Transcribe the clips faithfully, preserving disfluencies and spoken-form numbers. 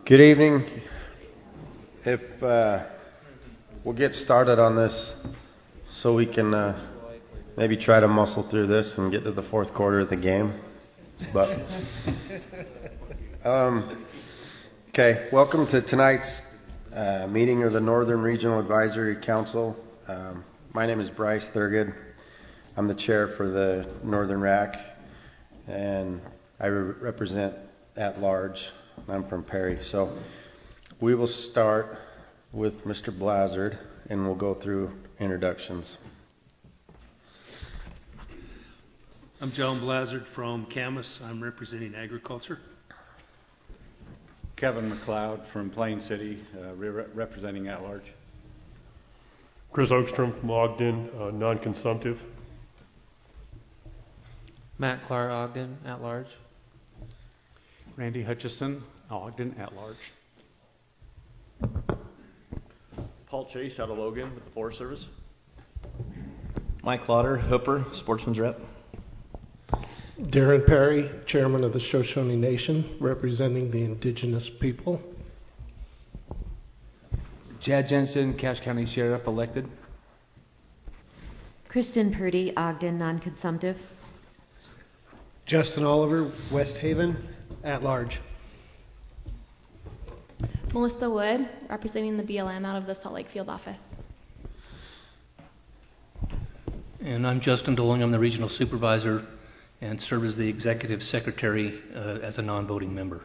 Good evening. If uh, we'll get started on this so we can uh, maybe try to muscle through this and get to the fourth quarter of the game. But um, okay, welcome to tonight's uh, meeting of the Northern Regional Advisory Council. Um, my name is Bryce Thurgood. I'm the chair for the Northern R A C, and I re- represent at large. I'm from Perry. So we will start with Mister Blazard, and we'll go through introductions. I'm John Blazard from Camas. I'm representing agriculture. Kevin McLeod from Plain City, uh, re- representing at large. Chris Oakstrom from Ogden, uh, non-consumptive. Matt Clark, Ogden, at large. Randy Hutchison, Ogden, at large. Paul Chase out of Logan with the Forest Service. Mike Lauder, Hooper, Sportsman's Rep. Darren Perry, Chairman of the Shoshone Nation, representing the indigenous people. Chad Jensen, Cache County Sheriff, elected. Kristen Purdy, Ogden, non-consumptive. Justin Oliver, West Haven, at large. Melissa Wood, representing the B L M out of the Salt Lake Field Office. And I'm Justin Doling. I'm the Regional Supervisor and serve as the Executive Secretary uh, as a non-voting member.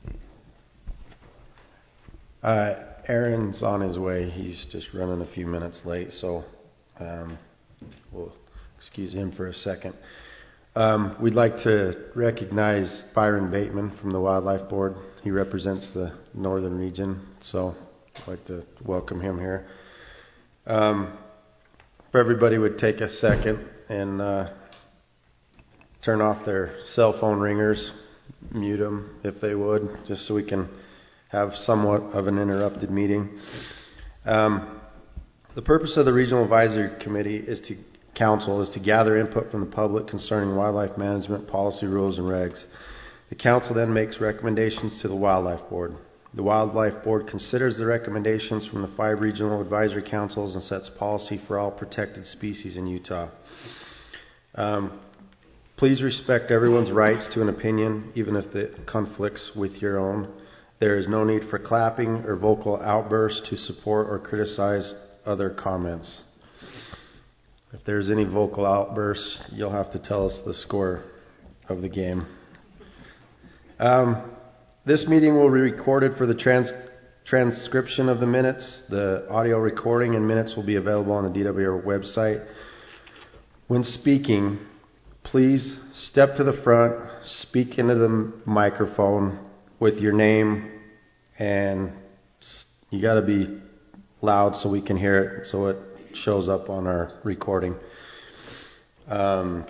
Uh, Aaron's on his way. He's just running a few minutes late, so um, we'll excuse him for a second. Um, we'd like to recognize Byron Bateman from the Wildlife Board. He represents the northern region, so I'd like to welcome him here. Um, if everybody would take a second and uh, turn off their cell phone ringers, mute them if they would, just so we can have somewhat of an interrupted meeting. Um, the purpose of the Regional Advisory Committee is to Council is to gather input from the public concerning wildlife management policy, rules, and regs. The Council then makes recommendations to the Wildlife Board. The Wildlife Board considers the recommendations from the five regional advisory councils and sets policy for all protected species in Utah. Um, please respect everyone's rights to an opinion, even if it conflicts with your own. There is no need for clapping or vocal outbursts to support or criticize other comments. If there's any vocal outbursts, you'll have to tell us the score of the game. Um, this meeting will be recorded for the trans- transcription of the minutes. The audio recording and minutes will be available on the D W R website. When speaking, please step to the front, speak into the microphone with your name, and you got to be loud so we can hear it, so it shows up on our recording. Um,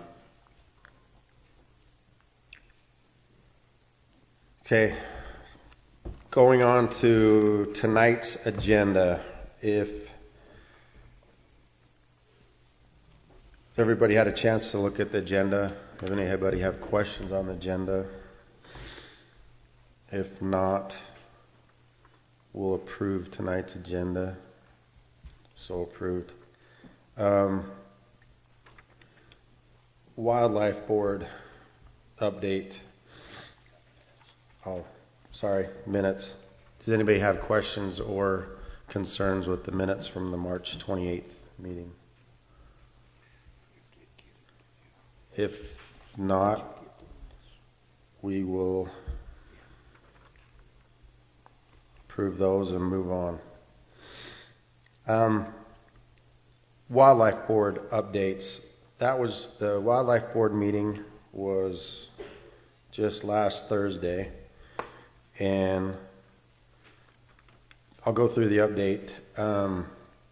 okay, going on to tonight's agenda. If everybody had a chance to look at the agenda, does anybody have questions on the agenda? If not, we'll approve tonight's agenda. So approved. Um, Wildlife Board update. Oh, sorry, minutes. Does anybody have questions or concerns with the minutes from the March twenty-eighth meeting? If not, we will approve those and move on. Um, Wildlife Board updates. That was the Wildlife Board meeting was just last Thursday, and I'll go through the update. Um,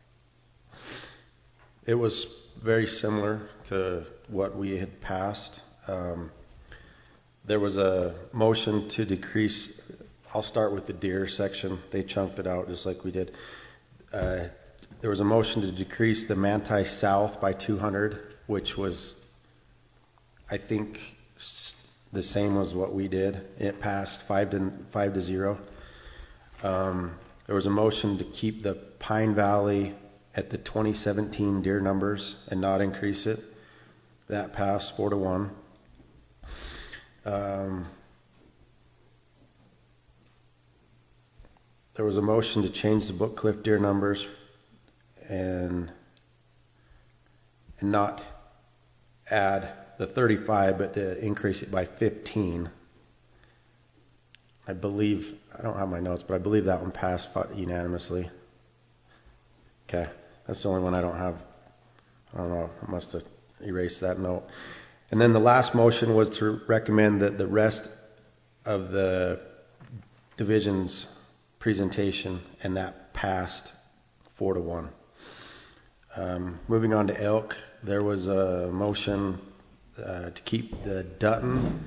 it was very similar to what we had passed. Um, there was a motion to decrease. I'll start with the deer section. They chunked it out just like we did. Uh, there was a motion to decrease the Manti South by two hundred, which was, I think, the same as what we did. It passed five to five to zero. Um, there was a motion to keep the Pine Valley at the twenty seventeen deer numbers and not increase it. That passed four to one. Um, there was a motion to change the Book Cliff deer numbers and and not add the thirty-five, but to increase it by fifteen. I believe, I don't have my notes, but I believe that one passed unanimously. Okay, that's the only one I don't have. I don't know, I must have erased that note. And then the last motion was to recommend that the rest of the division's presentation, and that passed four to one. Um, moving on to elk, there was a motion uh, to keep the Dutton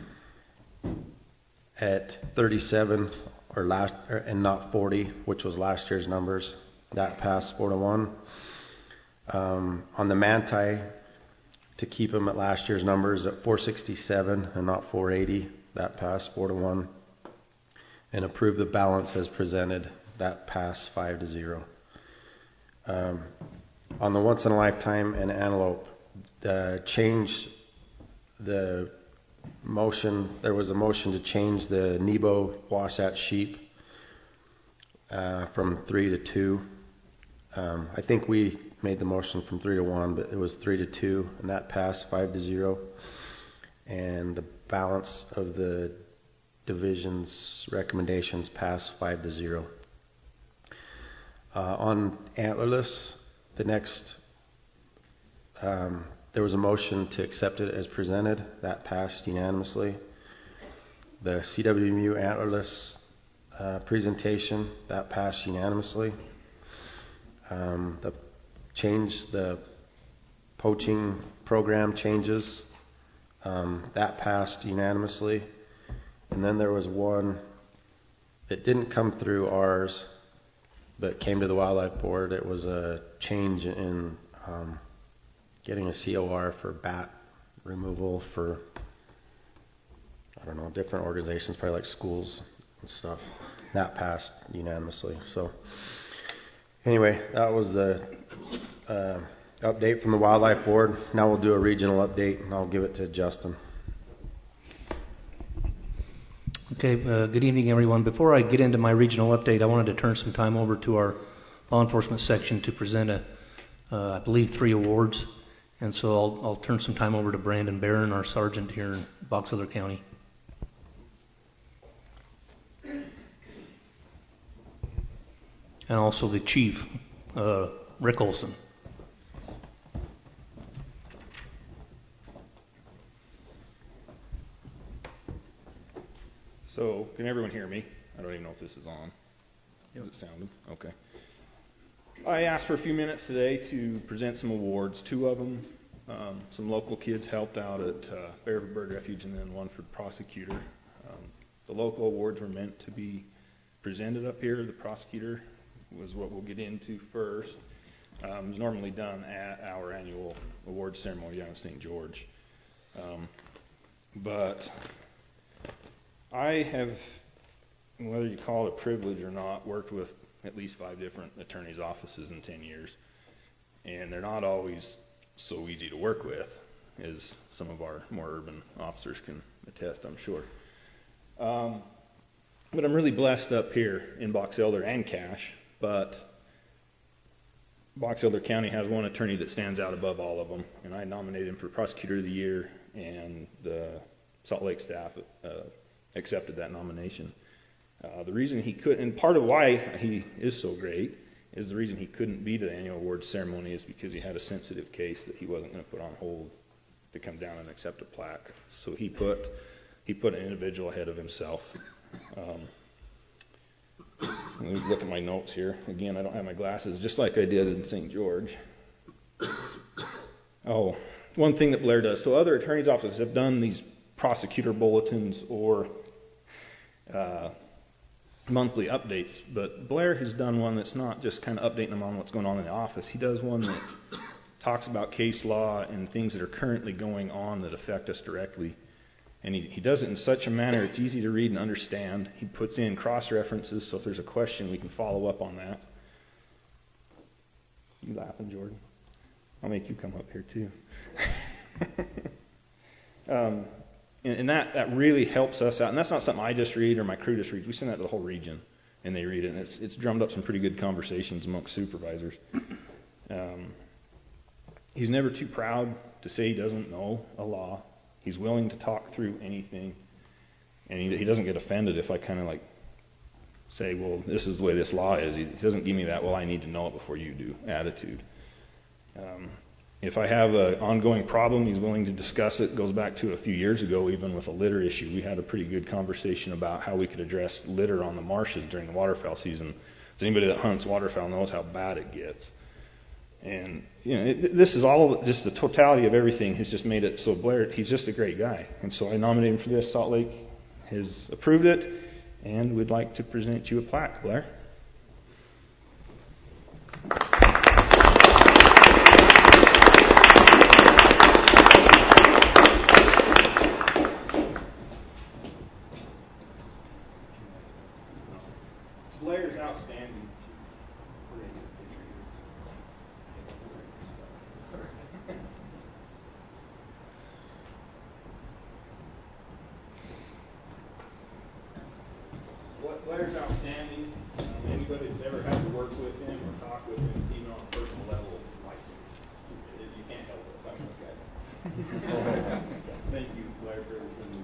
at thirty-seven or last, or, and not forty, which was last year's numbers. That passed four to one. Um, on the Manti, to keep them at last year's numbers at four sixty-seven and not four eighty. That passed four to one. And approve the balance as presented. That passed five to zero. Um, on the once in a lifetime and antelope, uh, change the motion. There was a motion to change the Nebo Wasatch sheep uh, from three to two. Um, I think we made the motion from three to one, but it was three to two, and that passed five to zero. And the balance of the division's recommendations passed five to zero. Uh, on antlerless, the next, um, there was a motion to accept it as presented. That passed unanimously. The C W M U antlerless uh, presentation, that passed unanimously. Um, the change, the poaching program changes, um, that passed unanimously. And then there was one that didn't come through ours, but came to the Wildlife Board. It was a change in um, getting a C O R for bat removal for, I don't know, different organizations, probably like schools and stuff. That passed unanimously. So anyway, that was the uh, update from the Wildlife Board. Now we'll do a regional update, and I'll give it to Justin. Okay, uh, good evening, everyone. Before I get into my regional update, I wanted to turn some time over to our law enforcement section to present, a, uh, I believe, three awards. And so I'll, I'll turn some time over to Brandon Barron, our sergeant here in Box Elder County. And also the chief, uh, Rick Olson. So, can everyone hear me? I don't even know if this is on. Is it sounding? Okay. I asked for a few minutes today to present some awards, two of them. Um, some local kids helped out at uh, Bear Bird Refuge, and then one for the prosecutor. Um, the local awards were meant to be presented up here. The prosecutor was what we'll get into first. Um, it's normally done at our annual awards ceremony down in Saint George. Um, but I have, whether you call it a privilege or not, worked with at least five different attorneys' offices in ten years. And they're not always so easy to work with, as some of our more urban officers can attest, I'm sure. Um, but I'm really blessed up here in Box Elder and Cache, but Box Elder County has one attorney that stands out above all of them, and I nominated him for Prosecutor of the Year, and the Salt Lake staff uh, accepted that nomination. Uh, the reason he couldn't, and part of why he is so great, is the reason he couldn't be to the annual awards ceremony is because he had a sensitive case that he wasn't going to put on hold to come down and accept a plaque. So he put he put an individual ahead of himself. Um, let me look at my notes here. Again, I don't have my glasses, just like I did in Saint George. Oh, one thing that Blair does. So other attorneys' offices have done these prosecutor bulletins or uh, monthly updates, but Blair has done one that's not just kind of updating them on what's going on in the office. He does one that talks about case law and things that are currently going on that affect us directly. And he, he does it in such a manner it's easy to read and understand. He puts in cross-references, so if there's a question, we can follow up on that. You laughing, Jordan? I'll make you come up here, too. um, and and that, that really helps us out. And that's not something I just read or my crew just reads. We send that to the whole region, and they read it. And it's, it's drummed up some pretty good conversations amongst supervisors. Um, he's never too proud to say he doesn't know a law. He's willing to talk through anything, and he, he doesn't get offended if I kind of like say, well, this is the way this law is. He, he doesn't give me that, well, I need to know it before you do attitude. Um, if I have an ongoing problem, he's willing to discuss it. It goes back to a few years ago, even with a litter issue. We had a pretty good conversation about how we could address litter on the marshes during the waterfowl season. Anybody that hunts waterfowl knows how bad it gets. And you know, it, this is all just the totality of everything has just made it so Blair, he's just a great guy. And so I nominated him for this. Salt Lake has approved it, and we'd like to present you a plaque, Blair. Blair's outstanding. Blair's outstanding. Um, anybody that's ever had to work with him or talk with him, even on a personal level, likes him. You can't help it. Okay. Thank you, Blair, for everything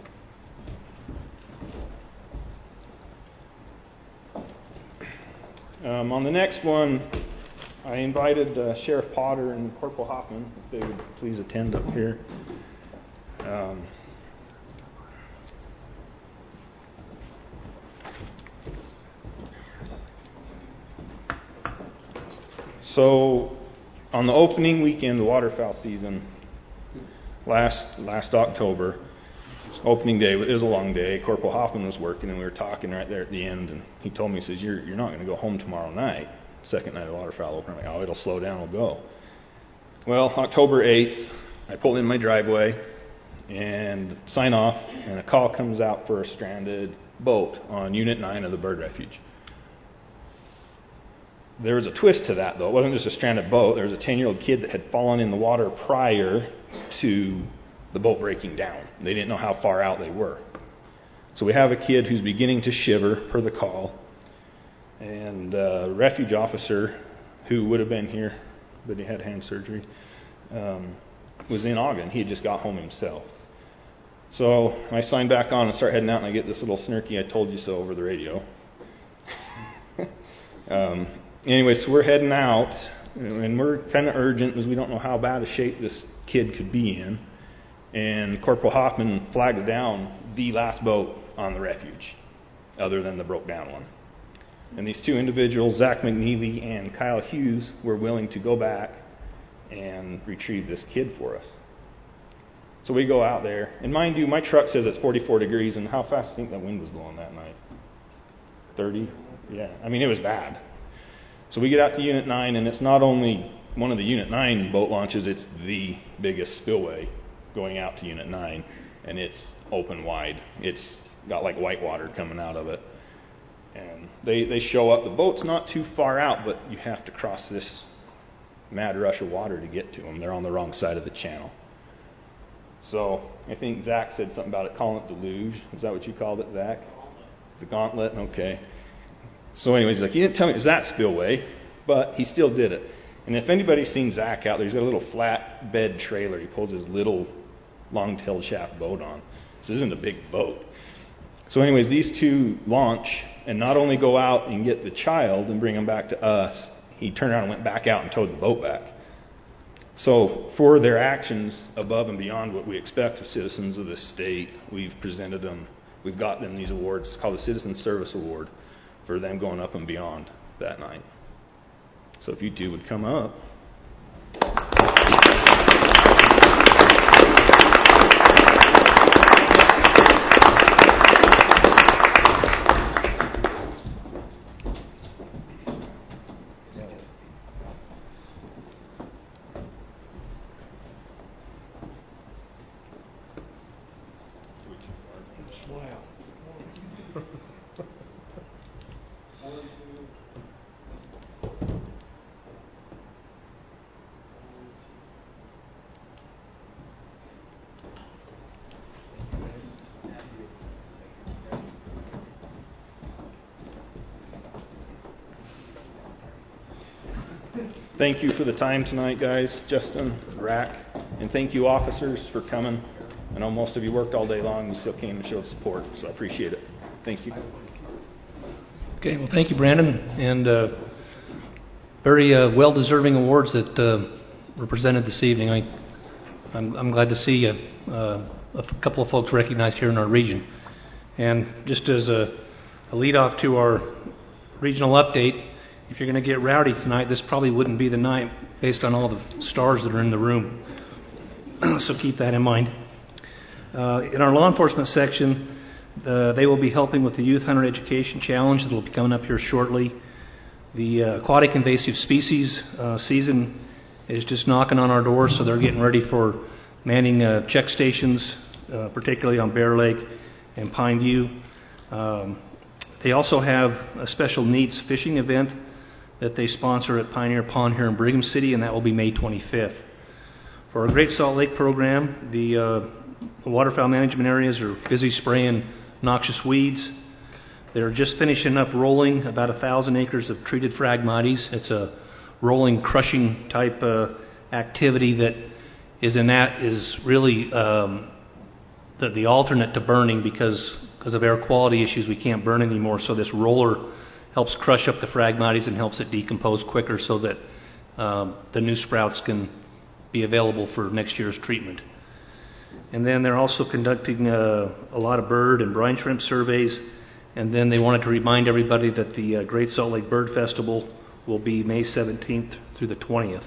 you do. Um, on the next one, I invited uh, Sheriff Potter and Corporal Hoffman, if they would please attend up here. Um, So, on the opening weekend of the waterfowl season, last last October, opening day, it was a long day. Corporal Hoffman was working, and we were talking right there at the end, and he told me, he says, you're, you're not going to go home tomorrow night, second night of the waterfowl opening. I'm like, oh, it'll slow down, we'll go. Well, October eighth, I pulled in my driveway, and sign off, and a call comes out for a stranded boat on Unit nine of the Bird Refuge. There was a twist to that, though. It wasn't just a stranded boat. There was a ten-year-old kid that had fallen in the water prior to the boat breaking down. They didn't know how far out they were. So we have a kid who's beginning to shiver per the call. And a refuge officer who would have been here, but he had hand surgery, um, was in Ogden. He had just got home himself. So I sign back on and start heading out, and I get this little snarky, I told you so, over the radio. um, Anyway, so we're heading out, and we're kind of urgent because we don't know how bad a shape this kid could be in. And Corporal Hoffman flags down the last boat on the refuge, other than the broke down one. And these two individuals, Zach McNeely and Kyle Hughes, were willing to go back and retrieve this kid for us. So we go out there, and mind you, my truck says it's forty-four degrees, and how fast do you think that wind was blowing that night? thirty? Yeah, I mean, it was bad. So we get out to Unit nine, and it's not only one of the Unit nine boat launches, it's the biggest spillway going out to Unit nine, and it's open wide. It's got like white water coming out of it. And they, they show up. The boat's not too far out, but you have to cross this mad rush of water to get to them. They're on the wrong side of the channel. So I think Zach said something about it, calling it deluge. Is that what you called it, Zach? The gauntlet? Okay. So anyways, he's like, he didn't tell me it was that spillway, but he still did it. And if anybody's seen Zach out there, he's got a little flat bed trailer. He pulls his little long-tailed shaft boat on. This isn't a big boat. So anyways, these two launch and not only go out and get the child and bring him back to us, he turned around and went back out and towed the boat back. So for their actions above and beyond what we expect of citizens of this state, we've presented them, we've got them these awards. It's called the Citizen Service Award, for them going up and beyond that night. So if you two would come up. Thank you for the time tonight, guys, Justin, Rack, and thank you, officers, for coming. I know most of you worked all day long. You still came and showed support, so I appreciate it. Thank you. Okay, well, thank you, Brandon, and uh, very uh, well-deserving awards that uh, were presented this evening. I, I'm, I'm glad to see uh, uh, a f- couple of folks recognized here in our region. And just as a, a lead-off to our regional update, if you're going to get rowdy tonight, this probably wouldn't be the night based on all the stars that are in the room. So keep that in mind. Uh, in our law enforcement section, uh, they will be helping with the Youth Hunter Education Challenge that will be coming up here shortly. The uh, aquatic invasive species uh, season is just knocking on our doors, so they're getting ready for manning uh, check stations, uh, particularly on Bear Lake and Pine View. Um, they also have a special needs fishing event that they sponsor at Pioneer Pond here in Brigham City, and that will be May twenty-fifth. For our Great Salt Lake program, the, uh, the waterfowl management areas are busy spraying noxious weeds. They're just finishing up rolling about a thousand acres of treated Phragmites. It's a rolling, crushing type uh, activity that is in that is really um, the, the alternate to burning because because of air quality issues. We can't burn anymore, so this roller helps crush up the Phragmites and helps it decompose quicker so that um, the new sprouts can be available for next year's treatment. And then they're also conducting uh, a lot of bird and brine shrimp surveys. And then they wanted to remind everybody that the uh, Great Salt Lake Bird Festival will be May seventeenth through the twentieth.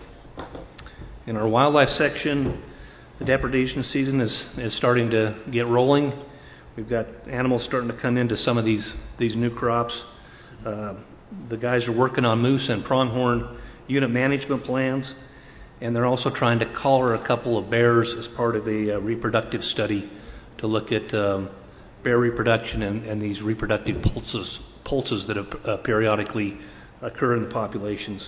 In our wildlife section, the depredation season is, is starting to get rolling. We've got animals starting to come into some of these, these new crops. Uh, the guys are working on moose and pronghorn unit management plans, and they're also trying to collar a couple of bears as part of a uh, reproductive study to look at um, bear reproduction and, and these reproductive pulses, pulses that uh, periodically occur in the populations.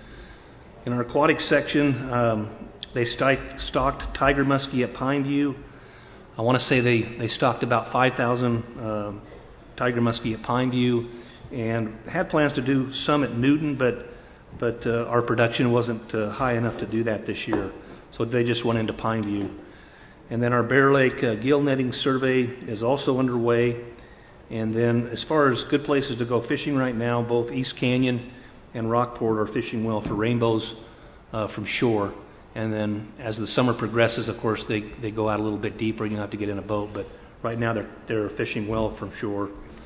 In our aquatic section, um, they st- stocked tiger muskie at Pine View. I want to say they, they stocked about five thousand uh, tiger muskie at Pine View, and had plans to do some at Newton, but but uh, our production wasn't uh, high enough to do that this year, so they just went into Pine View. And then our Bear Lake uh, gill netting survey is also underway. And then as far as good places to go fishing right now, both East Canyon and Rockport are fishing well for rainbows uh, from shore. And then as the summer progresses, of course, they, they go out a little bit deeper and you have to get in a boat. But right now they're, they're fishing well from shore.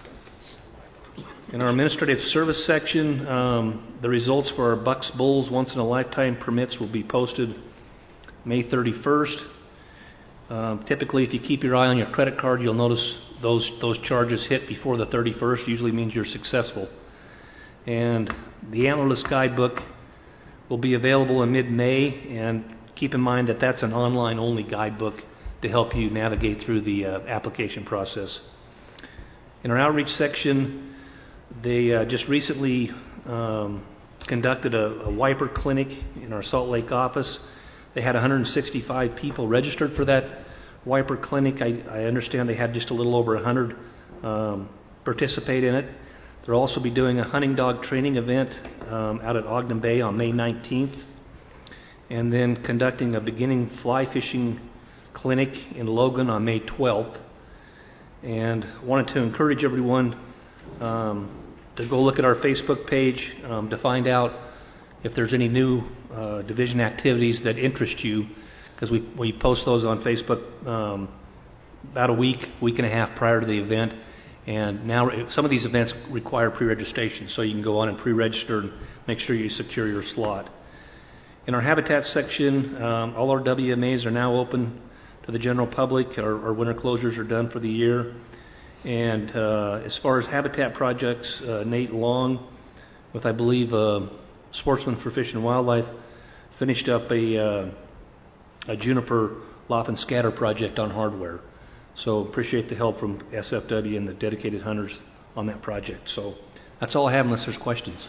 In our administrative service section, um, the results for our Bucks Bulls once-in-a-lifetime permits will be posted May thirty-first. Um, typically, if you keep your eye on your credit card, you'll notice those those charges hit before the thirty-first. Usually means you're successful. And the Antlerless Guidebook will be available in mid-May, and keep in mind that that's an online-only guidebook to help you navigate through the uh, application process. In our outreach section, they uh, just recently um, conducted a, a wiper clinic in our Salt Lake office. They had one hundred sixty-five people registered for that wiper clinic. I, I understand they had just a little over one hundred um, participate in it. They'll also be doing a hunting dog training event um, out at Ogden Bay on May nineteenth, and then conducting a beginning fly fishing clinic in Logan on May twelfth. And wanted to encourage everyone um, to go look at our Facebook page um, to find out if there's any new uh, division activities that interest you, because we, we post those on Facebook um, about a week, week and a half prior to the event. And now some of these events require pre-registration, so you can go on and pre-register and make sure you secure your slot. In our habitat section, um, all our W M As are now open to the general public. Our, our winter closures are done for the year. And uh, as far as habitat projects, uh, Nate Long, with I believe uh, Sportsman for Fish and Wildlife, finished up a, uh, a juniper lop and scatter project on hardware. So appreciate the help from S F W and the dedicated hunters on that project. So that's all I have unless there's questions.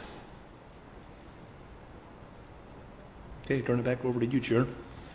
Okay, turn it back over to you, Chair.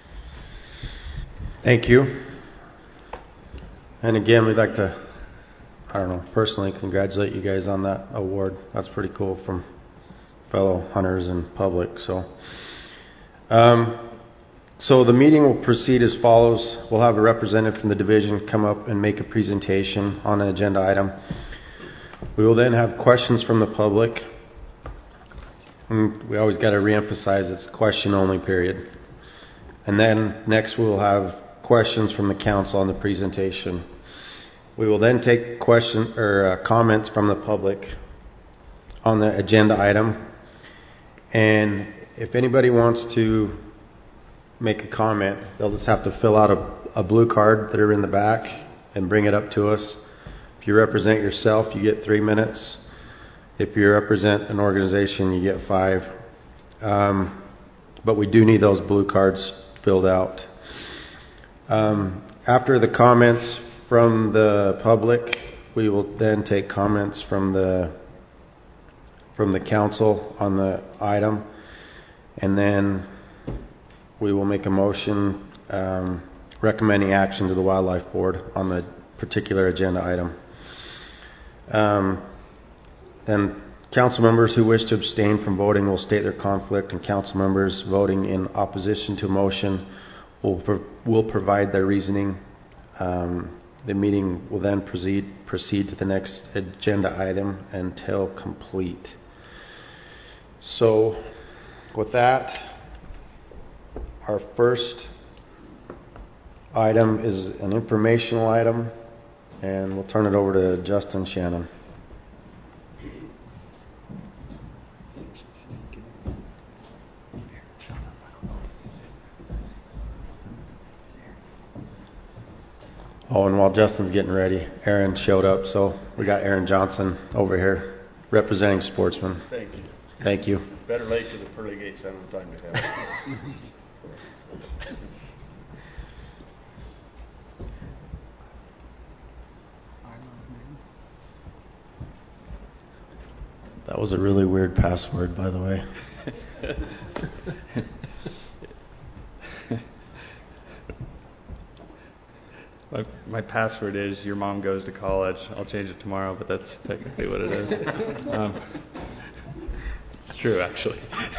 Thank you. And again, we'd like to, I don't know, personally congratulate you guys on that award. That's pretty cool from fellow hunters and public. So, um, so the meeting will proceed as follows. We'll have a representative from the division come up and make a presentation on an agenda item. We will then have questions from the public. And we always got to reemphasize it's question only period. And then next we will have questions from the council on the presentation. We will then take question or uh, comments from the public on the agenda item. And if anybody wants to make a comment, they'll just have to fill out a, a blue card that are in the back and bring it up to us. If you represent yourself, you get three minutes. If you represent an organization, you get five. Um, but we do need those blue cards filled out. Um, after the comments from the public, we will then take comments from the from the council on the item, and then we will make a motion um, recommending action to the Wildlife Board on the particular agenda item. Um, then council members who wish to abstain from voting will state their conflict, and council members voting in opposition to a motion will pro- will provide their reasoning. Um, the meeting will then proceed proceed to the next agenda item until complete. So, with that, our first item is an informational item, and we'll turn it over to Justin Shannon. Oh, and while Justin's getting ready, Aaron showed up, so we got Aaron Johnson over here representing Sportsman. Thank you. Thank you. Better late to the pearly gates than on time to have. That was a really weird password, by the way. My, my password is your mom goes to college. I'll change it tomorrow, but that's technically what it is. Um, it's true, actually.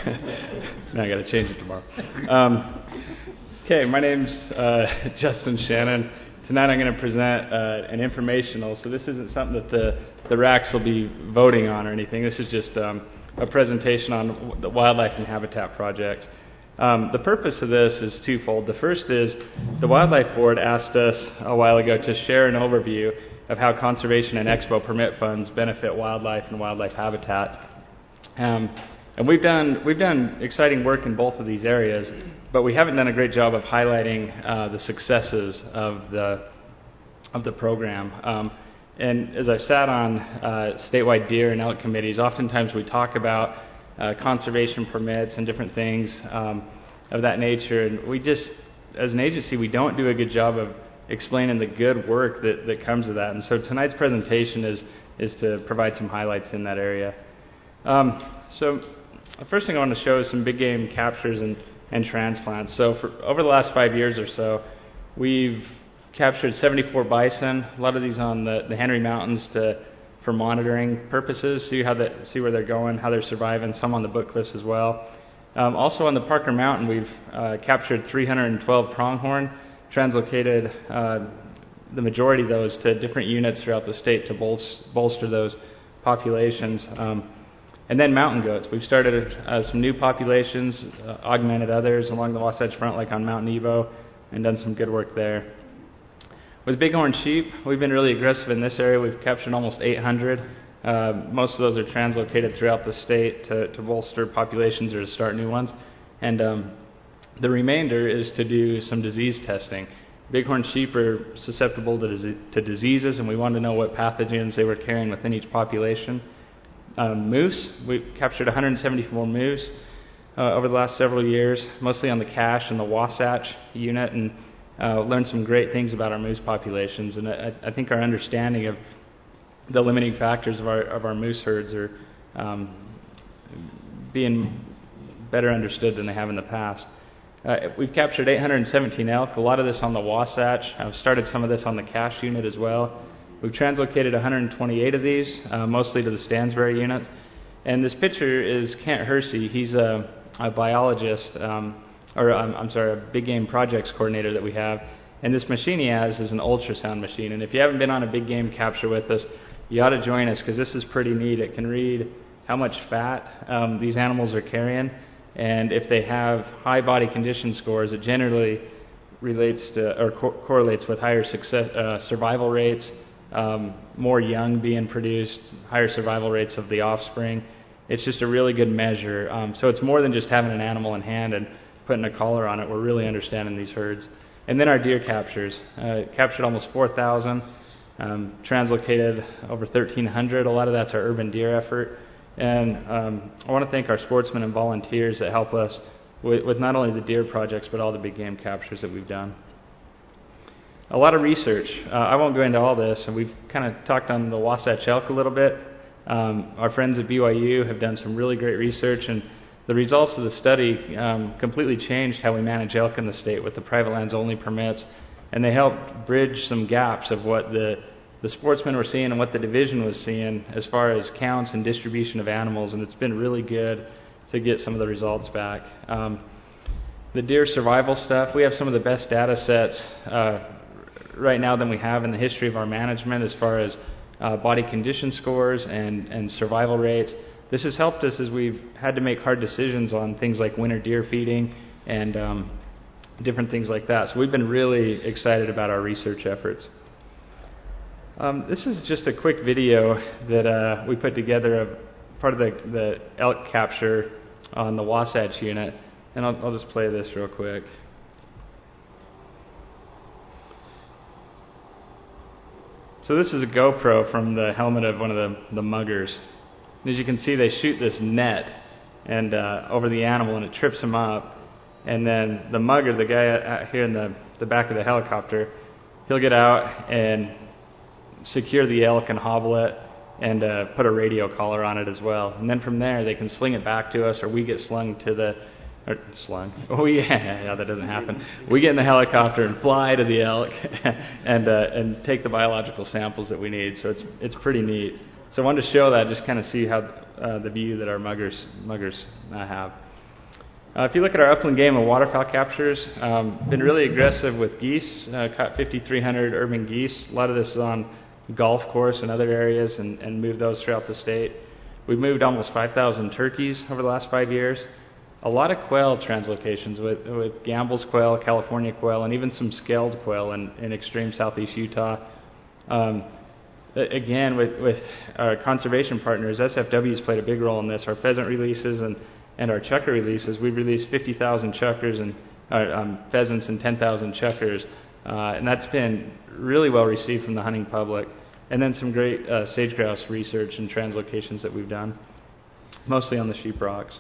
Now I got to change it tomorrow. Um, okay, my name's uh, Justin Shannon. Tonight I'm going to present uh, an informational. So this isn't something that the the R A Cs will be voting on or anything. This is just um, a presentation on the wildlife and habitat projects. Um, the purpose of this is twofold. The first is the Wildlife Board asked us a while ago to share an overview of how conservation and expo permit funds benefit wildlife and wildlife habitat. Um, and we've done we've done exciting work in both of these areas, but we haven't done a great job of highlighting uh, the successes of the of the program. Um, and as I've sat on uh, statewide deer and elk committees, oftentimes we talk about Uh, conservation permits and different things um, of that nature, and we just, as an agency, we don't do a good job of explaining the good work that, that comes of that. And so tonight's presentation is is to provide some highlights in that area. Um, so the first thing I want to show is some big game captures and, and transplants. So for over the last five years or so, we've captured seventy-four bison, a lot of these on the, the Henry Mountains to for monitoring purposes, see how that, see where they're going, how they're surviving, some on the Book Cliffs as well. Um, also on the Parker Mountain, we've uh, captured three hundred twelve pronghorn, translocated uh, the majority of those to different units throughout the state to bolster, bolster those populations. Um, and then mountain goats. We've started uh, some new populations, uh, augmented others along the Wasatch Front, like on Mount Nebo, and done some good work there. With bighorn sheep, we've been really aggressive in this area. We've captured almost eight hundred. Uh, most of those are translocated throughout the state to, to bolster populations or to start new ones. And um, the remainder is to do some disease testing. Bighorn sheep are susceptible to, dis- to diseases, and we wanted to know what pathogens they were carrying within each population. Um, moose, we captured one hundred seventy-four moose uh, over the last several years, mostly on the Cache and the Wasatch unit, and Uh, learned some great things about our moose populations, and I, I think our understanding of the limiting factors of our of our moose herds are um, being better understood than they have in the past. Uh, we've captured eight hundred seventeen elk, a lot of this on the Wasatch. I've started some of this on the Cache unit as well. We've translocated one hundred twenty-eight of these, uh, mostly to the Stansbury unit, And this picture is Kent Hersey. He's a, a biologist, um, or I'm, I'm sorry, a big game projects coordinator that we have. And this machine he has is an ultrasound machine. And if you haven't been on a big game capture with us, you ought to join us because this is pretty neat. It can read how much fat um, these animals are carrying. And if they have high body condition scores, it generally relates to or co- correlates with higher success, uh, survival rates, um, more young being produced, higher survival rates of the offspring. It's just a really good measure. Um, so it's more than just having an animal in hand and putting a collar on it. We're really understanding these herds. And then our deer captures. Uh, captured almost four thousand, um, translocated over thirteen hundred. A lot of that's our urban deer effort. And um, I want to thank our sportsmen and volunteers that help us with, with not only the deer projects, but all the big game captures that we've done. A lot of research. Uh, I won't go into all this, and we've kind of talked on the Wasatch Elk a little bit. Um, our friends at B Y U have done some really great research, and the results of the study um, completely changed how we manage elk in the state with the private lands only permits, and they helped bridge some gaps of what the the sportsmen were seeing and what the division was seeing as far as counts and distribution of animals, and it's been really good to get some of the results back. Um, the deer survival stuff, we have some of the best data sets uh, right now than we have in the history of our management as far as uh, body condition scores and, and survival rates. This has helped us as we've had to make hard decisions on things like winter deer feeding and um, different things like that. So we've been really excited about our research efforts. Um, this is just a quick video that uh, we put together of part of the, the elk capture on the Wasatch unit, and I'll, I'll just play this real quick. So this is a GoPro from the helmet of one of the, the muggers. And as you can see, they shoot this net and uh, over the animal, and it trips him up. And then the mugger, the guy out here in the, the back of the helicopter, he'll get out and secure the elk and hobble it and uh, put a radio collar on it as well. And then from there, they can sling it back to us, or we get slung to the... Or slung. Oh, yeah, yeah, that doesn't happen. We get in the helicopter and fly to the elk and uh, and take the biological samples that we need. So it's it's pretty neat. So I wanted to show that, just kind of see how uh, the view that our muggers muggers uh, have. Uh, if you look at our upland game and waterfowl captures, um, been really aggressive with geese. Uh, caught fifty-three hundred urban geese. A lot of this is on golf course and other areas, and, and moved those throughout the state. We've moved almost five thousand turkeys over the last five years. A lot of quail translocations with, with Gamble's quail, California quail, and even some scaled quail in, in extreme southeast Utah. Um, again, with, with our conservation partners, S F W's played a big role in this. Our pheasant releases and, and our chukar releases, we've released fifty thousand chukars and uh, um, pheasants and ten thousand chukars, uh, and that's been really well received from the hunting public. And then some great uh, sage grouse research and translocations that we've done, mostly on the sheep rocks.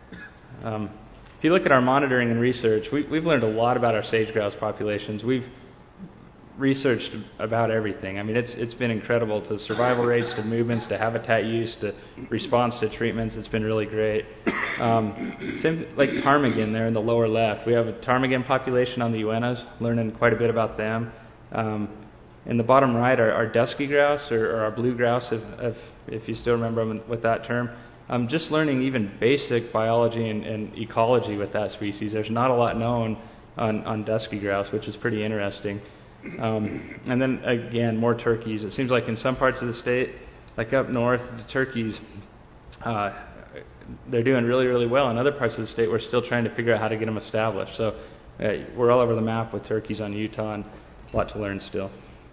Um, if you look at our monitoring and research, we, we've learned a lot about our sage grouse populations. We've researched about everything. I mean, it's it's been incredible, to survival rates, to movements, to habitat use, to response to treatments. It's been really great. Um, same like ptarmigan there in the lower left. We have a ptarmigan population on the Uenas, learning quite a bit about them. Um, in the bottom right are our dusky grouse, or, or our blue grouse, if, if if you still remember them with that term. Um, just learning even basic biology and, and ecology with that species. There's not a lot known on, on dusky grouse, which is pretty interesting. Um, and then again, more turkeys. It seems like in some parts of the state, like up north, the turkeys, uh, they're doing really, really well. In other parts of the state, we're still trying to figure out how to get them established. So uh, we're all over the map with turkeys on Utah, and a lot to learn still.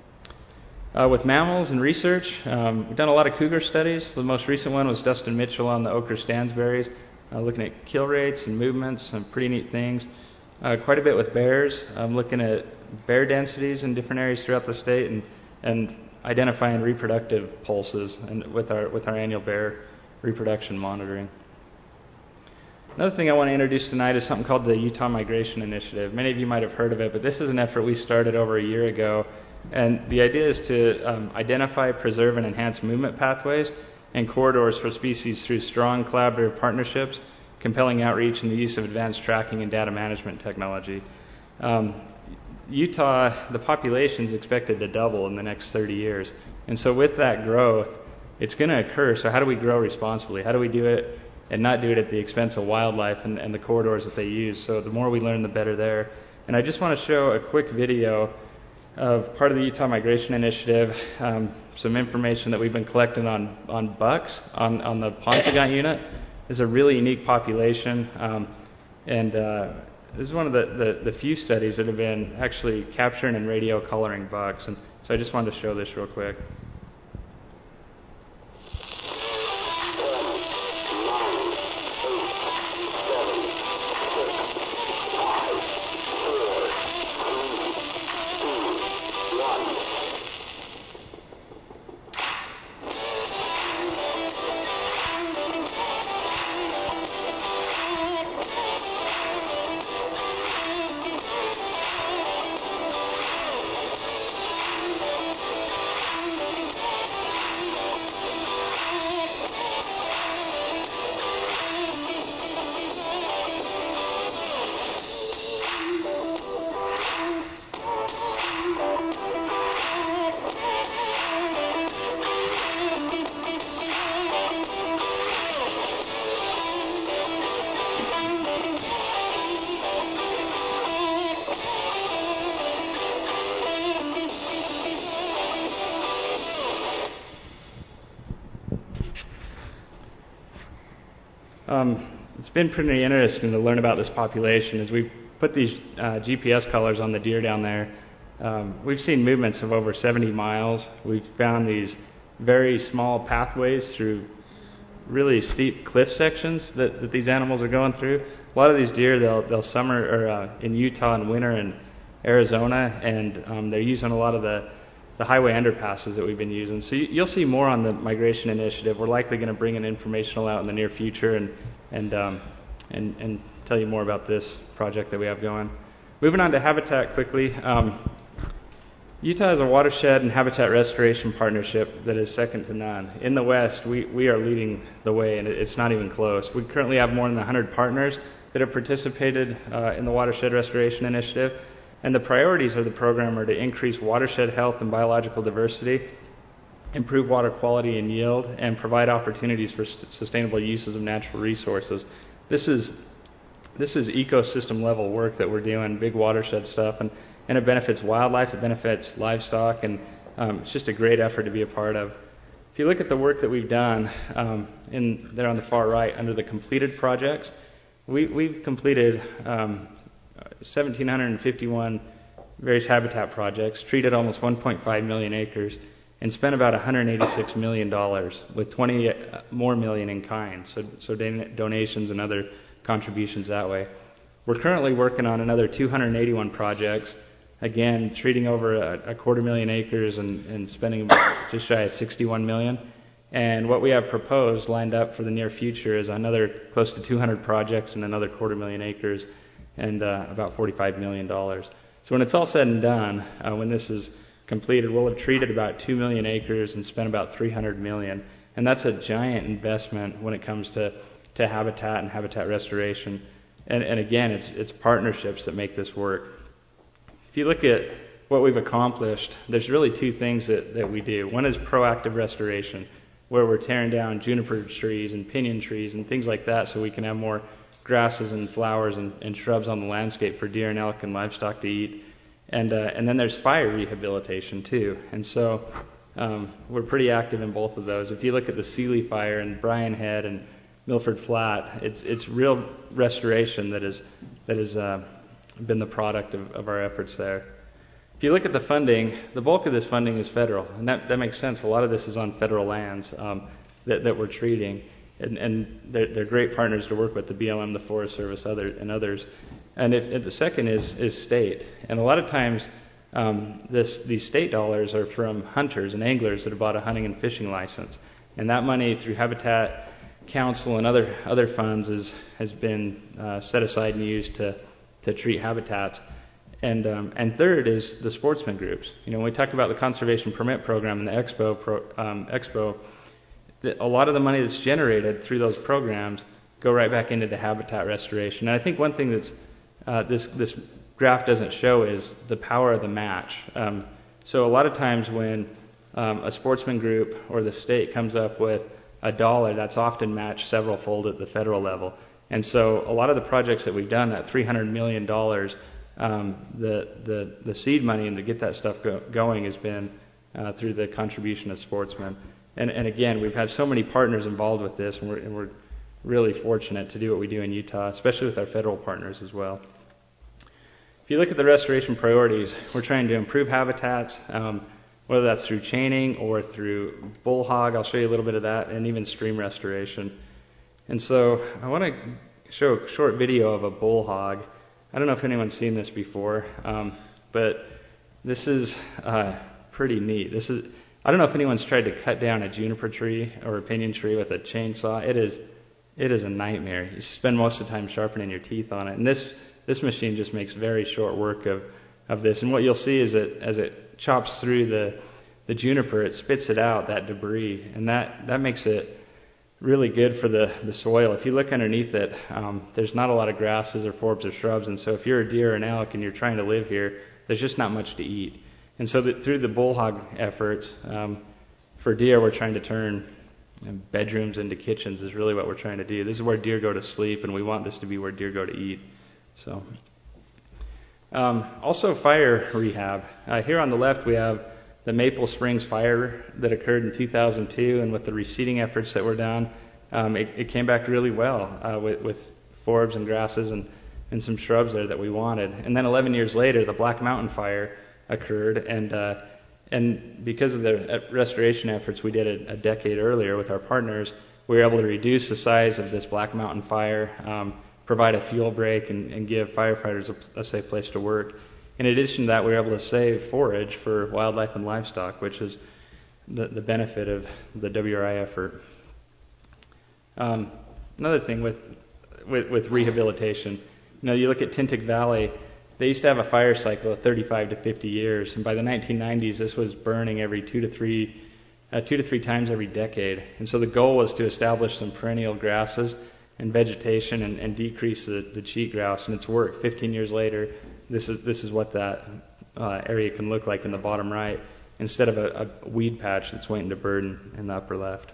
Uh, with mammals and research, um, we've done a lot of cougar studies. The most recent one was Dustin Mitchell on the Ochre Stansberries, uh, looking at kill rates and movements, some pretty neat things. Uh, quite a bit with bears, um, looking at bear densities in different areas throughout the state, and, and identifying reproductive pulses, and with our with our annual bear reproduction monitoring. Another thing I want to introduce tonight is something called the Utah Migration Initiative. Many of you might have heard of it, but this is an effort we started over a year ago. And the idea is to um, identify, preserve, and enhance movement pathways and corridors for species through strong collaborative partnerships, compelling outreach, and the use of advanced tracking and data management technology. Um, Utah, the population is expected to double in the next thirty years. And so with that growth, it's going to occur. So how do we grow responsibly? How do we do it and not do it at the expense of wildlife and, and the corridors that they use? So the more we learn, the better there. And I just want to show a quick video of part of the Utah Migration Initiative, um, some information that we've been collecting on, on bucks on, on the Paunsaugunt unit. It's a really unique population, um, and uh, this is one of the, the, the few studies that have been actually capturing and radio coloring bucks. And so I just wanted to show this real quick. Um, it's been pretty interesting to learn about this population. As we put these uh, G P S colors on the deer down there, um, we've seen movements of over seventy miles. We've found these very small pathways through really steep cliff sections that, that these animals are going through. A lot of these deer, they'll, they'll summer or uh, in Utah in winter and Arizona, and um, they're using a lot of the, the highway underpasses that we've been using. So you, you'll see more on the Migration Initiative. We're likely going to bring an informational out in the near future and and, um, and and tell you more about this project that we have going. Moving on to habitat quickly. Um, Utah has a watershed and habitat restoration partnership that is second to none. In the West, we, we are leading the way, and it's not even close. We currently have more than one hundred partners that have participated uh, in the Watershed Restoration Initiative, and the priorities of the program are to increase watershed health and biological diversity, improve water quality and yield, and provide opportunities for st- sustainable uses of natural resources. This is this is ecosystem level work that we're doing, big watershed stuff, and And it benefits wildlife, it benefits livestock, and um, it's just a great effort to be a part of. If you look at the work that we've done, um, in there on the far right, under the completed projects, we, we've completed um, one thousand seven hundred fifty-one various habitat projects, treated almost one point five million acres, and spent about one hundred eighty-six million dollars, with twenty more million in kind, so, so don- donations and other contributions that way. We're currently working on another two hundred eighty-one projects, again, treating over a, a quarter million acres and, and spending just shy of sixty-one million. And what we have proposed, lined up for the near future, is another close to two hundred projects and another quarter million acres and uh, about forty-five million dollars. So when it's all said and done, uh, when this is completed, we'll have treated about two million acres and spent about three hundred million. And that's a giant investment when it comes to, to habitat and habitat restoration. And, and again, it's, it's partnerships that make this work. If you look at what we've accomplished, there's really two things that, that we do. One is proactive restoration, where we're tearing down juniper trees and pinyon trees and things like that so we can have more grasses and flowers and, and shrubs on the landscape for deer and elk and livestock to eat. And, uh, and then there's fire rehabilitation too. And so um, we're pretty active in both of those. If you look at the Sealy fire in Bryan Head and Milford Flat, it's it's real restoration that is that has uh, been the product of, of our efforts there. If you look at the funding, the bulk of this funding is federal, and that, that makes sense. A lot of this is on federal lands um, that, that we're treating, and, and they're, they're great partners to work with, the B L M, the Forest Service, other and others. And, if, and the second is is state, and a lot of times um, this these state dollars are from hunters and anglers that have bought a hunting and fishing license, and that money through Habitat Council and other other funds is, has been uh, set aside and used to, to treat habitats. And um, and third is the sportsman groups. You know, when we talk about the conservation permit program and the Expo pro, um, Expo, the, a lot of the money that's generated through those programs go right back into the habitat restoration. And I think one thing that's uh, this this graph doesn't show is the power of the match. Um, so a lot of times when um, a sportsman group or the state comes up with a dollar, that's often matched several fold at the federal level. And so a lot of the projects that we've done, that three hundred million dollars, um, the, the, the seed money and to get that stuff go, going has been uh, through the contribution of sportsmen. And, and again, we've had so many partners involved with this, and we're, and we're really fortunate to do what we do in Utah, especially with our federal partners as well. If you look at the restoration priorities, we're trying to improve habitats, um, whether that's through chaining or through bull hog. I'll show you a little bit of that, and even stream restoration. And so I want to show a short video of a bull hog. I don't know if anyone's seen this before, um, but this is uh, pretty neat. This is I don't know if anyone's tried to cut down a juniper tree or a pinyon tree with a chainsaw. It is it is a nightmare. You spend most of the time sharpening your teeth on it, and this this machine just makes very short work of of this. And what you'll see is that as it chops through the the juniper, it spits it out, that debris, and that that makes it really good for the, the soil. If you look underneath it, um, there's not a lot of grasses or forbs or shrubs, and so if you're a deer or an elk and you're trying to live here, there's just not much to eat. And so that through the bull hog efforts, um, for deer, we're trying to turn you know, bedrooms into kitchens is really what we're trying to do. This is where deer go to sleep, and we want this to be where deer go to eat. So, um, also fire rehab. Uh, here on the left, we have the Maple Springs fire that occurred in two thousand two, and with the reseeding efforts that were done, um, it, it came back really well uh, with, with forbs and grasses and, and some shrubs there that we wanted. And then eleven years later, the Black Mountain fire occurred, and uh, and because of the restoration efforts we did a, a decade earlier with our partners, we were able to reduce the size of this Black Mountain fire, um, provide a fuel break, and, and give firefighters a, a safe place to work. In addition to that, we were able to save forage for wildlife and livestock, which is the, the benefit of the W R I effort. Um, another thing with, with with rehabilitation, you know, you look at Tintic Valley. They used to have a fire cycle of thirty-five to fifty years, and by the nineteen nineties, this was burning every two to three, uh, two to three times every decade. And so the goal was to establish some perennial grasses and vegetation and, and decrease the, the cheatgrass, and it's worked. fifteen years later, this is this is what that uh, area can look like in the bottom right, instead of a, a weed patch that's waiting to burn in the upper left.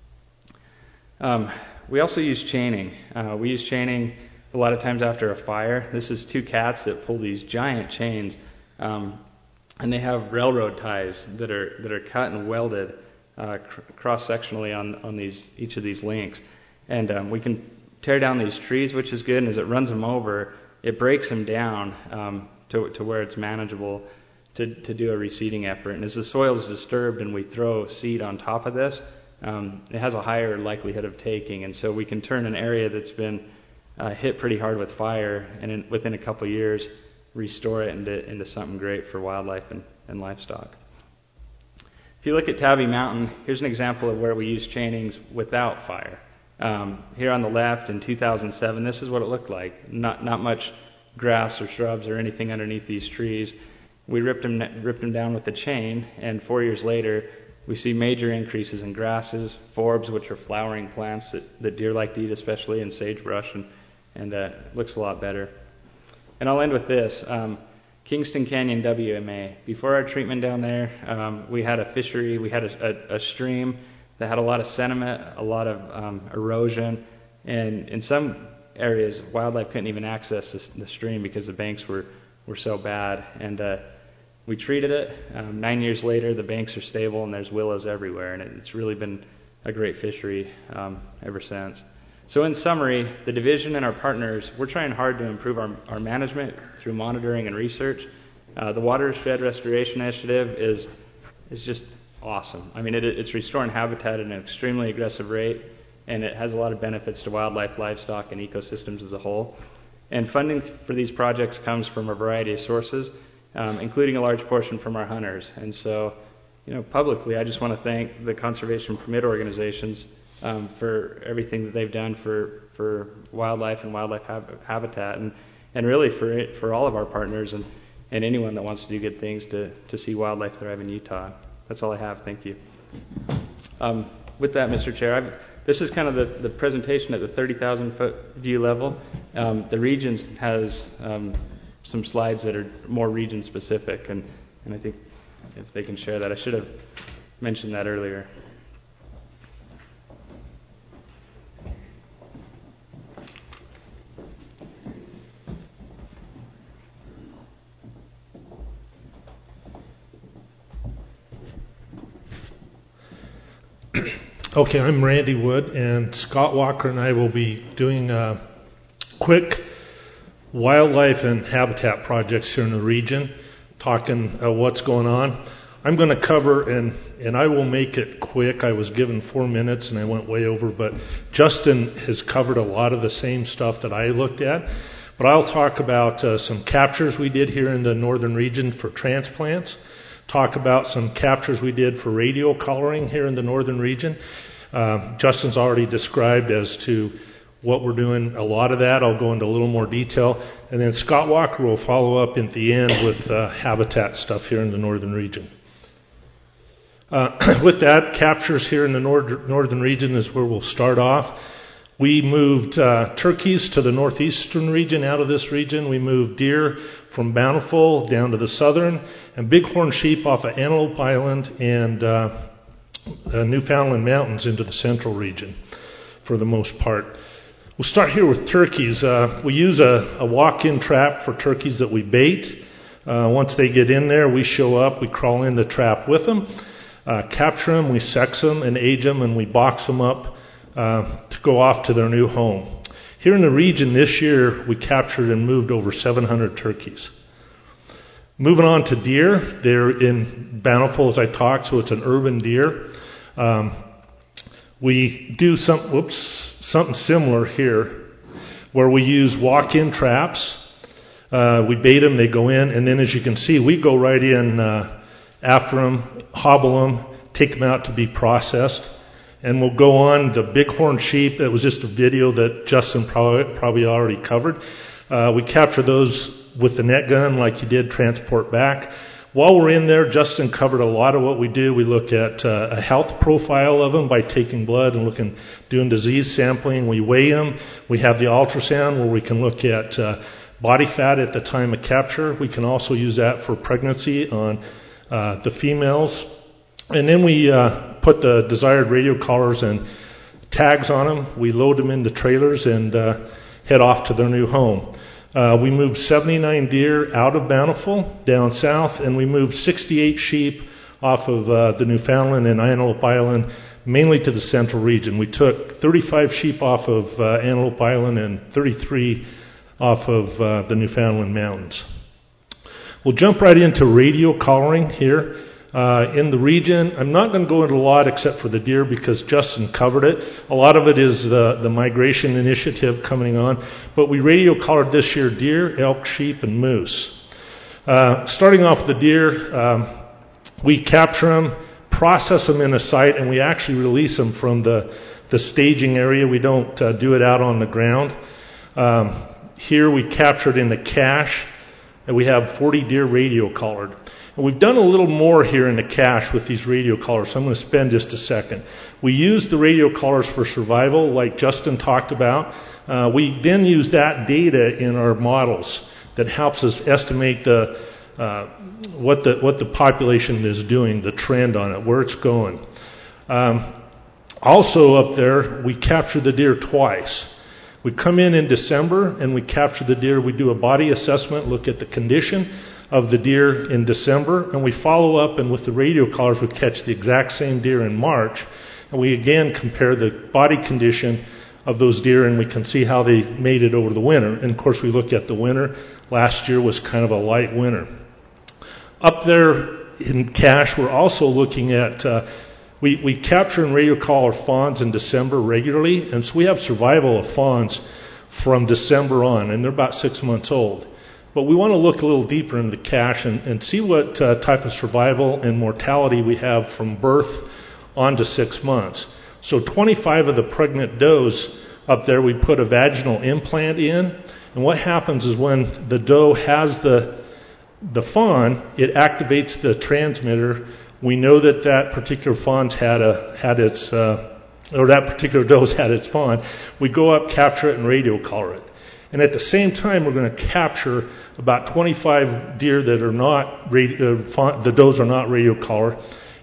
Um, we also use chaining. Uh, we use chaining a lot of times after a fire. This is two cats that pull these giant chains, um, and they have railroad ties that are that are cut and welded uh, cr- cross-sectionally on on these each of these links. And um, we can tear down these trees, which is good. And as it runs them over, it breaks them down um, to to where it's manageable to to do a reseeding effort. And as the soil is disturbed and we throw seed on top of this, um, it has a higher likelihood of taking. And so we can turn an area that's been uh, hit pretty hard with fire, and in, within a couple of years, restore it into into something great for wildlife and, and livestock. If you look at Tabby Mountain, here's an example of where we use chainings without fire. Um, here on the left in two thousand seven, this is what it looked like. Not not much grass or shrubs or anything underneath these trees. We ripped them ripped them down with the chain, and four years later, we see major increases in grasses, forbs, which are flowering plants that, that deer like to eat, especially, and sagebrush, and and uh, looks a lot better. And I'll end with this. Um, Kingston Canyon W M A. Before our treatment down there, um, we had a fishery, we had a, a, a stream that had a lot of sediment, a lot of um, erosion, and in some areas, wildlife couldn't even access this, the stream because the banks were, were so bad. And uh, we treated it. Um, nine years later, the banks are stable, and there's willows everywhere, and it, it's really been a great fishery um, ever since. So in summary, the division and our partners, we're trying hard to improve our, our management through monitoring and research. Uh, the Watershed Restoration Initiative is is just awesome. I mean, it, it's restoring habitat at an extremely aggressive rate, and it has a lot of benefits to wildlife, livestock, and ecosystems as a whole. And funding for these projects comes from a variety of sources, um, including a large portion from our hunters. And so, you know, publicly, I just want to thank the conservation permit organizations um, for everything that they've done for, for wildlife and wildlife hab- habitat, and, and really for it, for all of our partners and, and anyone that wants to do good things to, to see wildlife thrive in Utah. That's all I have. Thank you. Um, with that, Mister Chair, I've, this is kind of the, the presentation at the thirty thousand foot view level. Um, the regions has um, some slides that are more region specific, and, and I think if they can share that, I should have mentioned that earlier. Okay, I'm Randy Wood, and Scott Walker and I will be doing a quick wildlife and habitat projects here in the region, talking uh, what's going on. I'm going to cover, and, and I will make it quick. I was given four minutes and I went way over, but Justin has covered a lot of the same stuff that I looked at. But I'll talk about uh, some captures we did here in the northern region for transplants, talk about some captures we did for radio collaring here in the northern region. Uh, Justin's already described as to what we're doing, a lot of that. I'll go into a little more detail. And then Scott Walker will follow up at the end with uh, habitat stuff here in the northern region. Uh, with that, captures here in the nord- northern region is where we'll start off. We moved uh, turkeys to the northeastern region out of this region. We moved deer from Bountiful down to the southern, and bighorn sheep off of Antelope Island and uh, uh, Newfoundland Mountains into the central region for the most part. We'll start here with turkeys. Uh, we use a, a walk-in trap for turkeys that we bait. Uh, once they get in there, we show up, we crawl in the trap with them, uh, capture them, we sex them and age them, and we box them up uh, to go off to their new home. Here in the region this year, we captured and moved over seven hundred turkeys. Moving on to deer, they're in Bountiful as I talked, so it's an urban deer. Um, we do some, whoops, something similar here, where we use walk-in traps. Uh, we bait them, they go in, and then as you can see, we go right in uh, after them, hobble them, take them out to be processed. And we'll go on the bighorn sheep. That was just a video that Justin probably, probably already covered. Uh, we capture those with the net gun like you did transport back. While we're in there, Justin covered a lot of what we do. We look at uh, a health profile of them by taking blood and looking, doing disease sampling. We weigh them. We have the ultrasound where we can look at uh, body fat at the time of capture. We can also use that for pregnancy on uh, the females. And then we uh, put the desired radio collars and tags on them. We load them into trailers and uh, head off to their new home. Uh, we moved seventy-nine deer out of Bountiful down south, and we moved sixty-eight sheep off of uh, the Newfoundland and Antelope Island, mainly to the central region. We took thirty-five sheep off of uh, Antelope Island and thirty-three off of uh, the Newfoundland Mountains. We'll jump right into radio collaring here. Uh, in the region, I'm not going to go into a lot except for the deer because Justin covered it. A lot of it is the, the migration initiative coming on. But we radio collared this year deer, elk, sheep, and moose. Uh, starting off with the deer, um, we capture them, process them in a site, and we actually release them from the, the staging area. We don't uh, do it out on the ground. Um, here we captured in the cache, and we have forty deer radio collared. And we've done a little more here in the cache with these radio collars, so I'm going to spend just a second. We use the radio collars for survival, like Justin talked about. Uh, we then use that data in our models that helps us estimate the uh, what the what the population is doing, the trend on it, where it's going. Um, also up there, we capture the deer twice. We come in in December and we capture the deer. We do a body assessment, look at the condition of the deer in December, and we follow up, and with the radio collars we catch the exact same deer in March, and we again compare the body condition of those deer, and we can see how they made it over the winter. And of course we look at the winter. Last year was kind of a light winter. Up there in cache, we're also looking at uh, we, we capture and radio collar fawns in December regularly, and so we have survival of fawns from December on, and they're about six months old. But we want to look a little deeper into the cache and, and see what uh, type of survival and mortality we have from birth on to six months. So twenty-five of the pregnant does up there, we put a vaginal implant in. And what happens is when the doe has the, the fawn, it activates the transmitter. We know that that particular fawn's had, a, had its, uh, or that particular doe's had its fawn. We go up, capture it, and radio collar it. And at the same time, we're going to capture about twenty-five deer that are not, radio, uh, the does are not radio collared.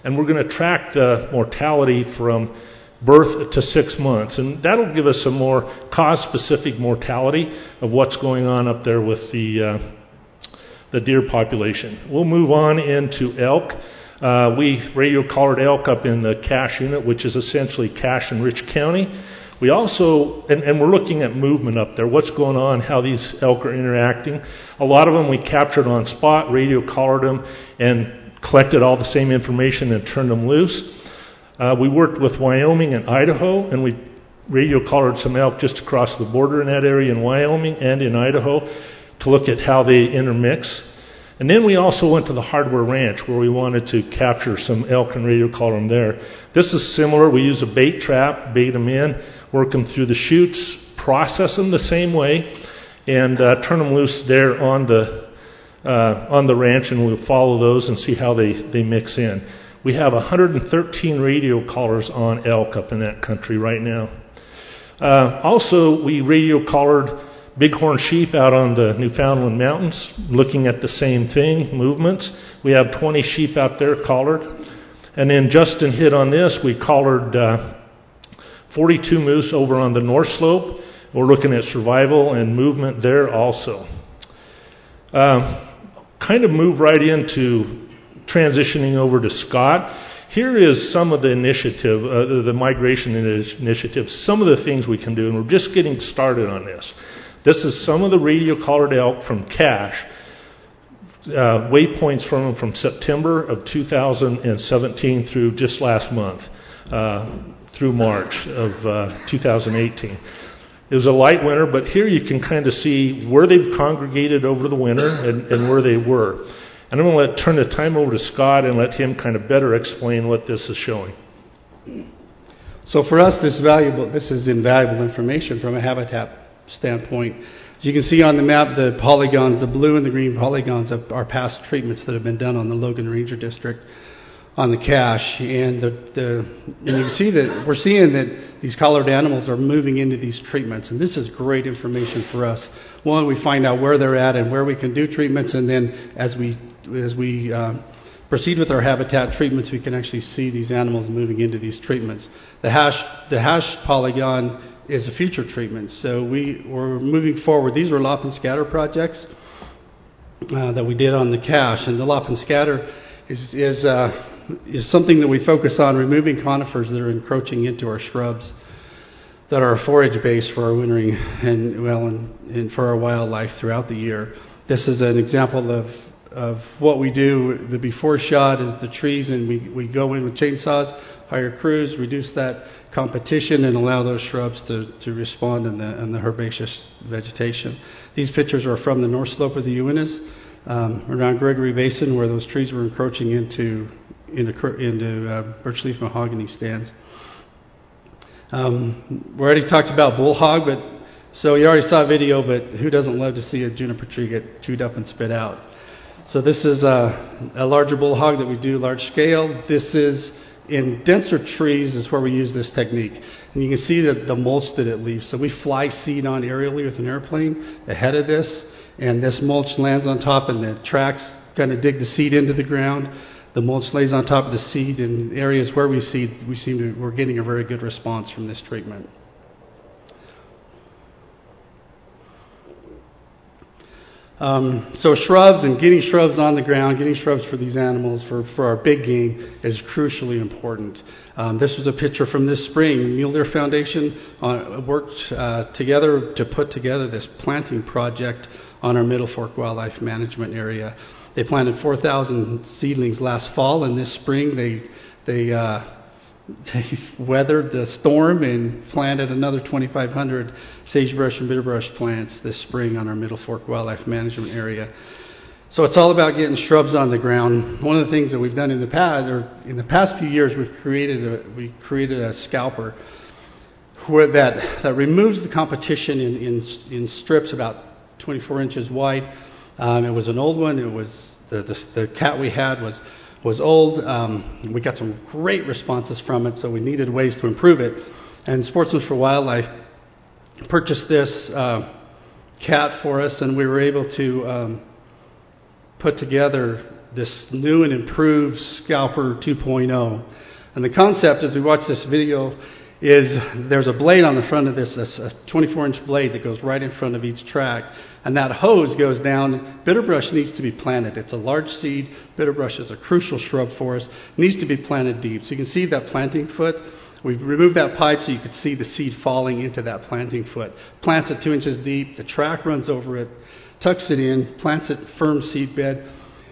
and we're going to track the mortality from birth to six months. And that'll give us some more cause-specific mortality of what's going on up there with the, uh, the deer population. We'll move on into elk. Uh, we radio-collared elk up in the Cache unit, which is essentially Cache and Rich County. We also, and, and we're looking at movement up there, what's going on, how these elk are interacting. A lot of them we captured on spot, radio-collared them, and collected all the same information and turned them loose. Uh, we worked with Wyoming and Idaho, and we radio-collared some elk just across the border in that area in Wyoming and in Idaho to look at how they intermix. And then we also went to the Hardware Ranch where we wanted to capture some elk and radio-collar them there. This is similar. We use a bait trap, bait them in, work them through the chutes, process them the same way, and uh, turn them loose there on the uh, on the ranch, and we'll follow those and see how they, they mix in. We have one hundred thirteen radio collars on elk up in that country right now. Uh, also, we radio collared bighorn sheep out on the Newfoundland mountains, looking at the same thing, movements. We have twenty sheep out there collared. And then Justin hit on this. We collared uh, forty-two moose over on the north slope. We're looking at survival and movement there also. Uh, kind of move right into transitioning over to Scott. Here is some of the initiative, uh, the migration initiative, some of the things we can do, and we're just getting started on this. This is some of the radio-collared elk from Cache, uh, waypoints from them from September of two thousand seventeen through just last month, uh, through March of uh, two thousand eighteen. It was a light winter, but here you can kind of see where they've congregated over the winter and, and where they were. And I'm going to let, turn the time over to Scott and let him kind of better explain what this is showing. So for us, this valuable, this is invaluable information from a habitat standpoint. As you can see on the map, the polygons, the blue and the green polygons are past treatments that have been done on the Logan Ranger District on the Cache. And the, the and you can see that we're seeing that these collared animals are moving into these treatments. And this is great information for us. One, we find out where they're at and where we can do treatments, and then as we as we uh, proceed with our habitat treatments, we can actually see these animals moving into these treatments. The hash the hash polygon is a future treatment. So we, we're moving forward. These were lop and scatter projects uh, that we did on the Cache. And the lop and scatter is is, uh, is something that we focus on, removing conifers that are encroaching into our shrubs that are a forage base for our wintering and, well, and, and for our wildlife throughout the year. This is an example of of what we do. The before shot is the trees, and we, we go in with chainsaws, hire crews, reduce that competition, and allow those shrubs to, to respond in the, in the herbaceous vegetation. These pictures are from the north slope of the Uintas, um, around Gregory Basin, where those trees were encroaching into into, into uh, birch leaf mahogany stands. Um, we already talked about bull hog, but so you already saw a video, but who doesn't love to see a juniper tree get chewed up and spit out? So this is a, a larger bull hog that we do large scale. This is in denser trees is where we use this technique. And you can see the, the mulch that it leaves. So we fly seed on aerially with an airplane ahead of this, and this mulch lands on top, and the tracks kind of dig the seed into the ground. The mulch lays on top of the seed. In areas where we seed, we seem to, we're getting a very good response from this treatment. Um, so shrubs and getting shrubs on the ground, getting shrubs for these animals, for, for our big game, is crucially important. Um, this was a picture from this spring. Mule Deer Foundation uh, worked uh, together to put together this planting project on our Middle Fork Wildlife Management area. They planted four thousand seedlings last fall, and this spring they they uh, they weathered the storm and planted another twenty-five hundred sagebrush and bitterbrush plants this spring on our Middle Fork Wildlife Management area. So it's all about getting shrubs on the ground. One of the things that we've done in the past, or in the past few years, we've created a we created a scalper where that that removes the competition in in, in strips about twenty-four inches wide. Um, it was an old one. It was the the, the cat we had was. was old. Um, we got some great responses from it, so we needed ways to improve it. And Sportsmen for Wildlife purchased this uh, cat for us, and we were able to um, put together this new and improved Scalper two point oh. And the concept, as we watch this video, is there's a blade on the front of this, a twenty-four inch blade that goes right in front of each track. And that hose goes down. Bitterbrush needs to be planted. It's a large seed. Bitterbrush is a crucial shrub for us. It needs to be planted deep. So you can see that planting foot. We removed that pipe so you could see the seed falling into that planting foot. Plants it two inches deep. The track runs over it, tucks it in, plants it firm seed bed.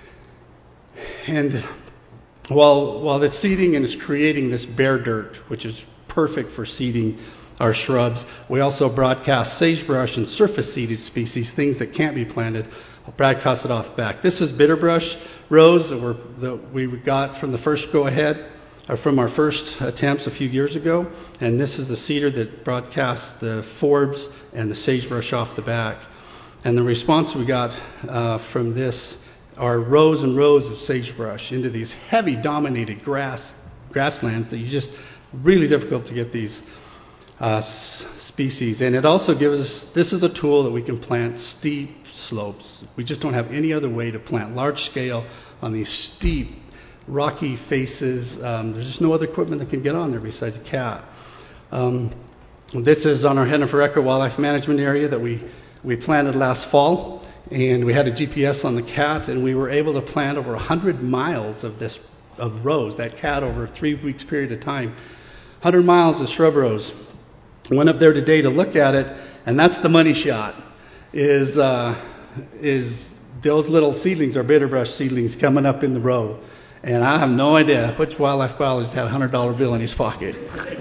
And while while it's seeding and it's creating this bare dirt, which is perfect for seeding our shrubs, we also broadcast sagebrush and surface seeded species, things that can't be planted. I'll broadcast it off the back. This is bitterbrush rose that, were, that we got from the first go ahead, or from our first attempts a few years ago. And this is the cedar that broadcasts the forbs and the sagebrush off the back. And the response we got uh, from this are rows and rows of sagebrush into these heavy dominated grass grasslands that you just really difficult to get these uh, s- species. And it also gives us, this is a tool that we can plant steep slopes. We just don't have any other way to plant large scale on these steep rocky faces. Um, there's just no other equipment that can get on there besides a cat. Um, this is on our Hennifer Echo Wildlife Management Area that we, we planted last fall. And we had a G P S on the cat, and we were able to plant over one hundred miles of this of rose, that cat, over a three weeks period of time. one hundred miles of shrub rose. I went up there today to look at it, and that's the money shot, is uh, is those little seedlings are bitterbrush seedlings coming up in the row. And I have no idea which wildlife biologist had a one hundred dollar bill in his pocket.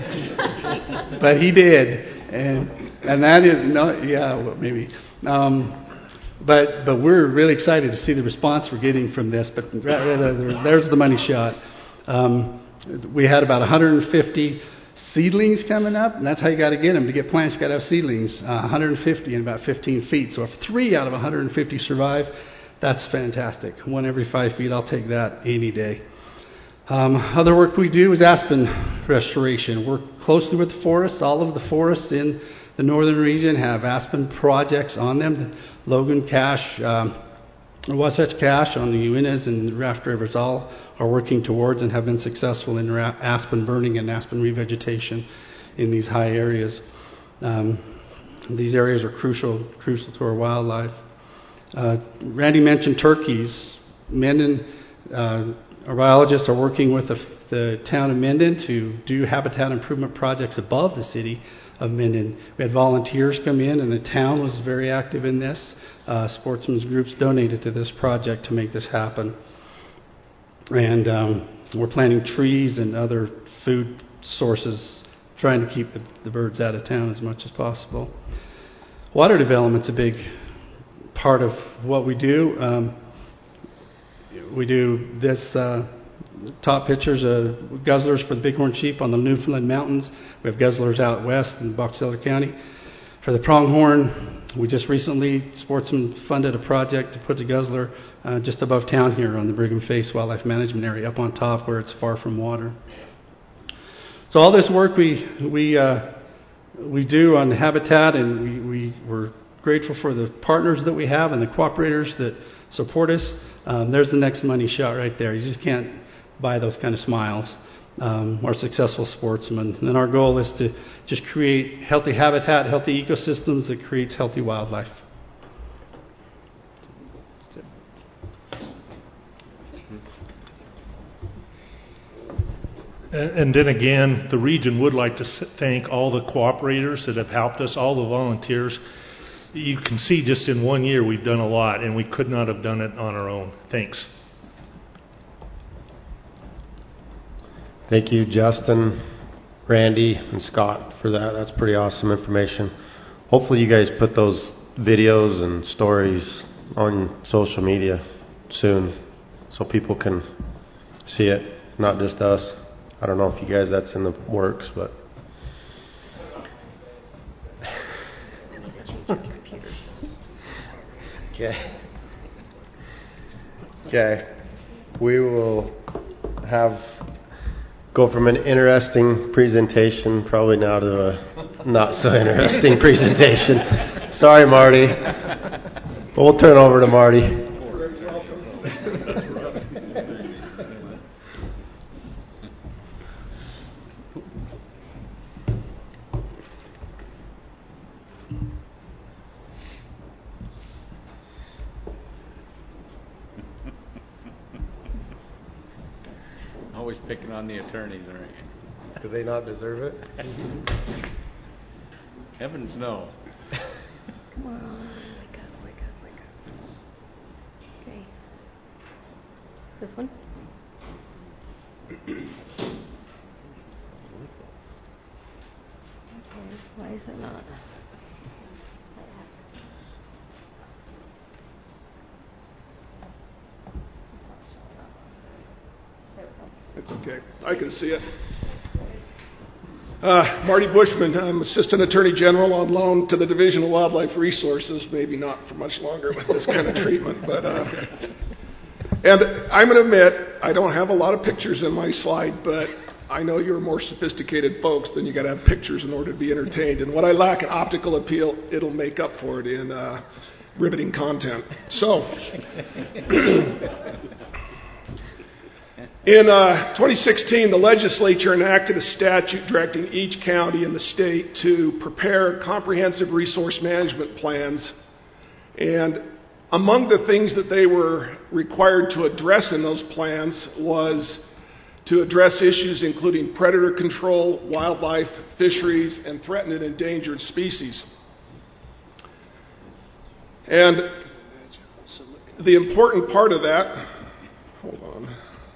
But he did. And and that is, no, yeah, well, maybe. Um, But but we're really excited to see the response we're getting from this. But there's the money shot. Um, we had about one hundred fifty seedlings coming up, and that's how you got to get them. To get plants, you got to have seedlings. Uh, one hundred fifty in about fifteen feet. So if three out of one hundred fifty survive, that's fantastic. One every five feet, I'll take that any day. Um, other work we do is aspen restoration. Work closely with the forests. All of the forests in the northern region have aspen projects on them. Logan, Cache, um, Wasatch Cache on the Uintas and Raft Rivers all are working towards and have been successful in ra- aspen burning and aspen revegetation in these high areas. Um, these areas are crucial, crucial to our wildlife. Uh, Randy mentioned turkeys. Mendon, uh, our biologists are working with the, the town of Mendon to do habitat improvement projects above the city of Mendon. We had volunteers come in, and the town was very active in this. Uh, sportsmen's groups donated to this project to make this happen. And um, we're planting trees and other food sources, trying to keep the, the birds out of town as much as possible. Water development's a big part of what we do. Um, we do this. Uh, Top pictures of guzzlers for the bighorn sheep on the Newfoundland mountains. We have guzzlers out west in Box Elder County. For the pronghorn, we just recently, Sportsman funded a project to put a guzzler uh, just above town here on the Brigham Face Wildlife Management Area, up on top where it's far from water. So all this work we we uh, we do on habitat, and we, we we're grateful for the partners that we have and the cooperators that support us. Um, there's the next money shot right there. You just can't buy those kind of smiles. Um, our successful sportsmen. And our goal is to just create healthy habitat, healthy ecosystems that creates healthy wildlife. That's it. And, and then again, the region would like to thank all the cooperators that have helped us, all the volunteers. You can see just in one year we've done a lot, and we could not have done it on our own. Thanks. Thank you, Justin, Randy, and Scott for that. That's pretty awesome information. Hopefully you guys put those videos and stories on social media soon so people can see it, not just us. I don't know if you guys, that's in the works, but... Okay. Okay. We will have... go from an interesting presentation probably now to a not so interesting presentation. Sorry, Marty. But we'll turn over to Marty. always picking on the attorneys, aren't you? Do they not deserve it? Heavens no. Come on, wake up, wake up, wake up. Okay. This one? Okay, why is it not? It's okay. I can see it. Uh, Marty Bushman, I'm Assistant Attorney General on loan to the Division of Wildlife Resources. Maybe not for much longer with this kind of treatment, but uh, and I'm going to admit I don't have a lot of pictures in my slide, but I know you're more sophisticated folks than you got to have pictures in order to be entertained. And what I lack in optical appeal, it'll make up for it in uh, riveting content. So. In uh, twenty sixteen, the legislature enacted a statute directing each county in the state to prepare comprehensive resource management plans. And among the things that they were required to address in those plans was to address issues including predator control, wildlife, fisheries, and threatened and endangered species. And the important part of that, hold on.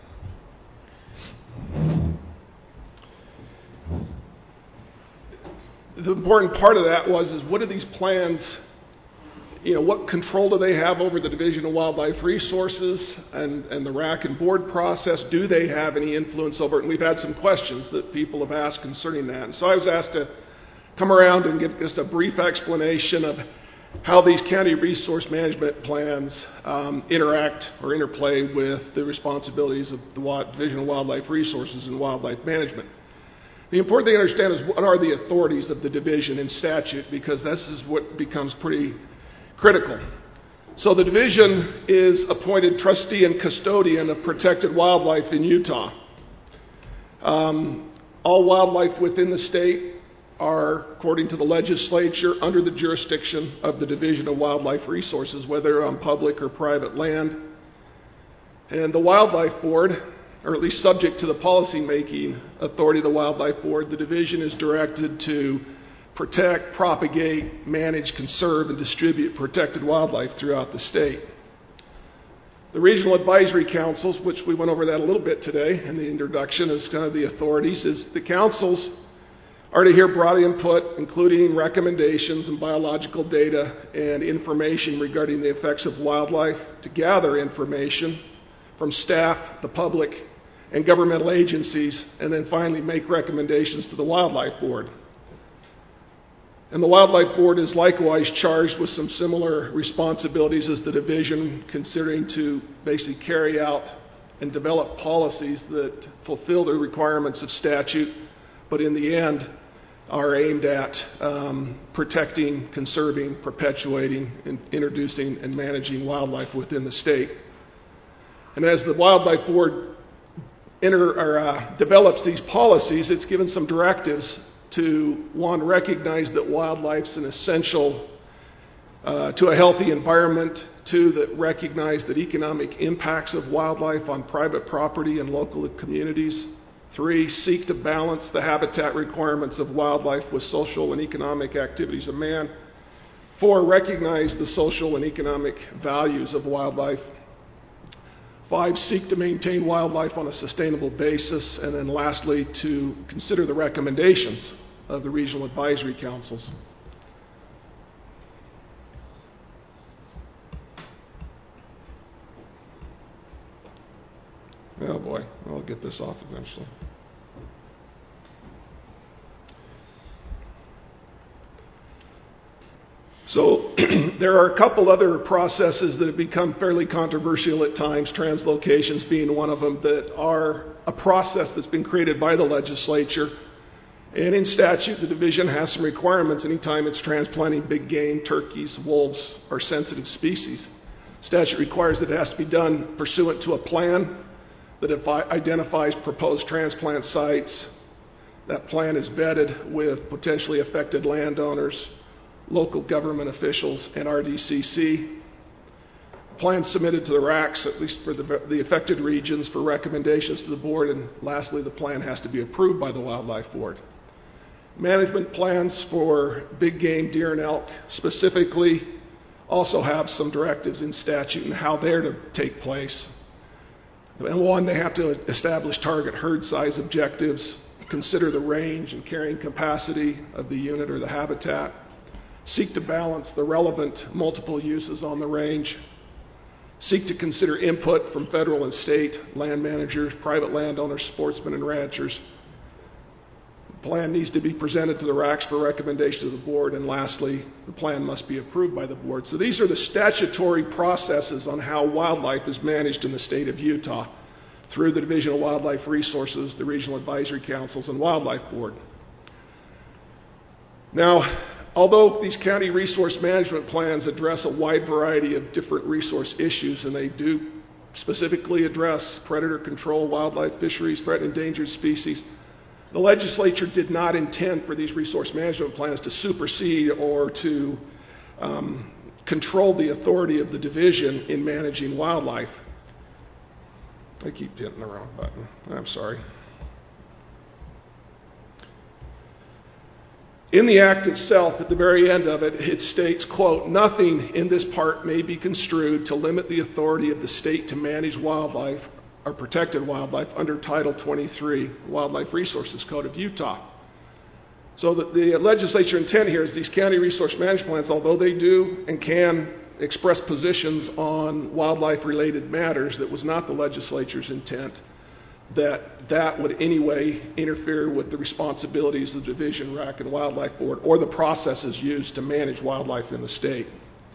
The important part of that was is what are these plans, you know, what control do they have over the Division of Wildlife Resources and, and the R A C and board process? Do they have any influence over it? And we've had some questions that people have asked concerning that. And so I was asked to come around and give just a brief explanation of how these county resource management plans um, interact or interplay with the responsibilities of the Division of Wildlife Resources and wildlife management. The important thing to understand is what are the authorities of the division in statute, because this is what becomes pretty critical. So the division is appointed trustee and custodian of protected wildlife in Utah. Um, all wildlife within the state are, according to the legislature, under the jurisdiction of the Division of Wildlife Resources, whether on public or private land. And the Wildlife Board, or at least subject to the policy-making authority of the Wildlife Board, the division is directed to protect, propagate, manage, conserve, and distribute protected wildlife throughout the state. The regional advisory councils, which we went over that a little bit today in the introduction as kind of the authorities, is the councils are to hear broad input, including recommendations and biological data and information regarding the effects of wildlife, to gather information from staff, the public, and governmental agencies, and then finally make recommendations to the Wildlife Board. And the Wildlife Board is likewise charged with some similar responsibilities as the division, considering to basically carry out and develop policies that fulfill the requirements of statute, but in the end are aimed at um, protecting, conserving, perpetuating, and introducing and managing wildlife within the state. And as the Wildlife Board enter, or, uh, develops these policies, it's given some directives to, one, recognize that wildlife's an essential uh, to a healthy environment, two, that recognize that economic impacts of wildlife on private property and local communities, three, seek to balance the habitat requirements of wildlife with social and economic activities of man, four, recognize the social and economic values of wildlife, five, seek to maintain wildlife on a sustainable basis, and then lastly, to consider the recommendations of the regional advisory councils. Oh boy, I'll get this off eventually. So there are a couple other processes that have become fairly controversial at times, translocations being one of them, that are a process that's been created by the legislature. And in statute, the division has some requirements anytime it's transplanting big game, turkeys, wolves, or sensitive species. Statute requires that it has to be done pursuant to a plan that identifies proposed transplant sites. That plan is vetted with potentially affected landowners, local government officials, and R D C C. plans submitted to the R A Cs, at least for the, the affected regions, for recommendations to the board, and lastly, the plan has to be approved by the Wildlife Board. Management plans for big game deer and elk specifically also have some directives in statute and how they're to take place. And one, they have to establish target herd size objectives, consider the range and carrying capacity of the unit or the habitat, seek to balance the relevant multiple uses on the range, seek to consider input from federal and state land managers, private landowners, sportsmen, and ranchers. The plan needs to be presented to the R A Cs for recommendation to the board, and lastly, the plan must be approved by the board. So these are the statutory processes on how wildlife is managed in the state of Utah through the Division of Wildlife Resources, the Regional Advisory Councils, and Wildlife Board. Now, although these county resource management plans address a wide variety of different resource issues, and they do specifically address predator control, wildlife, fisheries, threatened endangered species, the legislature did not intend for these resource management plans to supersede or to um, control the authority of the division in managing wildlife. I keep hitting the wrong button. I'm sorry. In the act itself, at the very end of it, it states, quote, "Nothing in this part may be construed to limit the authority of the state to manage wildlife or protected wildlife under Title twenty-three, Wildlife Resources Code of Utah." So the, the legislature intent here is these county resource management plans, although they do and can express positions on wildlife-related matters, that was not the legislature's intent that that would in any way interfere with the responsibilities of the Division, R A C, and Wildlife Board, or the processes used to manage wildlife in the state.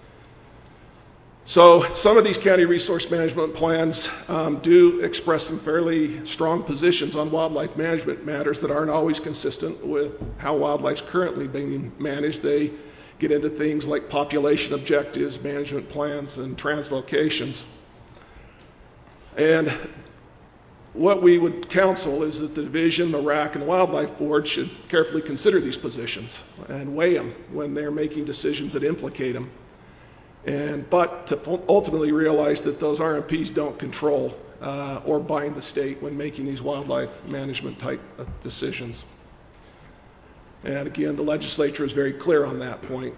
So some of these county resource management plans um, do express some fairly strong positions on wildlife management matters that aren't always consistent with how wildlife's currently being managed. They get into things like population objectives, management plans, and translocations. And what we would counsel is that the Division, the R A C, and Wildlife Board should carefully consider these positions and weigh them when they're making decisions that implicate them. And, but to ultimately realize that those R M Ps don't control uh, or bind the state when making these wildlife management type of decisions. And again, the legislature is very clear on that point.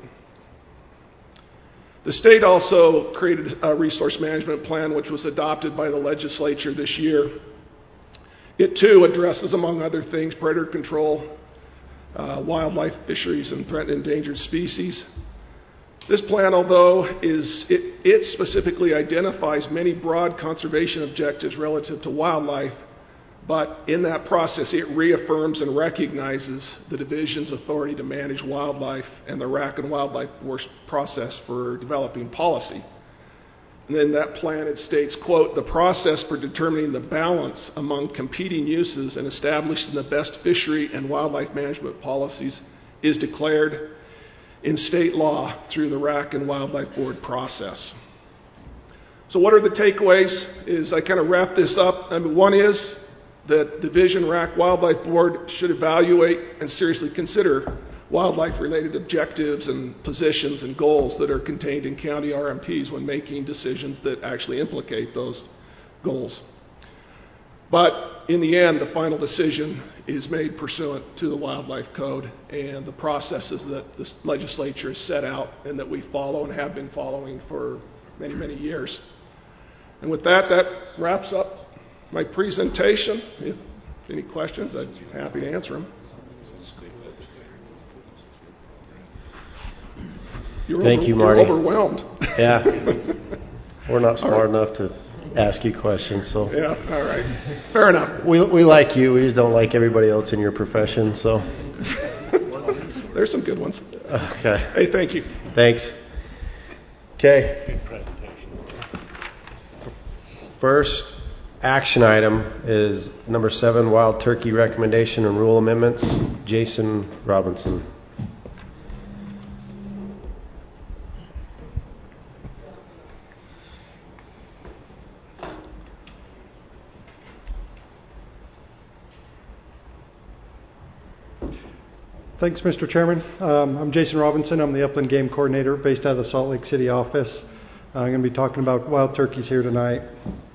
The state also created a resource management plan which was adopted by the legislature this year. It too addresses, among other things, predator control, uh, wildlife, fisheries, and threatened endangered species. This plan, although is, it, it specifically identifies many broad conservation objectives relative to wildlife, but in that process it reaffirms and recognizes the Division's authority to manage wildlife and the R A C and Wildlife Board process for developing policy. And then that plan, it states, quote, "The process for determining the balance among competing uses and establishing the best fishery and wildlife management policies is declared in state law through the R A C and Wildlife Board process." So what are the takeaways? Is I kind of wrap this up. I mean, one is that Division, R A C, Wildlife Board should evaluate and seriously consider wildlife-related objectives and positions and goals that are contained in county R M Ps when making decisions that actually implicate those goals. But in the end, the final decision is made pursuant to the Wildlife Code and the processes that the legislature has set out and that we follow and have been following for many, many years. And with that, that wraps up my presentation. If any questions, I'd be happy to answer them. You're Thank over, you, Marty. You're overwhelmed. Yeah. We're not smart enough to ask you questions, so. Yeah, all right. Fair enough. We, we like you. We just don't like everybody else in your profession, so. There's some good ones. Okay. Hey, thank you. Thanks. Okay. Good presentation. First action item is number seven, wild turkey recommendation and rule amendments. Jason Robinson. Thanks, Mister Chairman. Um, I'm Jason Robinson. I'm the Upland Game Coordinator based out of the Salt Lake City office. I'm going to be talking about wild turkeys here tonight.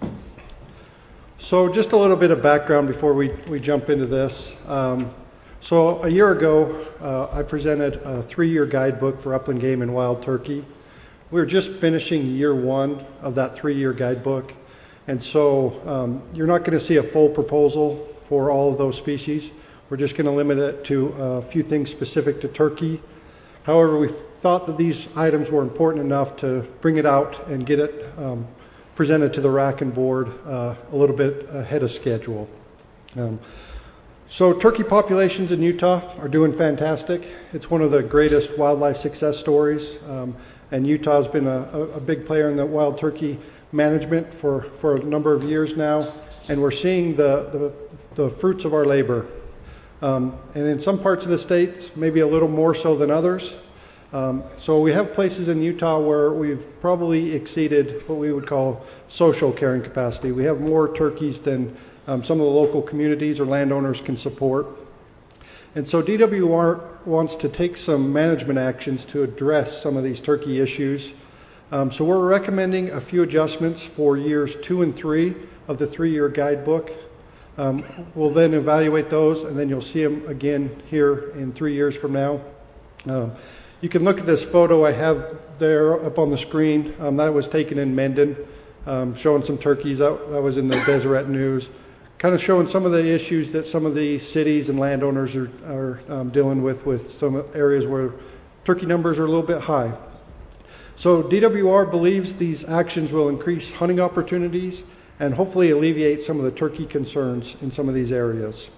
So just a little bit of background before we, we jump into this. Um, so a year ago, uh, I presented a three-year guidebook for upland game and wild turkey. We were just finishing year one of that three-year guidebook. And so um, you're not going to see a full proposal for all of those species. We're just going to limit it to a few things specific to turkey. However, we thought that these items were important enough to bring it out and get it um, presented to the R A C and board uh, a little bit ahead of schedule. Um, so turkey populations in Utah are doing fantastic. It's one of the greatest wildlife success stories. Um, and Utah has been a, a big player in the wild turkey management for, for a number of years now. And we're seeing the, the, the fruits of our labor. Um, and in some parts of the state, maybe a little more so than others. Um, so we have places in Utah where we've probably exceeded what we would call social carrying capacity. We have more turkeys than um, some of the local communities or landowners can support. And so D W R wants to take some management actions to address some of these turkey issues. Um, so we're recommending a few adjustments for years two and three of the three-year guidebook. Um, we'll then evaluate those, and then you'll see them again here in three years from now. Um, you can look at this photo I have there up on the screen. Um, that was taken in Mendon, um, showing some turkeys. That, that was in the Deseret News, kind of showing some of the issues that some of the cities and landowners are, are um, dealing with, with some areas where turkey numbers are a little bit high. So D W R believes these actions will increase hunting opportunities and hopefully alleviate some of the turkey concerns in some of these areas.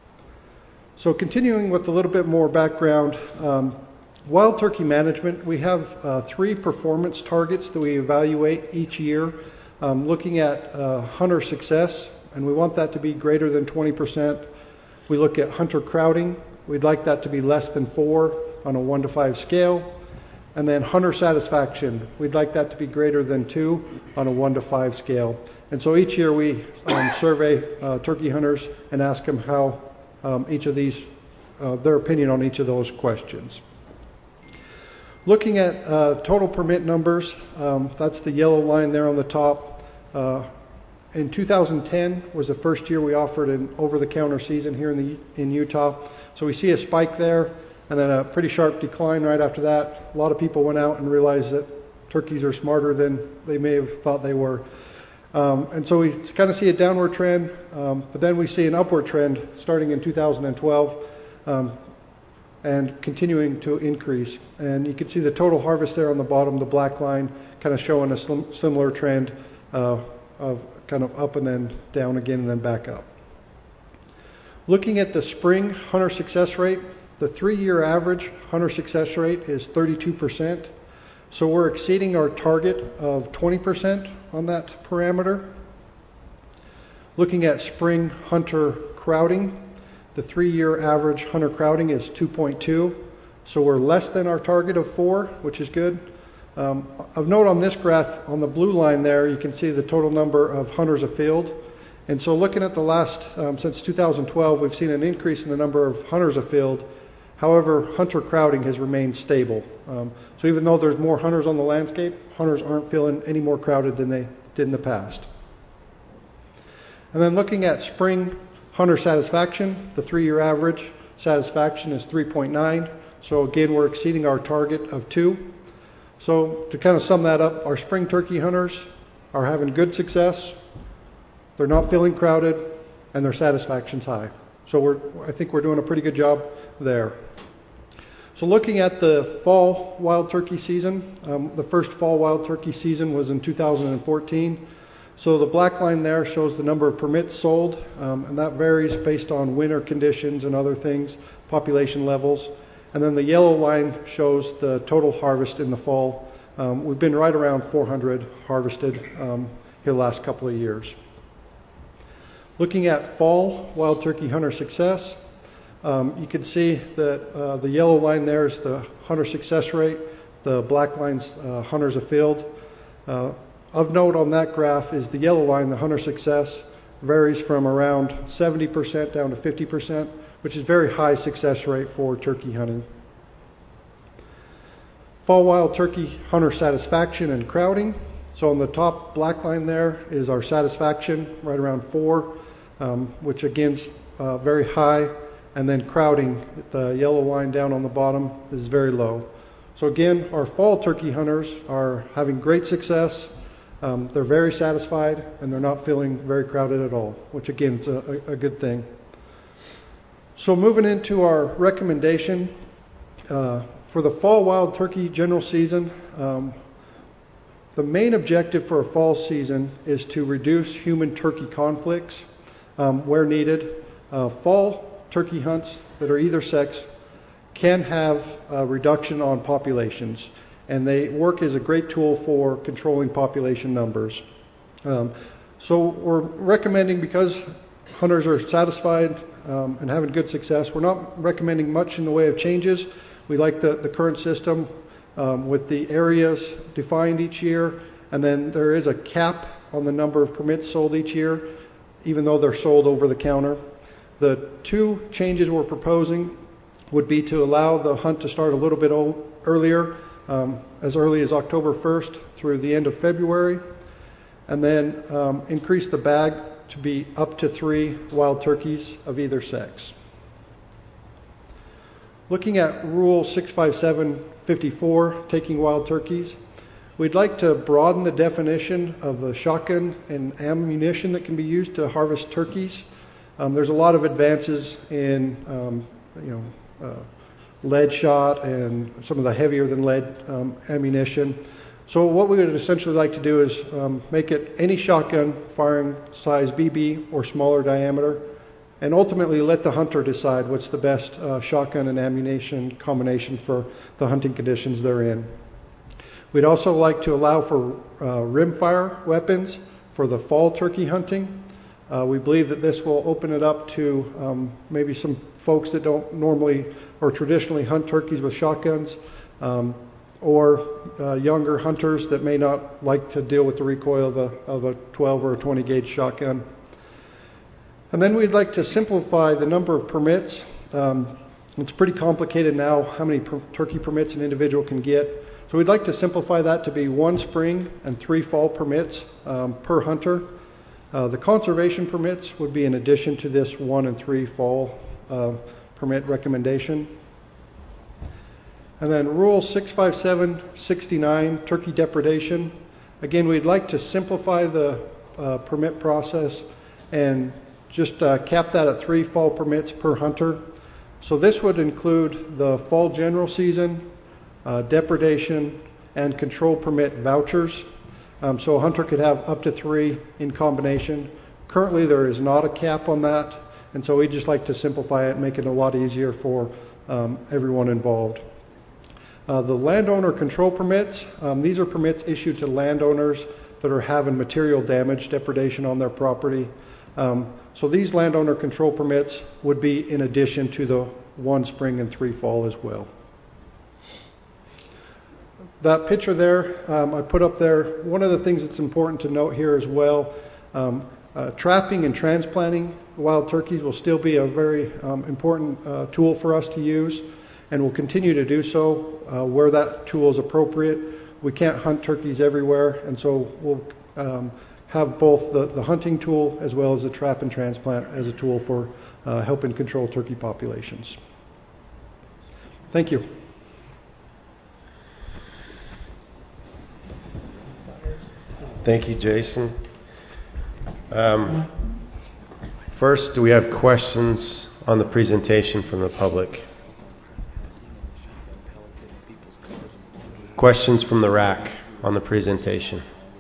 So continuing with a little bit more background, um, wild turkey management, we have uh, three performance targets that we evaluate each year, um, looking at uh, hunter success, and we want that to be greater than twenty percent. We look at hunter crowding. We'd like that to be less than four on a one to five scale. And then hunter satisfaction, we'd like that to be greater than two on a one to five scale. And so each year we um, survey uh, turkey hunters and ask them how um, each of these, uh, their opinion on each of those questions. Looking at uh, total permit numbers, um, that's the yellow line there on the top. Uh, in two thousand ten was the first year we offered an over-the-counter season here in, the, in Utah. So we see a spike there, and then a pretty sharp decline right after that. A lot of people went out and realized that turkeys are smarter than they may have thought they were. Um, and so we kind of see a downward trend, um, but then we see an upward trend starting in two thousand twelve um, and continuing to increase. And you can see the total harvest there on the bottom, the black line, kind of showing a slim, similar trend uh, of kind of up and then down again and then back up. Looking at the spring hunter success rate, the three-year average hunter success rate is thirty-two percent. So we're exceeding our target of twenty percent on that parameter. Looking at spring hunter crowding, the three-year average hunter crowding is two point two. So we're less than our target of four, which is good. Um, of note on this graph, on the blue line there, you can see the total number of hunters afield. And so looking at the last, um, since two thousand twelve, we've seen an increase in the number of hunters afield. However, hunter crowding has remained stable. Um, so even though there's more hunters on the landscape, hunters aren't feeling any more crowded than they did in the past. And then looking at spring hunter satisfaction, the three-year average satisfaction is three point nine. So again, we're exceeding our target of two. So to kind of sum that up, our spring turkey hunters are having good success. They're not feeling crowded, and their satisfaction's high. So we're, I think we're doing a pretty good job there. So looking at the fall wild turkey season, um, the first fall wild turkey season was in two thousand fourteen. So the black line there shows the number of permits sold, um, and that varies based on winter conditions and other things, population levels. And then the yellow line shows the total harvest in the fall. Um, we've been right around four hundred harvested um, here the last couple of years. Looking at fall wild turkey hunter success, um, you can see that uh, the yellow line there is the hunter success rate. The black line's uh, hunters afield. Uh, of note on that graph is the yellow line, the hunter success, varies from around seventy percent down to fifty percent, which is very high success rate for turkey hunting. Fall wild turkey hunter satisfaction and crowding. So on the top black line there is our satisfaction, right around four, um, which again is uh, very high. And then crowding, the yellow line down on the bottom, is very low. So again, our fall turkey hunters are having great success. Um, they're very satisfied, and they're not feeling very crowded at all, which again is a, a good thing. So moving into our recommendation uh, for the fall wild turkey general season, um, the main objective for a fall season is to reduce human-turkey conflicts um, where needed. Uh, fall turkey hunts that are either sex can have a reduction on populations, and they work as a great tool for controlling population numbers. Um, so we're recommending, because hunters are satisfied um, and having good success, we're not recommending much in the way of changes. We like the, the current system um, with the areas defined each year, and then there is a cap on the number of permits sold each year, even though they're sold over the counter. The two changes we're proposing would be to allow the hunt to start a little bit old, earlier, um, as early as October first through the end of February, and then um, increase the bag to be up to three wild turkeys of either sex. Looking at Rule six fifty-seven fifty-four, taking wild turkeys, we'd like to broaden the definition of the shotgun and ammunition that can be used to harvest turkeys. Um, there's a lot of advances in, um, you know, uh, lead shot and some of the heavier than lead um, ammunition. So what we would essentially like to do is um, make it any shotgun firing size B B or smaller diameter, and ultimately let the hunter decide what's the best uh, shotgun and ammunition combination for the hunting conditions they're in. We'd also like to allow for uh, rimfire weapons for the fall turkey hunting. Uh, we believe that this will open it up to um, maybe some folks that don't normally or traditionally hunt turkeys with shotguns, um, or uh, younger hunters that may not like to deal with the recoil of a, of a twelve or a twenty gauge shotgun. And then we'd like to simplify the number of permits. Um, it's pretty complicated now how many per- turkey permits an individual can get. So we'd like to simplify that to be one spring and three fall permits um, per hunter. Uh, the conservation permits would be in addition to this one and three fall uh, permit recommendation. And then Rule six fifty-seven sixty-nine, turkey depredation. Again, we'd like to simplify the uh, permit process and just uh, cap that at three fall permits per hunter. So this would include the fall general season, uh, depredation, and control permit vouchers. Um, so a hunter could have up to three in combination. Currently there is not a cap on that, and so we'd just like to simplify it and make it a lot easier for um, everyone involved. Uh, the landowner control permits, um, these are permits issued to landowners that are having material damage, depredation on their property. Um, so these landowner control permits would be in addition to the one spring and three fall as well. That picture there, um, I put up there. One of the things that's important to note here as well, um, uh, trapping and transplanting wild turkeys will still be a very um, important uh, tool for us to use, and we'll continue to do so uh, where that tool is appropriate. We can't hunt turkeys everywhere, and so we'll um, have both the, the hunting tool as well as the trap and transplant as a tool for uh, helping control turkey populations. Thank you. Thank you, Jason. Um, first, do we have questions on the presentation from the public? Questions from the rack on the presentation?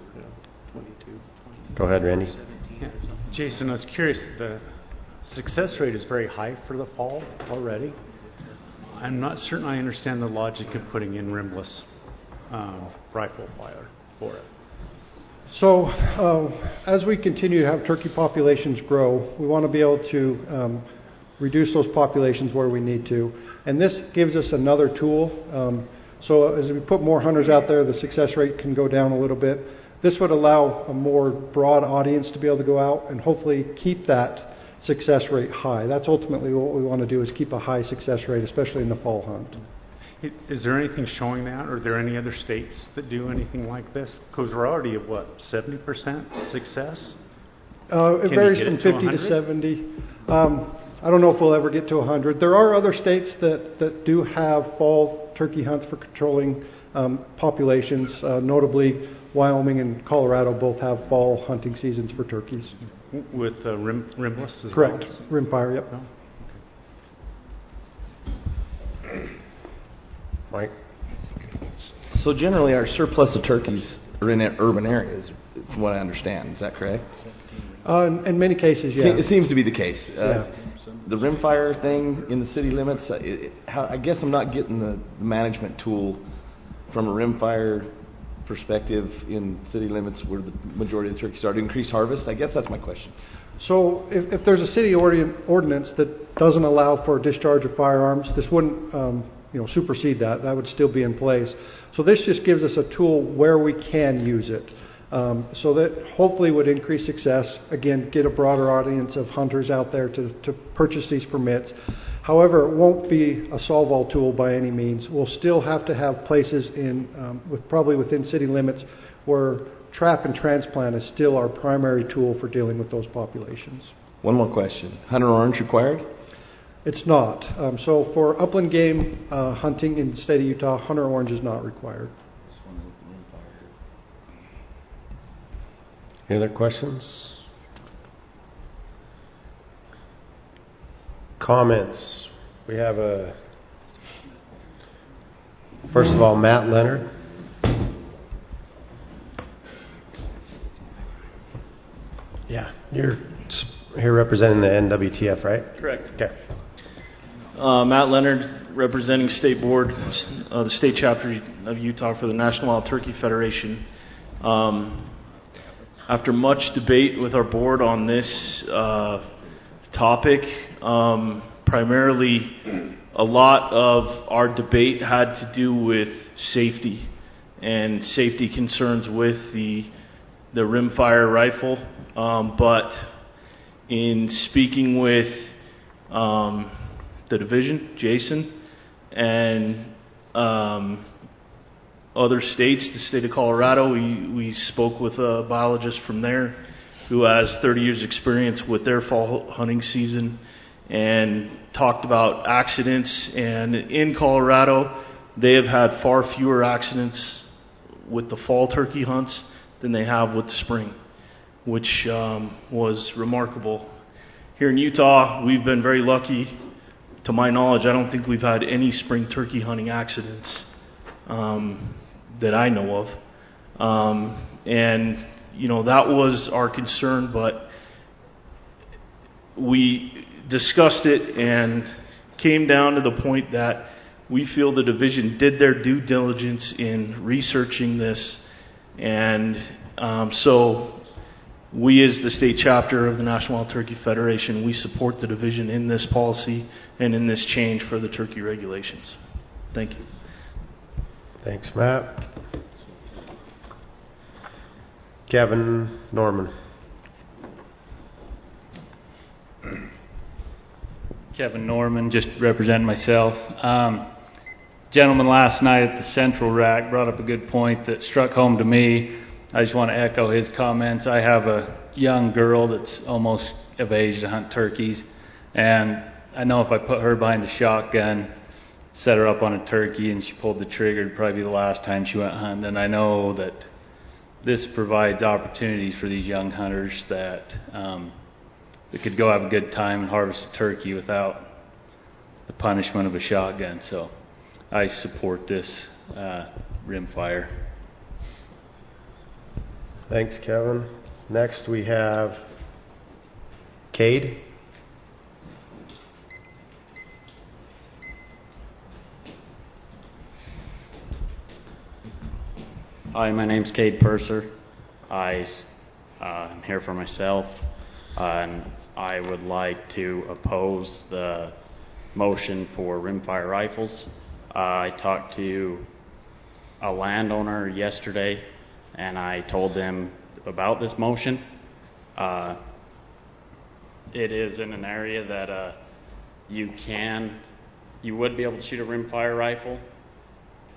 Go ahead, Randy. Yeah. Jason, I was curious, the success rate is very high for the fall already. I'm not certain I understand the logic of putting in rimless um, rifle fire for it. So uh, as we continue to have turkey populations grow, we want to be able to um, reduce those populations where we need to. And this gives us another tool. Um, so as we put more hunters out there, the success rate can go down a little bit. This would allow a more broad audience to be able to go out and hopefully keep that success rate high. That's ultimately what we want to do, is keep a high success rate, especially in the fall hunt. I- Is there anything showing that? Are there any other states that do anything like this? Because we're already at what, seventy percent success? Uh, it Can you varies get from it to fifty to one hundred? seventy. Um, I don't know if we'll ever get to one hundred. There are other states that, that do have fall turkey hunts for controlling um, populations. Uh, notably, Wyoming and Colorado both have fall hunting seasons for turkeys. With uh, rim, rimless as Correct. well? Rimfire, yep. Mike? So generally, our surplus of turkeys are in urban areas, from what I understand. Is that correct? Uh, in, in many cases, yeah. Se- It seems to be the case. Uh, Yeah. The rimfire thing in the city limits, uh, it, it, how, I guess I'm not getting the, the management tool from a rimfire perspective in city limits where the majority of the turkeys are to increase harvest. I guess that's my question. So if, if there's a city ordi- ordinance that doesn't allow for discharge of firearms, this wouldn't um, you know, supersede that. That would still be in place. So this just gives us a tool where we can use it. Um, so that hopefully would increase success. Again, get a broader audience of hunters out there to, to purchase these permits. However, it won't be a solve-all tool by any means. We'll still have to have places in, um, with probably within city limits, where trap and transplant is still our primary tool for dealing with those populations. One more question. Hunter orange required? It's not. Um, so for upland game uh, hunting in the state of Utah, hunter orange is not required. Any other questions? Comments? We have a, first of all, Matt Leonard. Yeah, you're s- here representing the N W T F, right? Correct. Okay. Uh, Matt Leonard, representing State Board, uh, the state chapter of Utah for the National Wild Turkey Federation. Um, after much debate with our board on this uh, topic, um, primarily a lot of our debate had to do with safety and safety concerns with the the rimfire rifle. Um, but in speaking with um, the division, Jason, and um, other states, the state of Colorado, we, we spoke with a biologist from there who has thirty years experience with their fall hunting season and talked about accidents. And in Colorado, they have had far fewer accidents with the fall turkey hunts than they have with the spring, which um, was remarkable. Here in Utah, we've been very lucky. To my knowledge, I don't think we've had any spring turkey hunting accidents um, that I know of. Um, and, you know, that was our concern, but we discussed it and came down to the point that we feel the division did their due diligence in researching this. And um, so we, as the state chapter of the National Wild Turkey Federation, we support the division in this policy and in this change for the turkey regulations. Thank you. Thanks, Matt. Kevin Norman. Kevin Norman, just representing myself. Um, gentleman last night at the Central Rack brought up a good point that struck home to me. I just want to echo his comments. I have a young girl that's almost of age to hunt turkeys, and I know if I put her behind the shotgun, set her up on a turkey, and she pulled the trigger, it'd probably be the last time she went hunting. And I know that this provides opportunities for these young hunters that um, that could go have a good time and harvest a turkey without the punishment of a shotgun. So I support this uh, rimfire. Thanks, Kevin. Next we have Cade. Hi, my name's Cade Purser. I uh, am here for myself, uh, and I would like to oppose the motion for rimfire rifles. Uh, I talked to a landowner yesterday, and I told them about this motion. Uh, it is in an area that uh, you can, you would be able to shoot a rimfire rifle,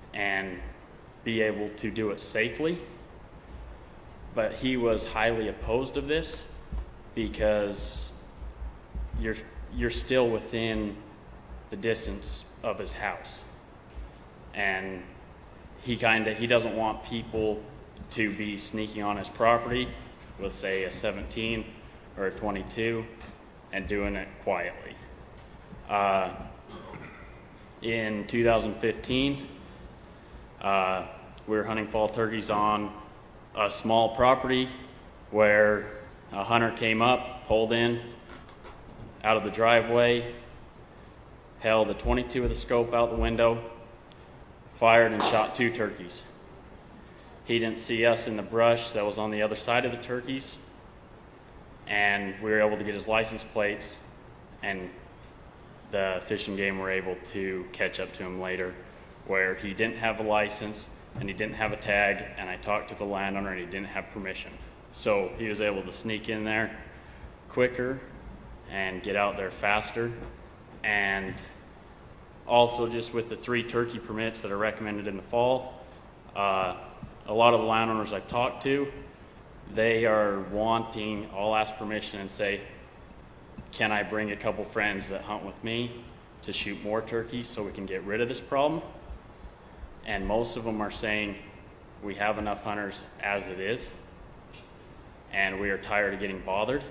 and be able to do it safely. But he was highly opposed of this because you're you're still within the distance of his house, and he kind of he doesn't want people to be sneaking on his property with, say, a seventeen or a twenty-two and doing it quietly. Uh, in two thousand fifteen, uh, we were hunting fall turkeys on a small property where a hunter came up, pulled in out of the driveway, held a twenty-two with a scope out the window, fired and shot two turkeys. He didn't see us in the brush that was on the other side of the turkeys, and we were able to get his license plates, and the Fish and Game were able to catch up to him later, where he didn't have a license and he didn't have a tag, and I talked to the landowner and he didn't have permission. So he was able to sneak in there quicker and get out there faster. And also, just with the three turkey permits that are recommended in the fall, uh, a lot of the landowners I've talked to, they are wanting, I'll ask permission and say, can I bring a couple friends that hunt with me to shoot more turkeys so we can get rid of this problem? And most of them are saying, we have enough hunters as it is, and we are tired of getting bothered.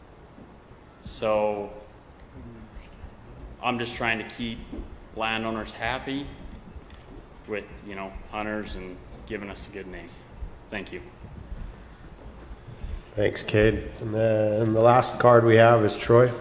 So I'm just trying to keep landowners happy with, you know, hunters and giving us a good name. Thank you. Thanks, Cade. And then the last card we have is Troy.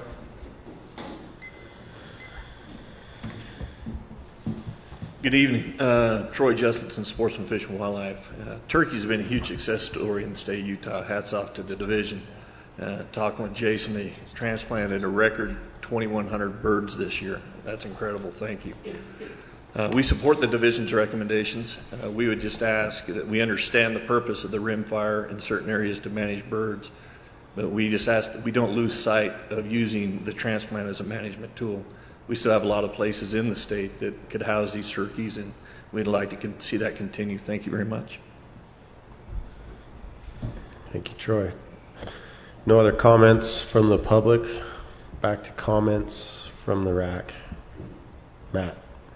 Good evening. Uh, Troy Justinson, Sportsman Fish and Wildlife. Uh, turkey's been a huge success story in the state of Utah. Hats off to the division. Uh, talking with Jason, they transplanted a record twenty-one hundred birds this year. That's incredible. Thank you. Uh, we support the division's recommendations. Uh, we would just ask that we understand the purpose of the rimfire in certain areas to manage birds, but we just ask that we don't lose sight of using the transplant as a management tool. We still have a lot of places in the state that could house these turkeys, and we'd like to con- see that continue. Thank you very much. Thank you, Troy. No other comments from the public. Back to comments from the R A C. Matt.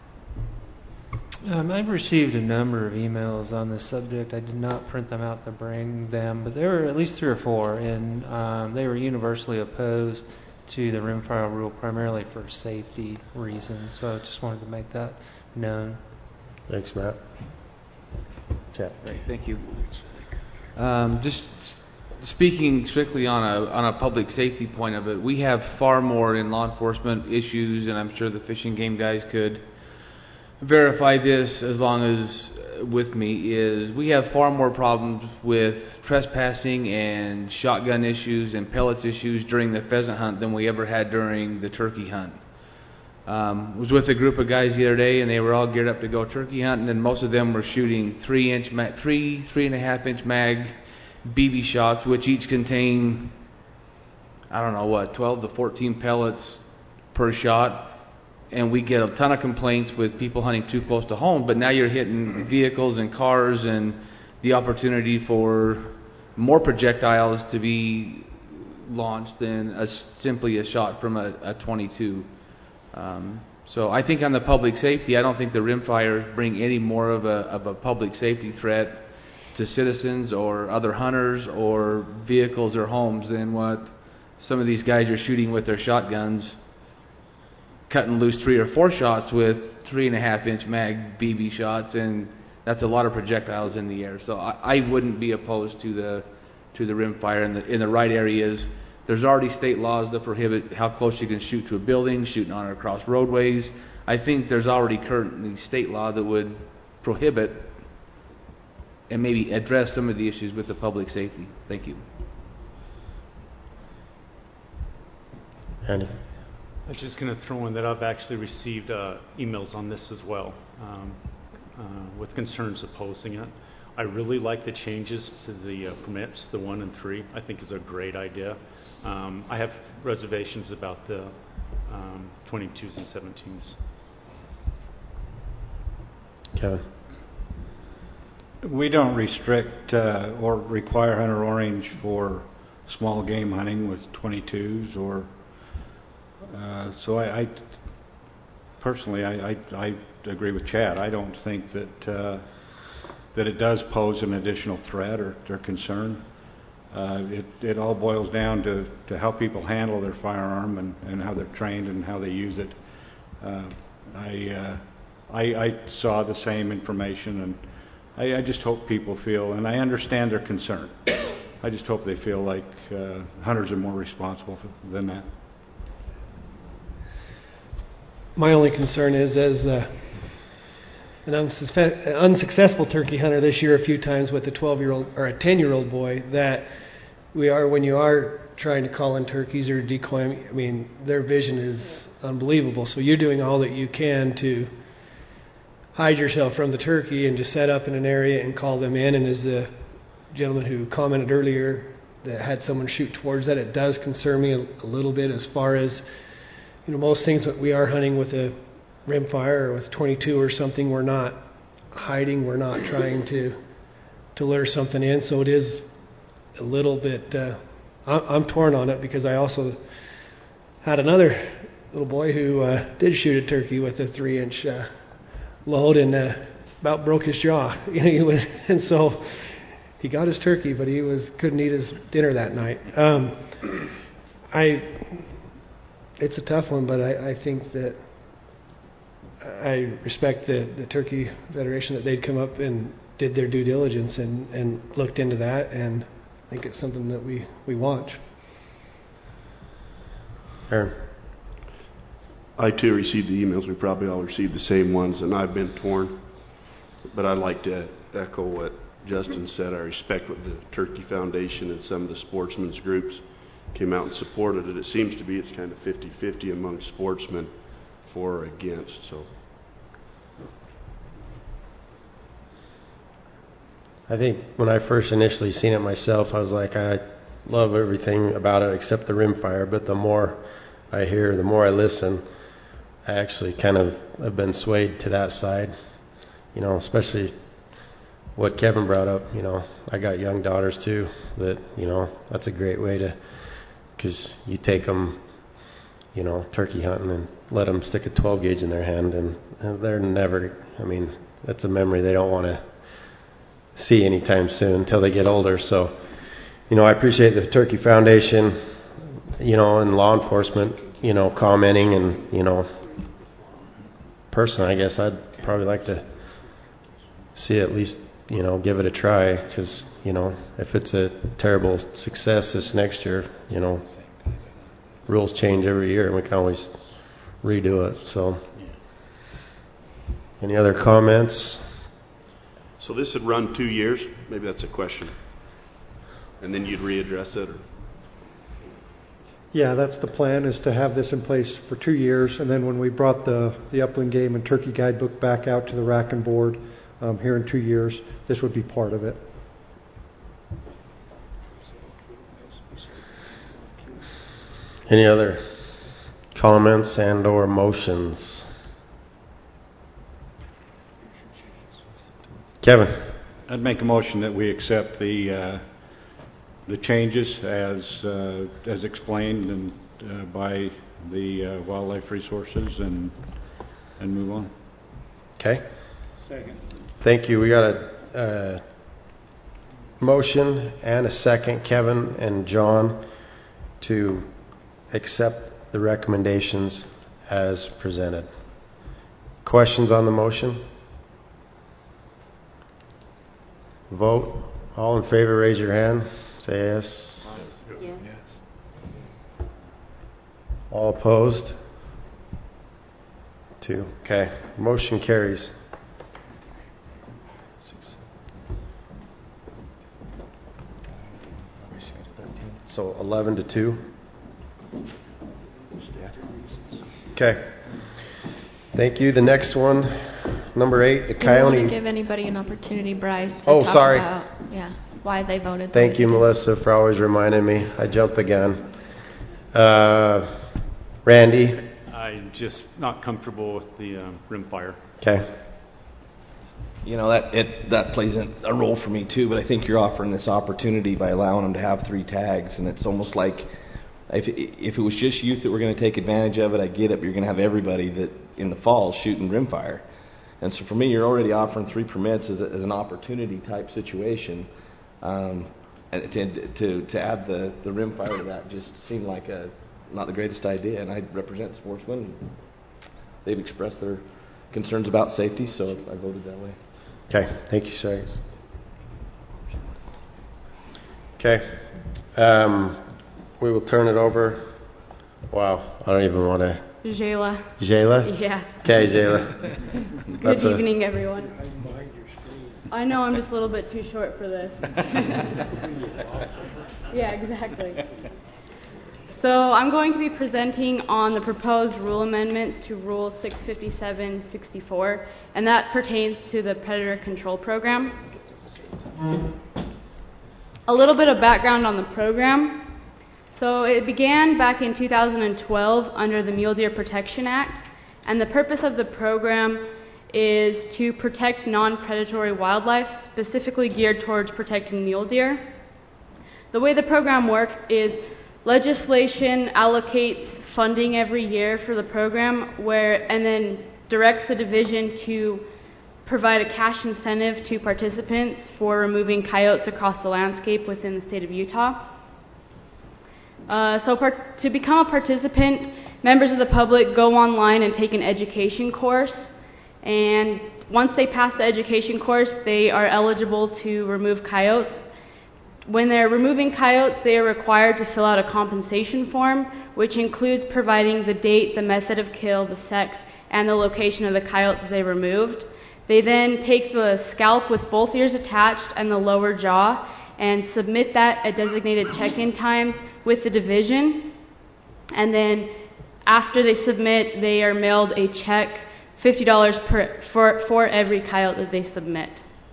Um, I've received a number of emails on this subject. I did not print them out to bring them, but there were at least three or four, and um, they were universally opposed to the rimfire rule, primarily for safety reasons. So I just wanted to make that known. Thanks, Matt. Chat. Great, thank you. Um, just speaking strictly on a on a public safety point of it, we have far more in law enforcement issues, and I'm sure the Fish and Game guys could verify this as long as uh, with me, is we have far more problems with trespassing and shotgun issues and pellets issues during the pheasant hunt than we ever had during the turkey hunt. Um, was with a group of guys the other day, and they were all geared up to go turkey hunting, and most of them were shooting three inch, ma- three three and a half inch mag B B shots, which each contain, I don't know what, twelve to fourteen pellets per shot. And we get a ton of complaints with people hunting too close to home, but now you're hitting vehicles and cars, and the opportunity for more projectiles to be launched than a, simply a shot from a, a twenty-two. Um, so I think on the public safety, I don't think the rimfires bring any more of a, of a public safety threat to citizens or other hunters or vehicles or homes than what some of these guys are shooting with their shotguns, cutting loose three or four shots with three and a half inch mag B B shots, and that's a lot of projectiles in the air. So I, I wouldn't be opposed to the to the rimfire in the in the right areas. There's already state laws that prohibit how close you can shoot to a building, shooting on or across roadways. I think there's already currently state law that would prohibit and maybe address some of the issues with the public safety. Thank you. Andy. I was just going to throw in that I've actually received uh, emails on this as well, um, uh, with concerns opposing it. I really like the changes to the uh, permits, the one and three. I think is a great idea. Um, I have reservations about the um, twenty-twos and seventeens. Kevin. we don't restrict uh, or require hunter orange for small game hunting with twenty-twos or uh, so I, I personally I, I, I agree with Chad. I don't think that uh, that it does pose an additional threat or, or concern. Uh, it, it all boils down to, to how people handle their firearm and, and how they're trained and how they use it. Uh, I, uh, I I saw the same information, and I, I just hope people feel, and I understand their concern. I just hope they feel like uh, hunters are more responsible for, than that. My only concern is, as uh, an unsuspe- unsuccessful turkey hunter this year a few times with a twelve-year-old or a ten-year-old boy, that we are, when you are trying to call in turkeys or decoy them, I mean, their vision is unbelievable. So you're doing all that you can to hide yourself from the turkey and just set up in an area and call them in. And as the gentleman who commented earlier that had someone shoot towards that, it does concern me a, a little bit as far as, you know, most things that we are hunting with a rimfire or with twenty-two or something, we're not hiding, we're not trying to to lure something in. So it is a little bit, uh, I'm torn on it because I also had another little boy who uh, did shoot a turkey with a three-inch uh, load and uh, about broke his jaw. You know, he was, and so he got his turkey, but he was couldn't eat his dinner that night. Um, I, it's a tough one, but I, I think that I respect the, the Turkey Federation that they'd come up and did their due diligence and, and looked into that, and I think it's something that we, we watch. Aaron. I too received the emails. We probably all received the same ones, and I've been torn. But I'd like to echo what Justin said. I respect what the Turkey Foundation and some of the sportsmen's groups came out and supported it. It seems to be it's kind of fifty-fifty among sportsmen for or against. So I think when I first initially seen it myself, I was like, I love everything about it except the rimfire. But the more I hear, the more I listen, I actually kind of have been swayed to that side. You know, especially what Kevin brought up. You know, I got young daughters too. That, you know, that's a great way to, because you take them, you know, turkey hunting and let them stick a twelve gauge in their hand, and, and they're never, I mean, that's a memory they don't want to see anytime soon until they get older. So, you know, I appreciate the Turkey Foundation, you know, and law enforcement, you know, commenting, and, you know, personally, I guess I'd probably like to see at least, you know, give it a try, because, you know, if it's a terrible success this next year, you know, rules change every year and we can always redo it. So, any other comments? So this would run two years? Maybe that's a question. And then you'd readdress it? Or? Yeah, that's the plan, is to have this in place for two years. And then when we brought the, the Upland Game and Turkey Guidebook back out to the rack and board um, here in two years, this would be part of it. Any other comments and or motions? Kevin. I'd make a motion that we accept the uh, the changes as uh, as explained and uh, by the uh, Wildlife Resources, and and move on. Okay. Second. Thank you. We got a, a motion and a second, Kevin and John, to accept the recommendations as presented. Questions on the motion? Vote. All in favor, raise your hand. Say yes. Yes. Yes. All opposed? Two. Okay. Motion carries. So eleven to two. Okay. Thank you. The next one, number eight, the I Coyote. want to give anybody an opportunity, Bryce, to Oh, talk sorry. about yeah, why they voted. the Thank way you, they did. Melissa, for always reminding me. I jumped the gun. Uh, Randy. I'm just not comfortable with the um, rimfire. Okay. you know, that it that plays in a role for me too. But I think you're offering this opportunity by allowing them to have three tags, and it's almost like if if it was just youth that were going to take advantage of it, I get it. But you're going to have everybody that in the fall shooting rimfire, and so for me, you're already offering three permits as, a, as an opportunity type situation. Um, and to, to to add the the rimfire to that just seemed like a not the greatest idea. And I represent sportsmen. They've expressed their concerns about safety, so I voted that way. Okay, thank you, Cyrus. Okay, um, we will turn it over. Wow, I don't even want to. Jayla. Jayla? Yeah. Okay, Jayla. Good That's evening, a, everyone. I know I'm just a little bit too short for this. Yeah, exactly. So I'm going to be presenting on the proposed rule amendments to Rule six fifty-seven sixty-four, and that pertains to the Predator Control Program. A little bit of background on the program. So it began back in two thousand twelve under the Mule Deer Protection Act, and the purpose of the program is to protect non-predatory wildlife, specifically geared towards protecting mule deer. The way the program works is legislation allocates funding every year for the program, where and then directs the division to provide a cash incentive to participants for removing coyotes across the landscape within the state of Utah. Uh, so part, to become a participant, members of the public go online and take an education course. And once they pass the education course, they are eligible to remove coyotes. When they're removing coyotes, they are required to fill out a compensation form, which includes providing the date, the method of kill, the sex, and the location of the coyote that they removed. They then take the scalp with both ears attached and the lower jaw and submit that at designated check-in times with the division. And then after they submit, they are mailed a check, fifty dollars per, for, for every coyote that they submit.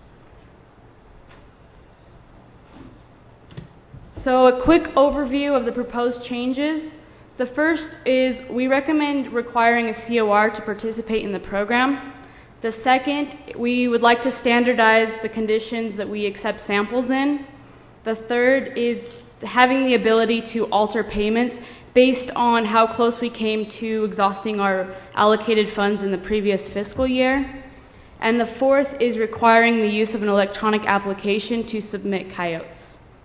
So a quick overview of the proposed changes. The first is we recommend requiring a C O R to participate in the program. The second, we would like to standardize the conditions that we accept samples in. The third is having the ability to alter payments based on how close we came to exhausting our allocated funds in the previous fiscal year. And the fourth is requiring the use of an electronic application to submit coyotes.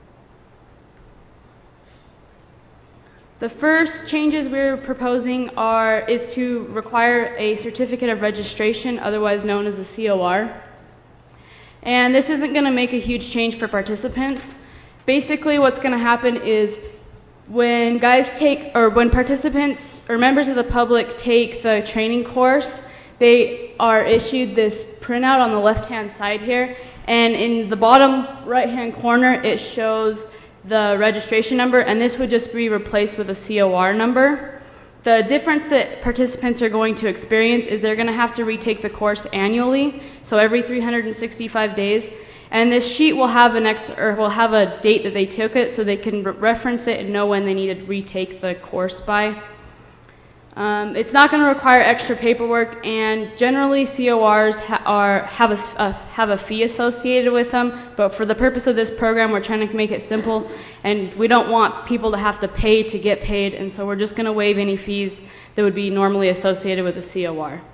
The first changes we're proposing are is to require a certificate of registration, otherwise known as a C O R. And this isn't going to make a huge change for participants. Basically, what's going to happen is when guys take, or when participants or members of the public take the training course, they are issued this printout on the left-hand side here, and in the bottom right-hand corner, it shows the registration number, and this would just be replaced with a C O R number. The difference that participants are going to experience is they're going to have to retake the course annually, so every three hundred sixty-five days. And this sheet will have an ex or will have a date that they took it, so they can re reference it and know when they need to retake the course by. Um, it's not going to require extra paperwork, and generally C O Rs ha are have a uh, have a fee associated with them. But for the purpose of this program, we're trying to make it simple, and we don't want people to have to pay to get paid, and so we're just going to waive any fees that would be normally associated with a C O R.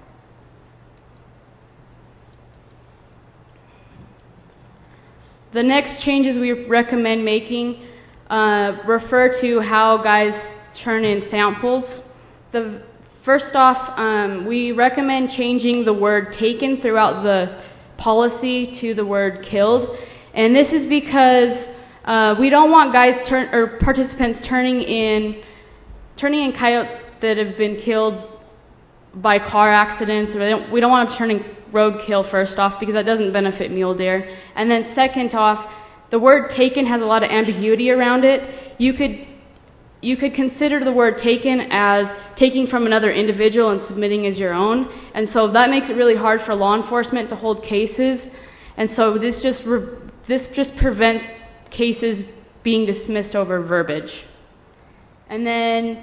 The next changes we recommend making uh, refer to how guys turn in samples. The, first off, um, we recommend changing the word taken throughout the policy to the word killed. And this is because uh, we don't want guys turn or participants turning in turning in coyotes that have been killed by car accidents. Or they don't, we don't want them turning roadkill first off, because that doesn't benefit mule deer. And then second off, the word taken has a lot of ambiguity around it. You could You could consider the word taken as taking from another individual and submitting as your own. And so that makes it really hard for law enforcement to hold cases. And so this just, re this just prevents cases being dismissed over verbiage. And then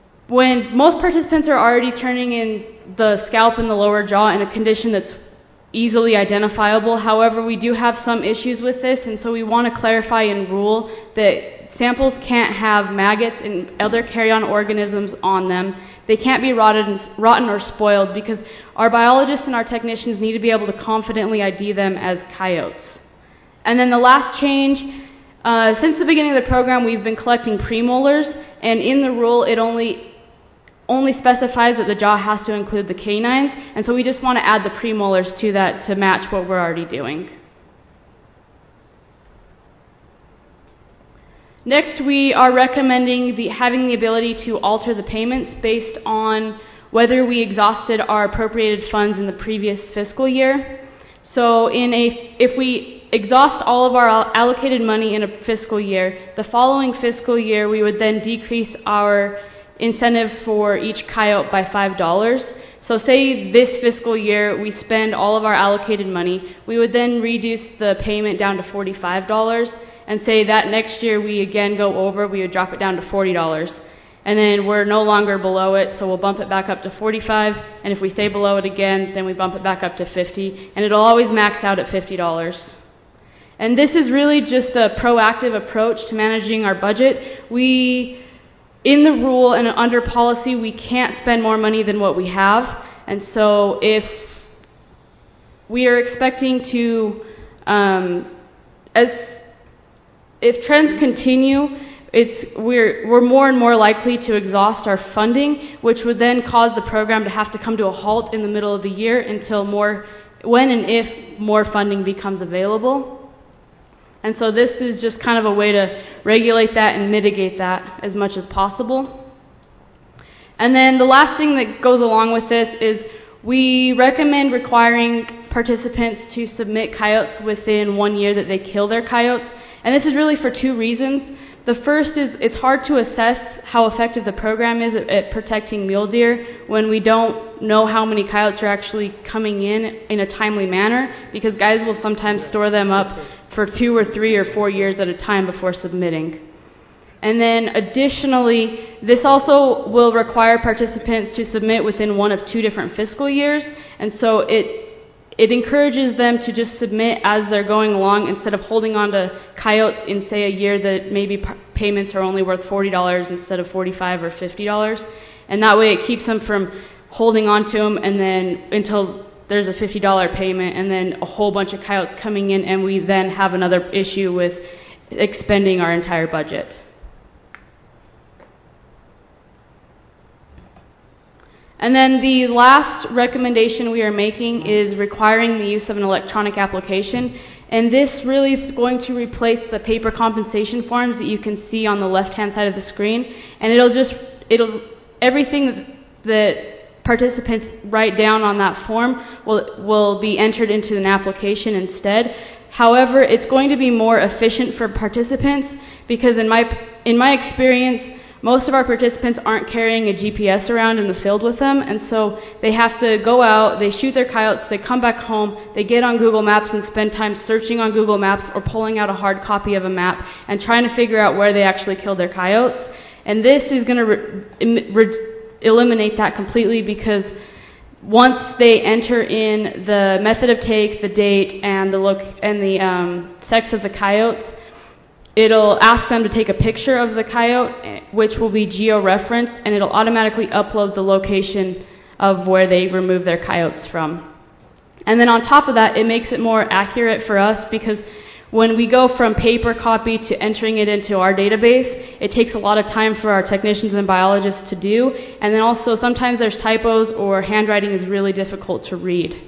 when most participants are already turning in the scalp and the lower jaw in a condition that's easily identifiable. However, we do have some issues with this, and so we want to clarify in rule that samples can't have maggots and other carrion organisms on them. They can't be rotten, rotten or spoiled, because our biologists and our technicians need to be able to confidently I D them as coyotes. And then the last change, uh, since the beginning of the program, we've been collecting premolars, and in the rule, it only only specifies that the jaw has to include the canines, and so we just want to add the premolars to that to match what we're already doing. Next, we are recommending the, having the ability to alter the payments based on whether we exhausted our appropriated funds in the previous fiscal year. So in a, if we exhaust all of our allocated money in a fiscal year, the following fiscal year we would then decrease our incentive for each coyote by five dollars. So say this fiscal year we spend all of our allocated money, we would then reduce the payment down to forty-five dollars, and say that next year we again go over, we would drop it down to forty dollars. And then we're no longer below it, so we'll bump it back up to forty-five dollars, and if we stay below it again, then we bump it back up to fifty dollars, and it'll always max out at fifty dollars. And this is really just a proactive approach to managing our budget. We In the rule and under policy, we can't spend more money than what we have. And so if we are expecting to, um, as if trends continue, it's, we're, we're more and more likely to exhaust our funding, which would then cause the program to have to come to a halt in the middle of the year until more, when and if more funding becomes available. And so this is just kind of a way to regulate that and mitigate that as much as possible. And then the last thing that goes along with this is we recommend requiring participants to submit coyotes within one year that they kill their coyotes. And this is really for two reasons. The first is it's hard to assess how effective the program is at, at protecting mule deer when we don't know how many coyotes are actually coming in in a timely manner, because guys will sometimes store them up for two or three or four years at a time before submitting. And then additionally, this also will require participants to submit within one of two different fiscal years, and so it it encourages them to just submit as they're going along instead of holding on to coyotes in, say, a year that maybe p- payments are only worth forty dollars instead of forty-five dollars or fifty dollars. And that way it keeps them from holding on to them and then until there's a fifty dollars payment and then a whole bunch of coyotes coming in, and we then have another issue with expending our entire budget. And then the last recommendation we are making is requiring the use of an electronic application. And this really is going to replace the paper compensation forms that you can see on the left-hand side of the screen. And it'll just, it'll, everything that participants write down on that form will, will be entered into an application instead. However, it's going to be more efficient for participants because in my, in my experience, most of our participants aren't carrying a G P S around in the field with them, and so they have to go out, they shoot their coyotes, they come back home, they get on Google Maps and spend time searching on Google Maps or pulling out a hard copy of a map and trying to figure out where they actually killed their coyotes. And this is going to re- re- eliminate that completely, because once they enter in the method of take, the date, and the look and the um, sex of the coyotes, it'll ask them to take a picture of the coyote, which will be geo-referenced, and it'll automatically upload the location of where they removed their coyotes from. And then on top of that, it makes it more accurate for us, because when we go from paper copy to entering it into our database, it takes a lot of time for our technicians and biologists to do, and then also sometimes there's typos or handwriting is really difficult to read.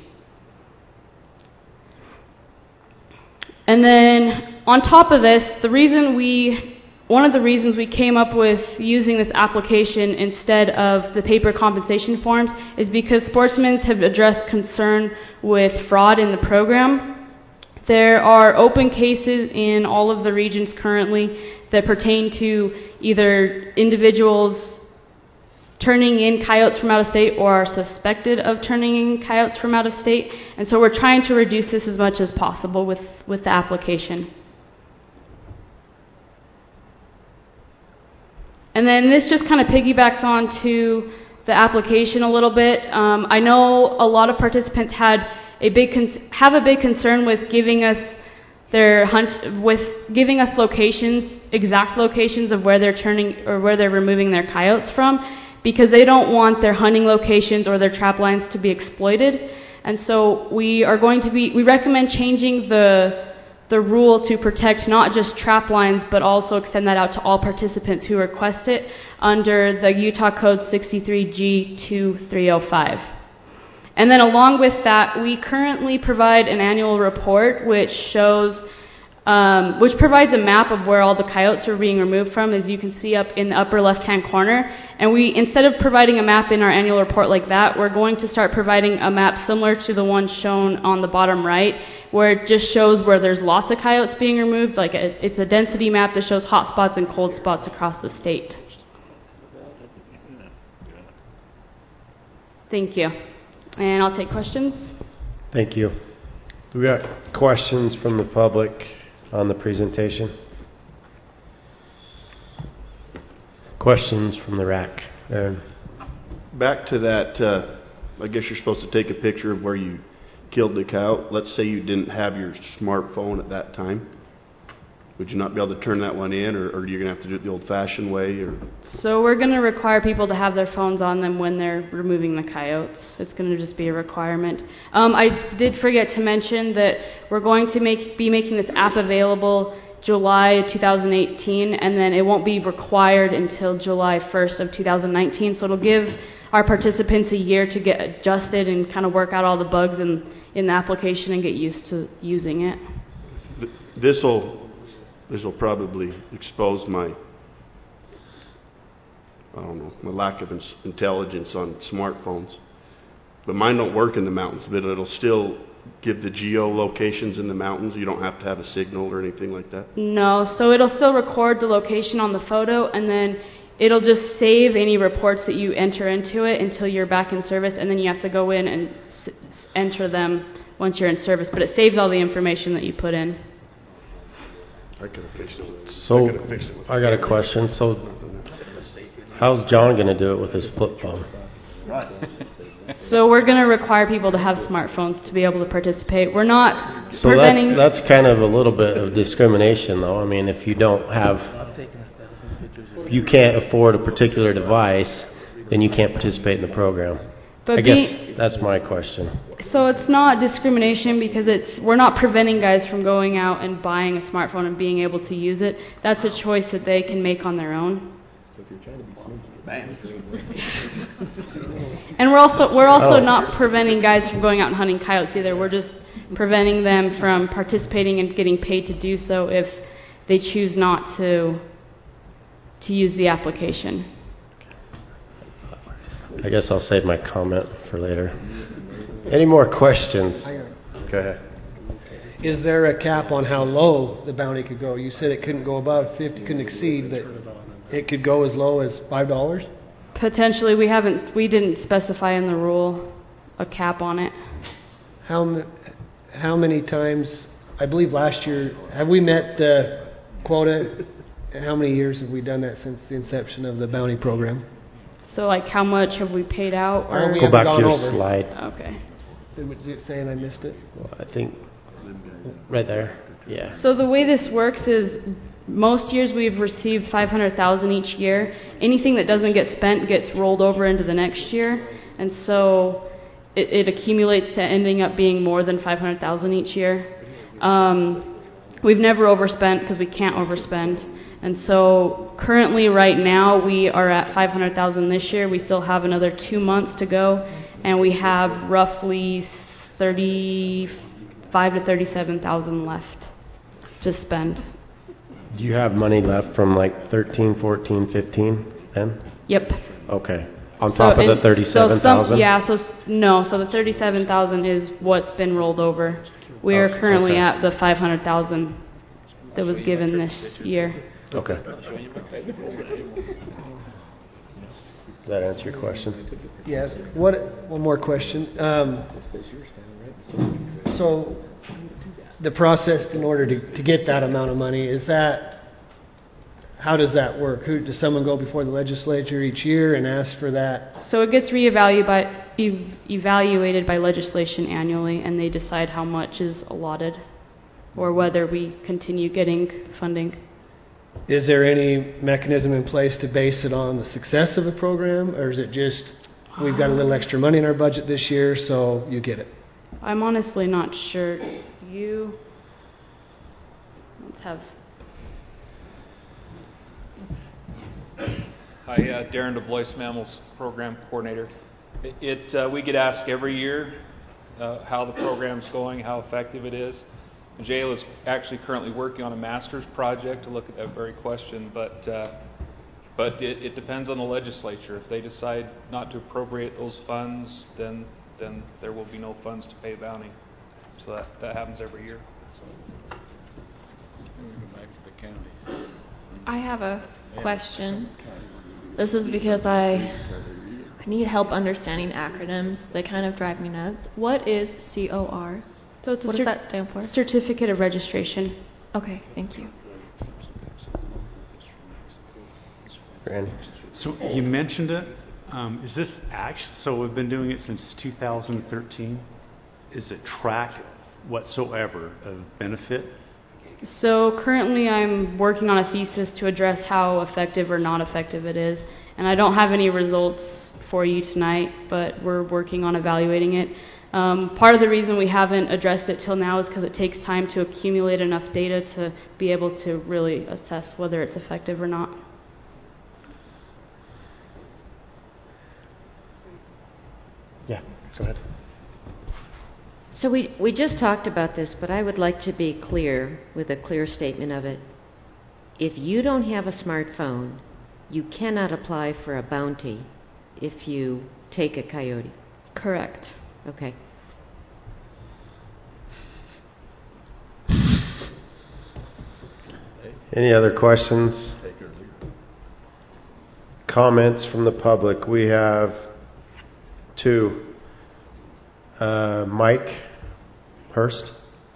And then on top of this, the reason we, one of the reasons we came up with using this application instead of the paper compensation forms is because sportsmen have addressed concern with fraud in the program. There are open cases in all of the regions currently that pertain to either individuals turning in coyotes from out of state or are suspected of turning in coyotes from out of state. And so we're trying to reduce this as much as possible with, with the application. And then this just kind of piggybacks on to the application a little bit. Um, I know a lot of participants had a big con- have a big concern with giving us their hunt with giving us locations, exact locations of where they're turning or where they're removing their coyotes from, because they don't want their hunting locations or their trap lines to be exploited. And so we are going to be we recommend changing the the rule to protect not just trap lines, but also extend that out to all participants who request it under the Utah Code sixty-three G two three oh five. And then along with that, we currently provide an annual report which shows, um, which provides a map of where all the coyotes are being removed from, as you can see up in the upper left-hand corner. And we, instead of providing a map in our annual report like that, we're going to start providing a map similar to the one shown on the bottom right, where it just shows where there's lots of coyotes being removed. Like a, it's a density map that shows hot spots and cold spots across the state. Thank you. And I'll take questions. Thank you. Do we got questions from the public on the presentation? Questions from the R A C? Aaron. Back to that, uh, I guess you're supposed to take a picture of where you killed the cow. Let's say you didn't have your smartphone at that time. Would you not be able to turn that one in, or, or are you going to have to do it the old-fashioned way? Or? So we're going to require people to have their phones on them when they're removing the coyotes. It's going to just be a requirement. Um, I did forget to mention that we're going to make be making this app available July twenty eighteen, and then it won't be required until July first of two thousand nineteen. So it'll give our participants a year to get adjusted and kind of work out all the bugs in, in the application and get used to using it. This will this will probably expose my I don't know my lack of ins- intelligence on smartphones, but mine don't work in the mountains. But it'll still give the geolocations in the mountains. You don't have to have a signal or anything like that. No, so it'll still record the location on the photo, and then it'll just save any reports that you enter into it until you're back in service, and then you have to go in and s- enter them once you're in service. But it saves all the information that you put in. I could have fixed it. With, So I, could have fixed it with I got a question. So how's John going to do it with his flip phone? So we're going to require people to have smartphones to be able to participate. We're not So preventing... that's that's kind of a little bit of discrimination, though. I mean, if you don't have, if you can't afford a particular device, then you can't participate in the program. But I guess be- that's my question. So it's not discrimination because it's we're not preventing guys from going out and buying a smartphone and being able to use it. That's a choice that they can make on their own. So if you're trying to be sneaky, bam. And we're also we're also Oh. not preventing guys from going out and hunting coyotes either. We're just preventing them from participating and getting paid to do so if they choose not to to use the application. I guess I'll save my comment for later. Any more questions? Go ahead. Is there a cap on how low the bounty could go? You said it couldn't go above fifty, couldn't exceed, but it could go as low as five dollars? Potentially, we haven't we didn't specify in the rule a cap on it. How m- how many times? I believe last year have we met the quota? How many years have we done that since the inception of the bounty program? So, like, how much have we paid out? Or Or we Go haven't back to gone your over? slide. Okay. Was it saying I missed it? Well, I think right there. Yeah. So the way this works is most years we've received five hundred thousand dollars each year. Anything that doesn't get spent gets rolled over into the next year. And so it, it accumulates to ending up being more than five hundred thousand dollars each year. Um, we've never overspent because we can't overspend. And so currently right now we are at five hundred thousand dollars this year. We still have another two months to go. And we have roughly thirty-five to thirty-seven thousand left to spend. Do you have money left from like thirteen, fourteen, fifteen then? Yep. Okay. On So top of in- the thirty-seven thousand? So some, yeah, so s- no, so the thirty-seven thousand is what's been rolled over. We are Oh, currently okay. at the five hundred thousand that was given this year. Okay. Does that answer your question? Yes. What? One more question. Um, so, the process in order to, to get that amount of money, is that, how does that work? Who, does someone go before the legislature each year and ask for that? So it gets reevaluated by ev- evaluated by legislation annually, and they decide how much is allotted or whether we continue getting funding. Is there any mechanism in place to base it on the success of the program, or is it just we've got a little extra money in our budget this year, so you get it? I'm honestly not sure. You let's have. Hi, uh, Darren DeBlois, Mammals Program Coordinator. It, it uh, we get asked every year uh, how the program's going, how effective it is. Jail is actually currently working on a master's project to look at that very question, but uh, but it, it depends on the legislature. If they decide not to appropriate those funds, then then there will be no funds to pay bounty. So that, that happens every year. I have a question. This is because I, I need help understanding acronyms. They kind of drive me nuts. What is C O R? So it's a what cer- does that stand for? Certificate of Registration. Okay, thank you. Randy? So you mentioned it. Um, is this act? So we've been doing it since two thousand thirteen. Is it tracked whatsoever of benefit? So currently I'm working on a thesis to address how effective or not effective it is. And I don't have any results for you tonight, but we're working on evaluating it. Um, part of the reason we haven't addressed it till now is because it takes time to accumulate enough data to be able to really assess whether it's effective or not. Yeah, go ahead. So we, we just talked about this, but I would like to be clear with a clear statement of it. If you don't have a smartphone, you cannot apply for a bounty if you take a coyote. Correct. Okay. Any other questions? Comments from the public? We have two. Uh, Mike Hurst.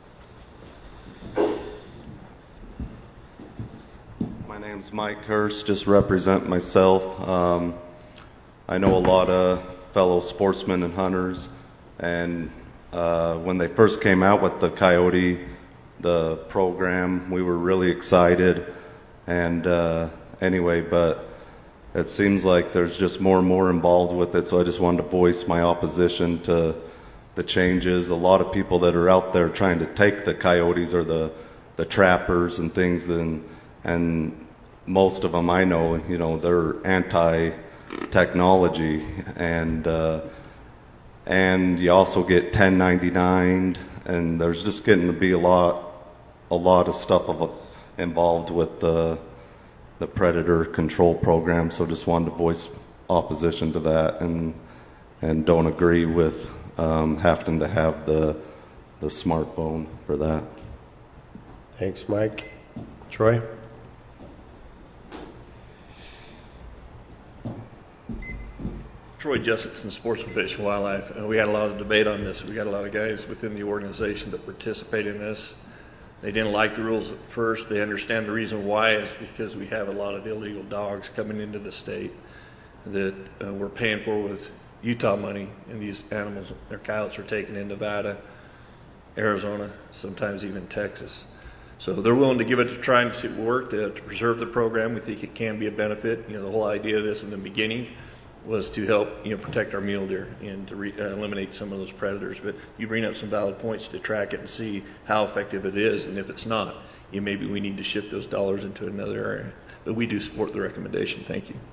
My name's Mike Hurst, just represent myself. Um, I know a lot of fellow sportsmen and hunters, and uh, when they first came out with the coyote, the program, we were really excited. And uh, anyway, but it seems like there's just more and more involved with it, so I just wanted to voice my opposition to the changes. A lot of people that are out there trying to take the coyotes are the the trappers and things, and and most of them I know, you know, they're anti-technology, and uh, and you also get ten ninety-nine, and there's just getting to be a lot a lot of stuff of, involved with the the predator control program. So just wanted to voice opposition to that, and and don't agree with um, having to have the the smartphone for that. Thanks, Mike. Troy? Troy Jessup, Sportsman, Fish and Wildlife. Uh, we had a lot of debate on this. We got a lot of guys within the organization that participate in this. They didn't like the rules at first. They understand the reason why is because we have a lot of illegal dogs coming into the state that uh, we're paying for with Utah money, and these animals, their coyotes, are taken in Nevada, Arizona, sometimes even Texas. So they're willing to give it a try and see if it worked to, to preserve the program. We think it can be a benefit. You know, the whole idea of this in the beginning was to help, you know, protect our mule deer and to re, uh, eliminate some of those predators. But you bring up some valid points to track it and see how effective it is, and if it's not, you know, maybe we need to shift those dollars into another area. But we do support the recommendation. Thank you.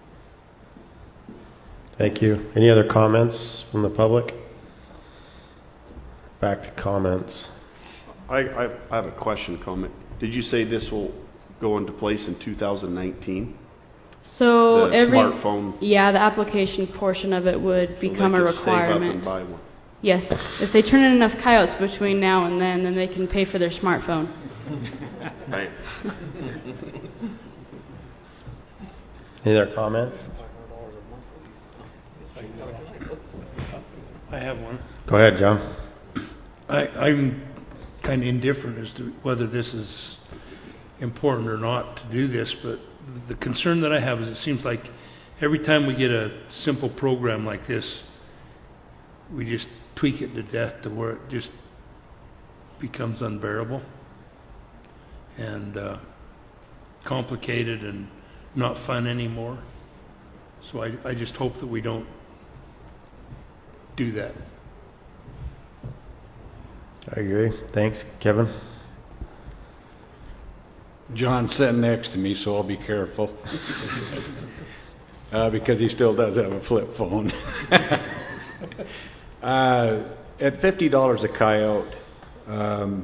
Thank you. Any other comments from the public? Back to comments. I, I, I have a question, comment. Did you say this will go into place in two thousand nineteen? So the every smartphone. yeah, the application portion of it would So become they a could requirement. Save up and buy one. Yes, if they turn in enough coyotes between now and then, then they can pay for their smartphone. Right. Any other comments? I have one. Go ahead, John. I, I'm kind of indifferent as to whether this is important or not to do this, but the concern that I have is it seems like every time we get a simple program like this, we just tweak it to death to where it just becomes unbearable and uh, complicated and not fun anymore. So I, I just hope that we don't do that. I agree. Thanks, Kevin. John's sitting next to me, so I'll be careful. uh, because he still does have a flip phone. uh, at fifty dollars a coyote, um,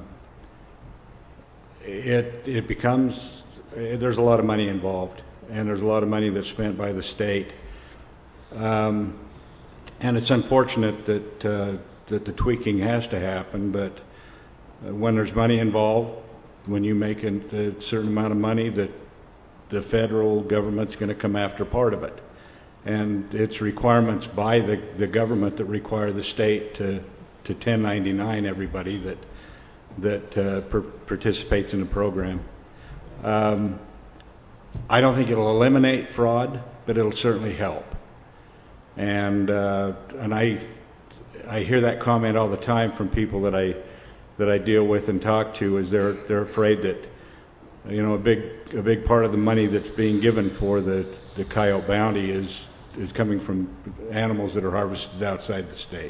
it it becomes, there's a lot of money involved, and there's a lot of money that's spent by the state. Um, and it's unfortunate that uh, that the tweaking has to happen, but uh, when there's money involved, when you make a, a certain amount of money, that the federal government's going to come after part of it. And it's requirements by the, the government that require the state to, to ten ninety-nine everybody that that uh, per- participates in the program. Um, I don't think it'll eliminate fraud, but it'll certainly help. And uh, and I I hear that comment all the time from people that I that I deal with and talk to, is they're they're afraid that, you know, a big a big part of the money that's being given for the, the coyote bounty is is coming from animals that are harvested outside the state.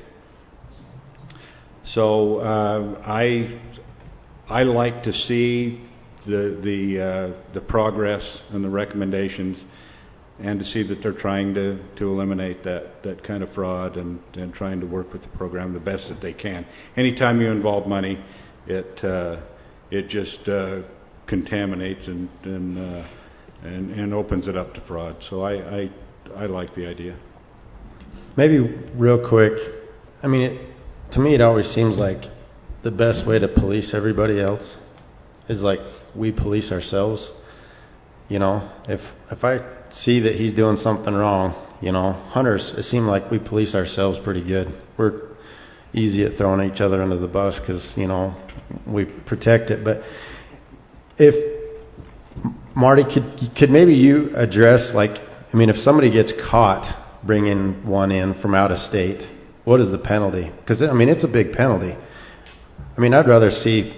So uh, I I like to see the the uh, the progress and the recommendations, and to see that they're trying to, to eliminate that, that kind of fraud and, and trying to work with the program the best that they can. Anytime you involve money, it uh, it just uh, contaminates and and, uh, and and opens it up to fraud. So I, I I like the idea. Maybe real quick, I mean, it, to me it always seems like the best way to police everybody else is like we police ourselves. You know, if if I see that he's doing something wrong, you know, hunters, it seems like we police ourselves pretty good. We're easy at throwing each other under the bus because, you know, we protect it. But if, Marty, could could maybe you address, like, I mean, if somebody gets caught bringing one in from out of state, what is the penalty? Because, I mean, it's a big penalty. I mean, I'd rather see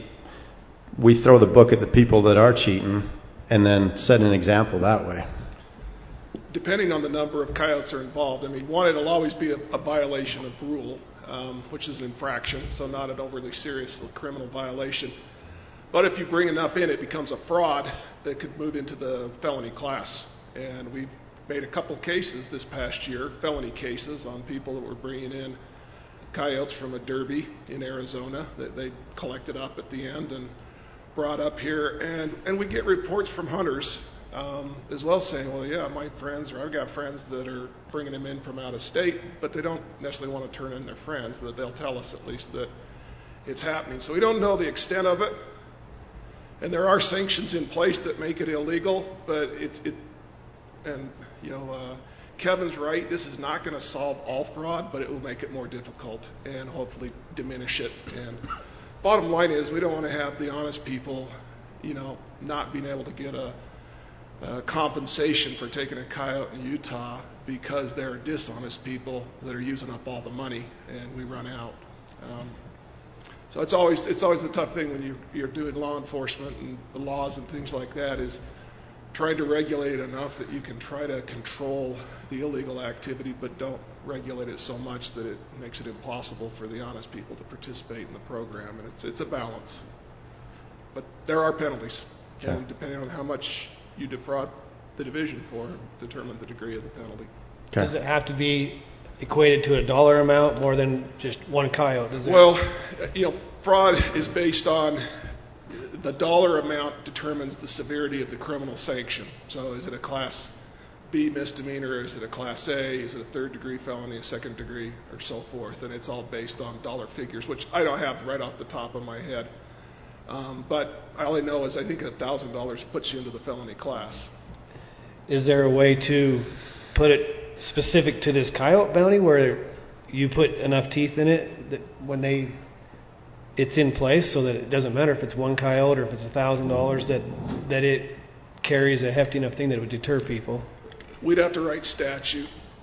we throw the book at the people that are cheating and then set an example that way. Depending on the number of coyotes that are involved, I mean, one, it'll always be a, a violation of rule, um, which is an infraction, so not an overly serious criminal violation. But if you bring enough in, it becomes a fraud that could move into the felony class. And we've made a couple cases this past year, felony cases, on people that were bringing in coyotes from a derby in Arizona that they collected up at the end and brought up here. And, and we get reports from hunters Um, as well, saying, well, yeah, my friends, or I've got friends that are bringing them in from out of state, but they don't necessarily want to turn in their friends, but they'll tell us at least that it's happening. So we don't know the extent of it, and there are sanctions in place that make it illegal, but it's, it, and, you know, uh, Kevin's right, this is not going to solve all fraud, but it will make it more difficult and hopefully diminish it. And bottom line is, we don't want to have the honest people, you know, not being able to get a Uh, compensation for taking a coyote in Utah because there are dishonest people that are using up all the money and we run out. Um, so it's always it's always the tough thing when you, you're doing law enforcement and the laws and things like that, is trying to regulate it enough that you can try to control the illegal activity, but don't regulate it so much that it makes it impossible for the honest people to participate in the program. And it's it's a balance. But there are penalties, Okay. and depending on how much you defraud the division for, determine the degree of the penalty. Okay. Does it have to be equated to a dollar amount more than just one coyote? Does it? Well, you know, fraud is based on the dollar amount determines the severity of the criminal sanction. So is it a Class B misdemeanor? Is it a Class A? Is it a third degree felony, a second degree, or so forth? And it's all based on dollar figures, which I don't have right off the top of my head. Um, but all I know is I think one thousand dollars puts you into the felony class. Is there a way to put it specific to this coyote bounty where you put enough teeth in it that when they it's in place so that it doesn't matter if it's one coyote or if it's one thousand dollars, that that it carries a hefty enough thing that it would deter people? We'd have to write statute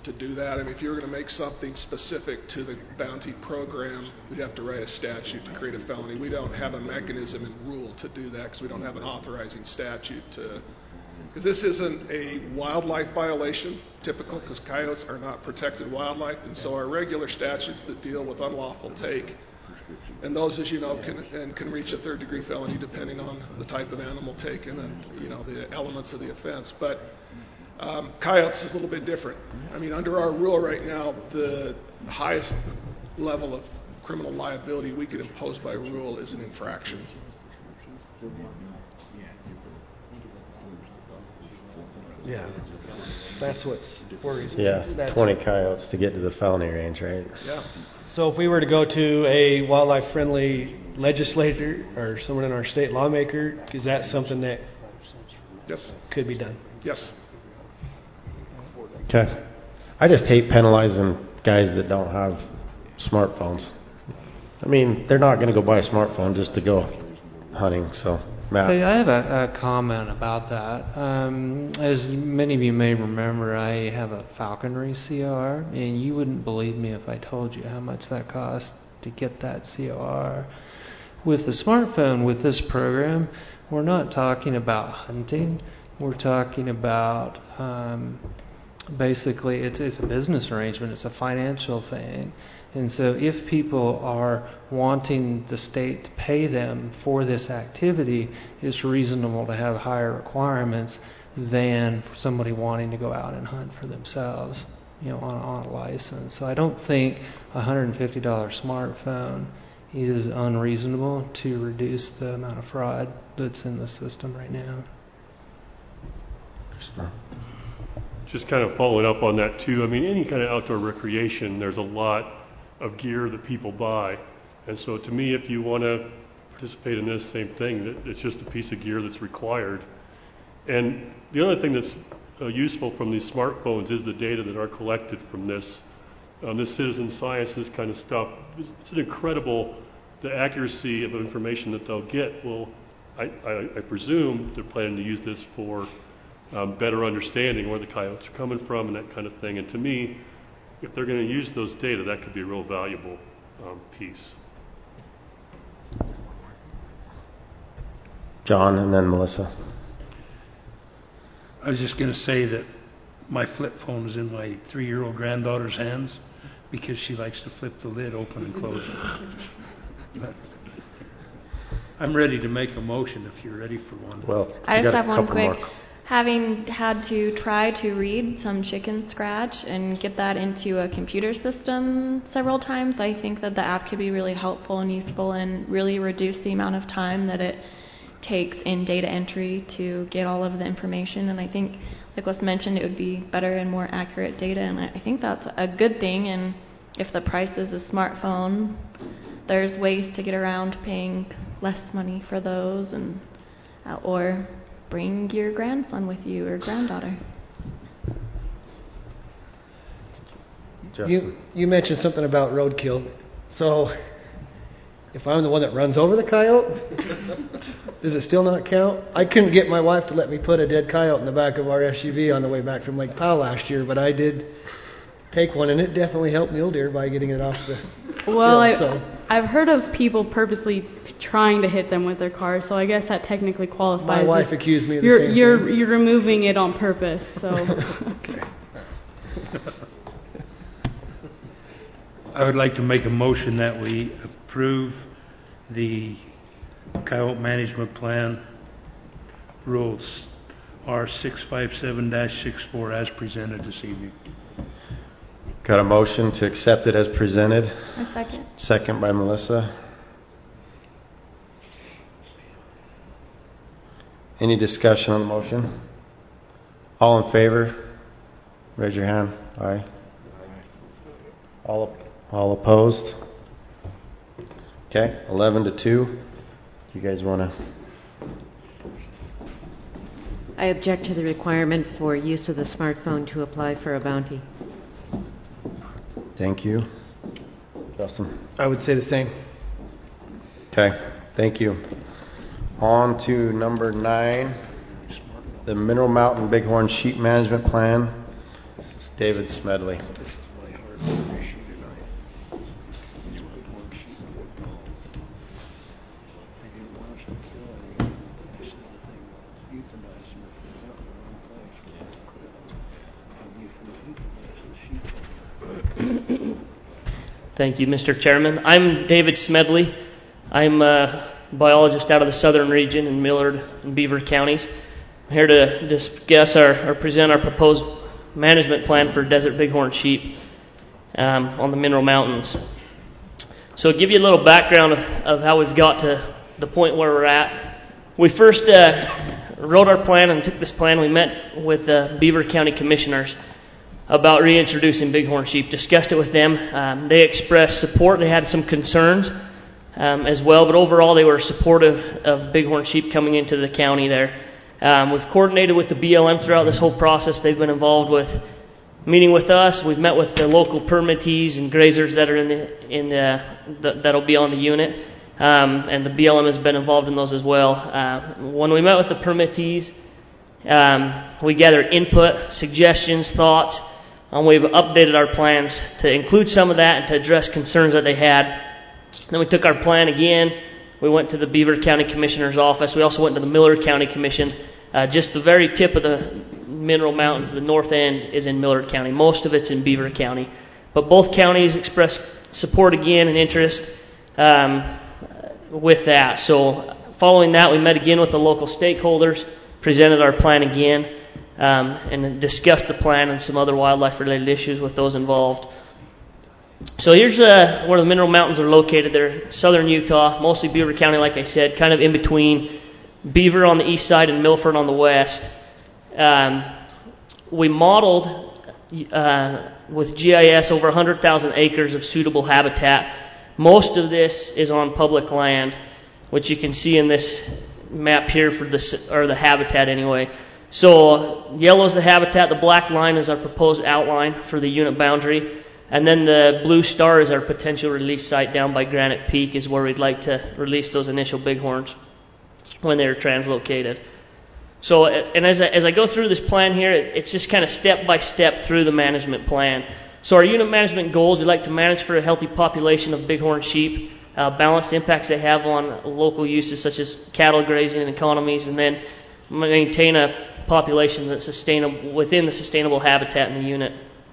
to do that. I mean, if you were going to make something specific to the bounty program, we'd have to write a statute to create a felony. We don't have a mechanism in rule to do that because we don't have an authorizing statute to. Because this isn't a wildlife violation, typical, because coyotes are not protected wildlife, and so our regular statutes that deal with unlawful take, and those, as you know, can and can reach a third degree felony depending on the type of animal taken and you know the elements of the offense. But um, coyotes is a little bit different. I mean, under our rule right now, the highest level of criminal liability we could impose by rule is an infraction. Yeah, that's what's worries me. Yeah, That's twenty what, coyotes to get to the felony range, right? Yeah. So if we were to go to a wildlife-friendly legislator or someone in our state lawmaker, is that something that yes could be done? Yes. Okay. I just hate penalizing guys that don't have smartphones. I mean, they're not going to go buy a smartphone just to go hunting, so... Matt. So I have a, a comment about that. Um, as many of you may remember, I have a falconry C O R, and you wouldn't believe me if I told you how much that cost to get that C O R. With the smartphone, with this program, we're not talking about hunting. We're talking about um, basically it's it's a business arrangement. It's a financial thing. And so if people are wanting the state to pay them for this activity, it's reasonable to have higher requirements than for somebody wanting to go out and hunt for themselves, you know, on, on a license. So I don't think a one hundred fifty dollars smartphone is unreasonable to reduce the amount of fraud that's in the system right now. Just kind of following up on that too, I mean, any kind of outdoor recreation, there's a lot of gear that people buy. And so to me, if you want to participate in this, same thing, it's just a piece of gear that's required. And the other thing that's uh, useful from these smartphones is the data that are collected from this. Um, this citizen science, this kind of stuff, it's, it's an incredible, the accuracy of information that they'll get. Well, I, I, I presume they're planning to use this for um, better understanding where the coyotes are coming from and that kind of thing. And to me, if they're going to use those data, that could be a real valuable um, piece. John and then Melissa. I was just going to say that my flip phone is in my three-year-old granddaughter's hands because she likes to flip the lid open and close it. But I'm ready to make a motion if you're ready for one. Well, I just have one quick. More. Having had to try to read some chicken scratch and get that into a computer system several times, I think that the app could be really helpful and useful and really reduce the amount of time that it takes in data entry to get all of the information. And I think, like was mentioned, it would be better and more accurate data, and I think that's a good thing. And if the price is a smartphone, there's ways to get around paying less money for those, and uh, or bring your grandson with you or granddaughter. You you mentioned something about roadkill. So if I'm the one that runs over the coyote, does it still not count? I couldn't get my wife to let me put a dead coyote in the back of our S U V on the way back from Lake Powell last year, but I did take one, and it definitely helped mule deer by getting it off the well, field, I, so. I've heard of people purposely trying to hit them with their cars, so I guess that technically qualifies. My wife accused me of the you're, same you're, thing. You're removing it on purpose, so. Okay. I would like to make a motion that we approve the coyote management plan rules R six five seven dash sixty-four as presented this evening. Got a motion to accept it as presented. A second. Second by Melissa. Any discussion on the motion? All in favor? Raise your hand. Aye. All all opposed? Okay, eleven to two. You guys want to? I object to the requirement for use of the smartphone to apply for a bounty. Thank you. Justin? I would say the same. Okay, thank you. On to number nine, the Mineral Mountain Bighorn Sheep Management Plan. David Smedley. Thank you, Mister Chairman. I'm David Smedley. I'm a biologist out of the southern region in Millard and Beaver counties. I'm here to discuss our, or present our proposed management plan for desert bighorn sheep um, on the Mineral Mountains. So to give you a little background of, of how we've got to the point where we're at. We first uh, wrote our plan and took this plan. We met with the Beaver County Commissioners about reintroducing bighorn sheep, discussed it with them. Um, they expressed support. They had some concerns um, as well, but overall they were supportive of bighorn sheep coming into the county there. Um, we've coordinated with the B L M throughout this whole process. They've been involved with meeting with us. We've met with the local permittees and grazers that are in the in the, the that'll be on the unit, um, and the B L M has been involved in those as well. Uh, when we met with the permittees, um, we gathered input, suggestions, thoughts. And we've updated our plans to include some of that and to address concerns that they had. Then we took our plan again. We went to the Beaver County Commissioner's office. We also went to the Millard County Commission. Uh, just the very tip of the Mineral Mountains, the north end, is in Millard County. Most of it's in Beaver County. But both counties expressed support again and interest um, with that. So following that, we met again with the local stakeholders, presented our plan again. Um, and discuss the plan and some other wildlife-related issues with those involved. So here's uh, where the Mineral Mountains are located. They're southern Utah, mostly Beaver County, like I said, kind of in between Beaver on the east side and Milford on the west. Um, we modeled uh, with G I S over one hundred thousand acres of suitable habitat. Most of this is on public land, which you can see in this map here for the or the habitat anyway. So yellow is the habitat, the black line is our proposed outline for the unit boundary, and then the blue star is our potential release site down by Granite Peak is where we'd like to release those initial bighorns when they're translocated. So, and as I, as I go through this plan here, it, it's just kind of step by step through the management plan. So our unit management goals, we'd like to manage for a healthy population of bighorn sheep, uh, balance the impacts they have on local uses such as cattle grazing and economies, and then maintain a population that's sustainable within the sustainable habitat in the unit.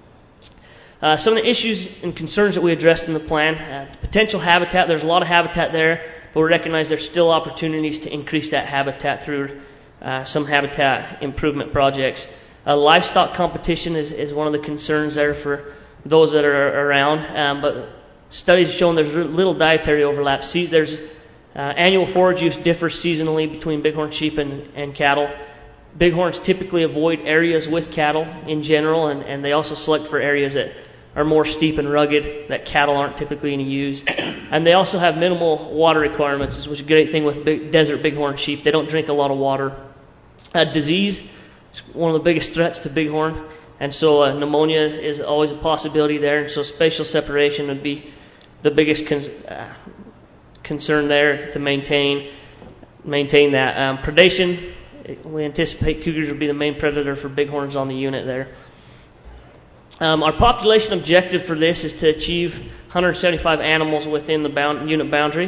Uh, some of the issues and concerns that we addressed in the plan, uh, potential habitat, there's a lot of habitat there, but we recognize there's still opportunities to increase that habitat through uh, some habitat improvement projects. Uh, livestock competition is, is one of the concerns there for those that are around, um, but studies have shown there's little dietary overlap. See, there's uh, annual forage use differs seasonally between bighorn sheep and, and cattle. Bighorns typically avoid areas with cattle in general, and, and they also select for areas that are more steep and rugged that cattle aren't typically going to use. And they also have minimal water requirements, which is a great thing with big, desert bighorn sheep. They don't drink a lot of water. Uh, disease is one of the biggest threats to bighorn, and so uh, pneumonia is always a possibility there, and so spatial separation would be the biggest con- uh, concern there to maintain, maintain that. Um, predation, we anticipate cougars will be the main predator for bighorns on the unit there. Um, our population objective for this is to achieve one hundred seventy-five animals within the bound, unit boundary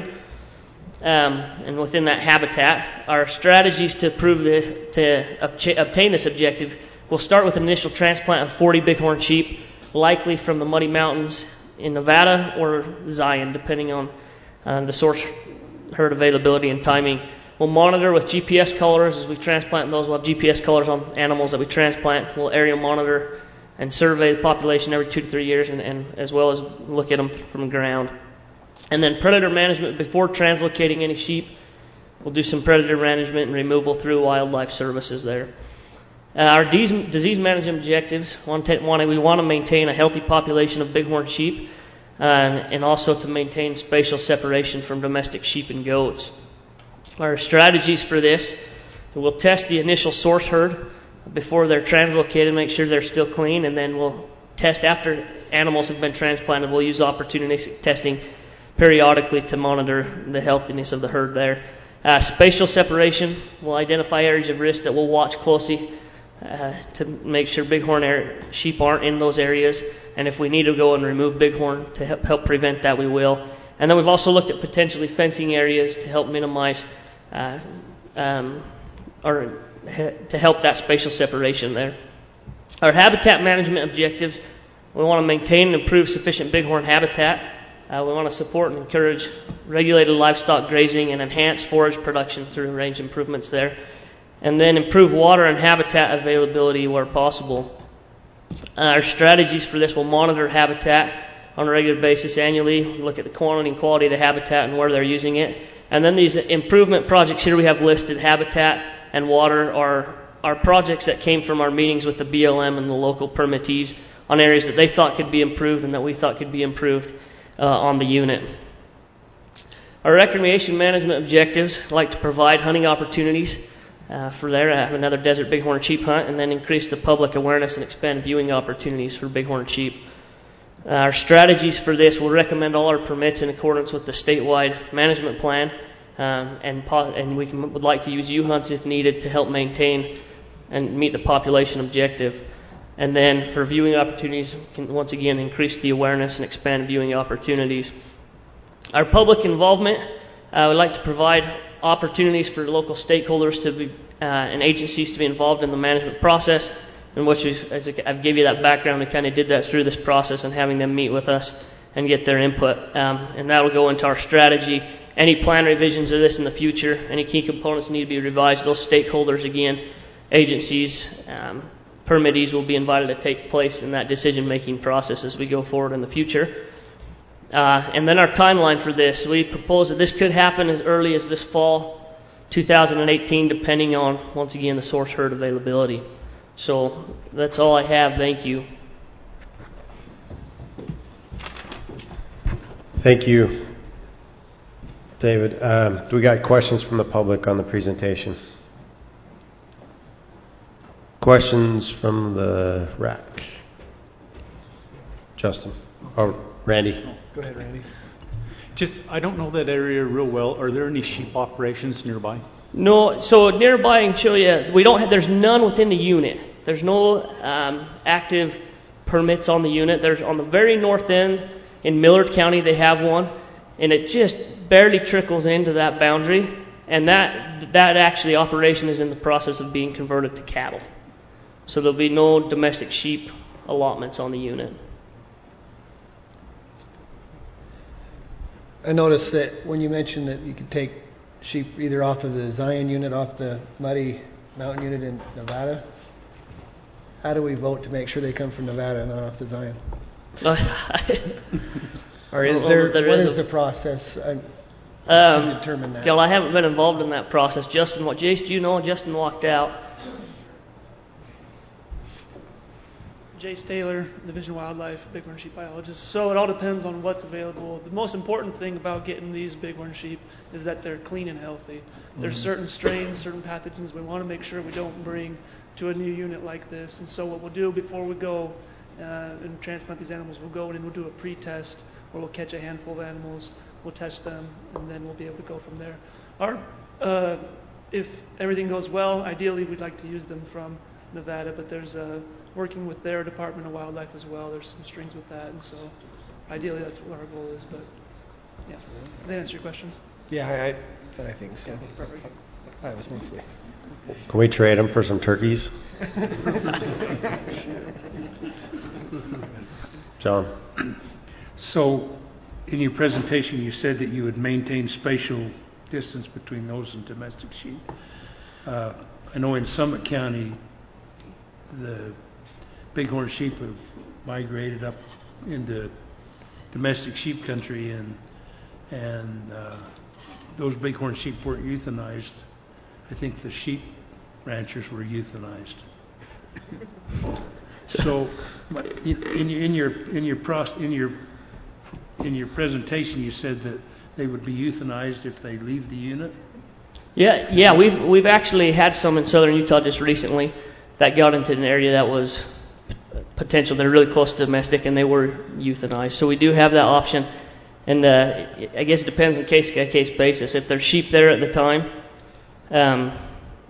um, and within that habitat. Our strategies to, prove the, to obcha- obtain this objective will start with an initial transplant of forty bighorn sheep, likely from the Muddy Mountains in Nevada or Zion, depending on uh, the source herd availability and timing. We'll monitor with G P S collars as we transplant those. We'll have G P S collars on animals that we transplant. We'll area monitor and survey the population every two to three years, and, and as well as look at them from the ground. And then predator management before translocating any sheep. We'll do some predator management and removal through wildlife services there. Uh, our de- disease management objectives, want to, want to, we want to maintain a healthy population of bighorn sheep uh, and also to maintain spatial separation from domestic sheep and goats. Our strategies for this, we'll test the initial source herd before they're translocated, make sure they're still clean, and then we'll test after animals have been transplanted. We'll use opportunistic testing periodically to monitor the healthiness of the herd there. Uh, spatial separation, we'll identify areas of risk that we'll watch closely uh, to make sure bighorn air, sheep aren't in those areas. And if we need to go and remove bighorn to help, help prevent that, we will. And then we've also looked at potentially fencing areas to help minimize uh, um, or to help that spatial separation there. Our habitat management objectives, we want to maintain and improve sufficient bighorn habitat. Uh, we want to support and encourage regulated livestock grazing and enhance forage production through range improvements there. And then improve water and habitat availability where possible. Uh, our strategies for this will monitor habitat on a regular basis annually, look at the quantity and quality of the habitat and where they're using it. And then these improvement projects here we have listed, habitat and water, are, are projects that came from our meetings with the B L M and the local permittees on areas that they thought could be improved and that we thought could be improved uh, on the unit. Our recreation management objectives like to provide hunting opportunities uh, for there, have another desert bighorn sheep hunt, and then increase the public awareness and expand viewing opportunities for bighorn sheep. Uh, our strategies for this will recommend all our permits in accordance with the statewide management plan, um, and, po- and we can, would like to use U-hunts if needed to help maintain and meet the population objective. And then for viewing opportunities, can once again increase the awareness and expand viewing opportunities. Our public involvement, uh, we'd like to provide opportunities for local stakeholders to be, uh, and agencies to be involved in the management process, in which we, as I've gave you that background, we kind of did that through this process and having them meet with us and get their input. Um, and that will go into our strategy. Any plan revisions of this in the future, any key components need to be revised. Those stakeholders, again, agencies, um, permittees will be invited to take place in that decision-making process as we go forward in the future. Uh, and then our timeline for this, we propose that this could happen as early as this fall, two thousand eighteen, depending on, once again, the source herd availability. So that's all I have. Thank you. Thank you, David. Um, do we got questions from the public on the presentation? Questions from the R A C? Justin. Oh, Randy. Go ahead, Randy. Just, I don't know that area real well. Are there any sheep operations nearby? No, so nearby I can show you, we don't have, there's none within the unit. There's no um, active permits on the unit. There's on the very north end in Millard County they have one, and it just barely trickles into that boundary, and that that actually operation is in the process of being converted to cattle. So there'll be no domestic sheep allotments on the unit. I noticed that when you mentioned that you could take sheep either off of the Zion unit, off the Muddy Mountain unit in Nevada, how do we vote to make sure they come from Nevada and not off the Zion? Or is well, there, there what is, is the process um, um, to determine that? Well, I haven't been involved in that process. Justin, what, Jace, do you know? Justin walked out. Jace Taylor, Division of Wildlife, bighorn sheep biologist. So it all depends on what's available. The most important thing about getting these bighorn sheep is that they're clean and healthy. There's mm-hmm. certain strains, certain pathogens we want to make sure we don't bring to a new unit like this. And so what we'll do before we go uh, and transplant these animals, we'll go in and we'll do a pre-test where we'll catch a handful of animals, we'll test them, and then we'll be able to go from there. Our, uh, if everything goes well, ideally we'd like to use them from Nevada, but there's a working with their Department of Wildlife as well. There's some strings with that, and so ideally that's what our goal is. But yeah, does that answer your question? Yeah, I, I, I think so. Yeah, perfect. That was mostly. Can we trade them for some turkeys? John. So, in your presentation, you said that you would maintain spatial distance between those and domestic sheep. Uh, I know in Summit County, the bighorn sheep have migrated up into domestic sheep country, and and uh, those bighorn sheep weren't euthanized. I think the sheep ranchers were euthanized. So, in, in your in your in your, pros, in your in your presentation, you said that they would be euthanized if they leave the unit. Yeah, yeah, we've we've actually had some in southern Utah just recently that got into an area that was potential. They're really close to domestic, and they were euthanized. So we do have that option, and uh, I guess it depends on case by case basis. If there's sheep there at the time, um,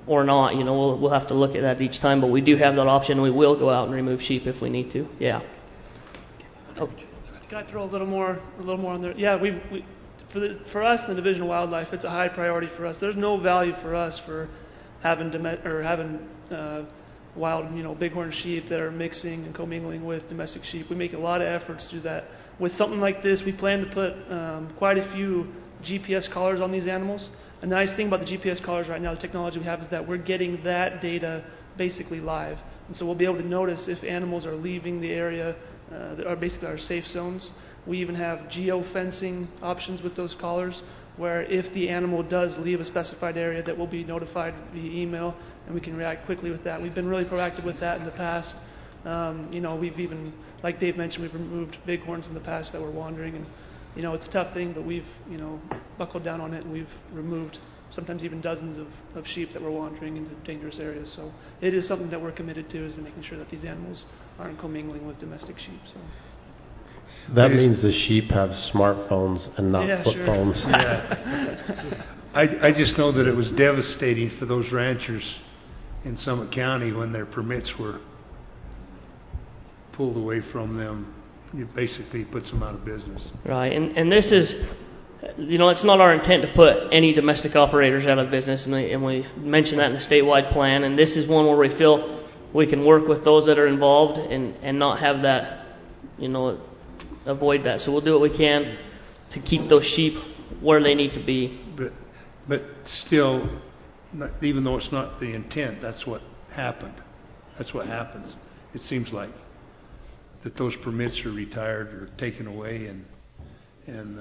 or not. You know, we'll we'll have to look at that each time, but we do have that option. We will go out and remove sheep if we need to. Yeah. Oh. Can I throw a little more, a little more on there? Yeah, we've, we, for the, for us in the Division of Wildlife, it's a high priority for us. There's no value for us for having dom- or having uh, wild, you know, bighorn sheep that are mixing and commingling with domestic sheep. We make a lot of efforts to do that. With something like this, we plan to put um, quite a few G P S collars on these animals. And the nice thing about the G P S collars right now, the technology we have, is that we're getting that data basically live. And so we'll be able to notice if animals are leaving the area uh, that are basically our safe zones. We even have geo-fencing options with those collars, where if the animal does leave a specified area, that we'll be notified via email, and we can react quickly with that. We've been really proactive with that in the past. Um, you know, we've even, like Dave mentioned, we've removed bighorns in the past that were wandering, and you know, it's a tough thing, but we've, you know, buckled down on it, and we've removed sometimes even dozens of, of sheep that were wandering into dangerous areas. So it is something that we're committed to, is making sure that these animals aren't commingling with domestic sheep. So. That means the sheep have smartphones and not Yeah, flip sure. phones. Yeah. I, I just know that it was devastating for those ranchers in Summit County when their permits were pulled away from them. It basically puts them out of business. Right, and and this is, you know, it's not our intent to put any domestic operators out of business, and we, and we mentioned that in the statewide plan, and this is one where we feel we can work with those that are involved and, and not have that, you know, avoid that. So we'll do what we can to keep those sheep where they need to be. But but still, not, even though it's not the intent, that's what happened. That's what happens. It seems like that those permits are retired or taken away, and and uh,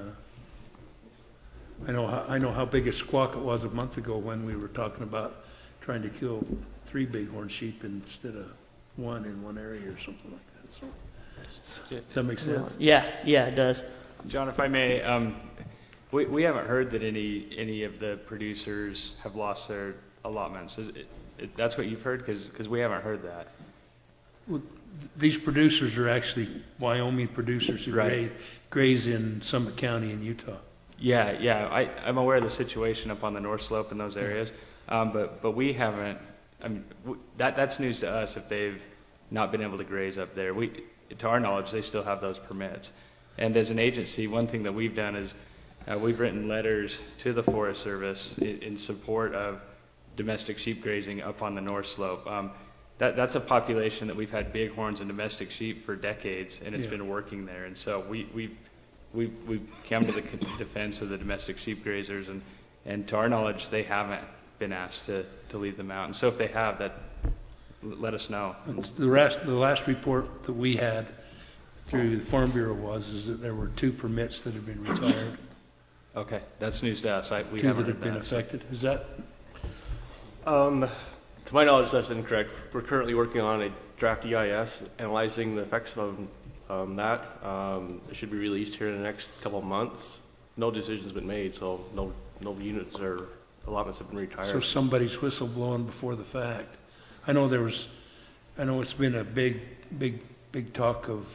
I know how, I know how big a squawk it was a month ago when we were talking about trying to kill three bighorn sheep instead of one in one area or something like that. So, does that make sense? Yeah, yeah, it does. John, if I may, um, we we haven't heard that any any of the producers have lost their allotments. Is it, it, that's what you've heard? Because we haven't heard that. Well, these producers are actually Wyoming producers who Right. graze, graze in Summit County in Utah. Yeah, yeah. I, I'm aware of the situation up on the North Slope in those areas, um, but but we haven't. I mean, w- that that's news to us if they've not been able to graze up there. We, to our knowledge, they still have those permits. And as an agency, one thing that we've done is uh, we've written letters to the Forest Service in, in support of domestic sheep grazing up on the North Slope. Um, that that's a population that we've had bighorns and domestic sheep for decades, and it's Yeah. been working there. And so we we've We've, we've come to the defense of the domestic sheep grazers, and, and to our knowledge, they haven't been asked to, to leave them out. And so if they have, that let us know. The last, the last report that we had through the Farm Bureau was is that there were two permits that had been retired. Okay, that's news to us. I, we two haven't that had heard been that, so. affected. Is that? Um, to my knowledge, that's incorrect. We're currently working on a draft E I S analyzing the effects of um, that. Um, it should be released here in the next couple of months. No decision's been made, so no no units or allotments have been retired. So somebody's whistle blowing before the fact. I know there was, I know it's been a big, big, big talk of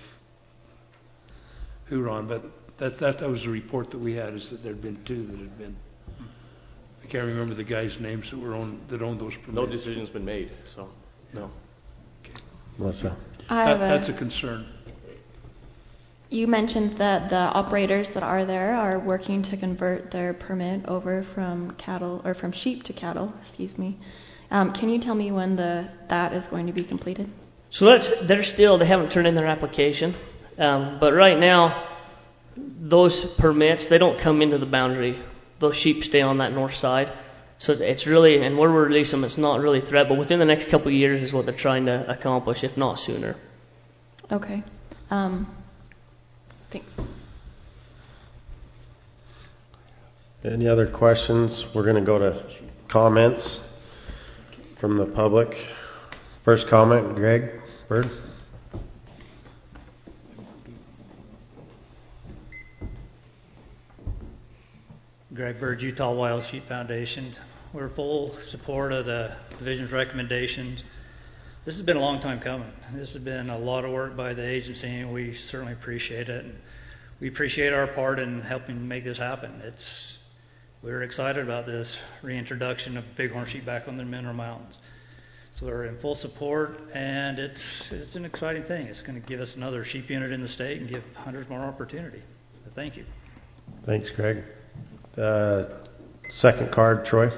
Huron, but that that, that was the report that we had, is that there had been two that had been. I can't remember the guys' names that were on that owned those permits. No decision's been made, so no. Melissa. I That, have a- that's a concern. You mentioned that the operators that are there are working to convert their permit over from cattle or from sheep to cattle. Excuse me. Um, can you tell me when the that is going to be completed? So that's they're still they haven't turned in their application, um, but right now those permits they don't come into the boundary. Those sheep stay on that north side. So it's really, and where we release them, it's not really a threat. But within the next couple of years is what they're trying to accomplish, if not sooner. Okay. Um, thanks. Any other questions? We're going to go to comments from the public. First comment, Greg Bird. Greg Bird, Utah Wild Sheep Foundation. We're full support of the division's recommendations. This has been a long time coming. This has been a lot of work by the agency, and we certainly appreciate it. And we appreciate our part in helping make this happen. It's we're excited about this reintroduction of bighorn sheep back on the Mineral Mountains. So we're in full support, and it's it's an exciting thing. It's going to give us another sheep unit in the state and give hunters more opportunity. So thank you. Thanks, Greg. Uh, second card, Troy.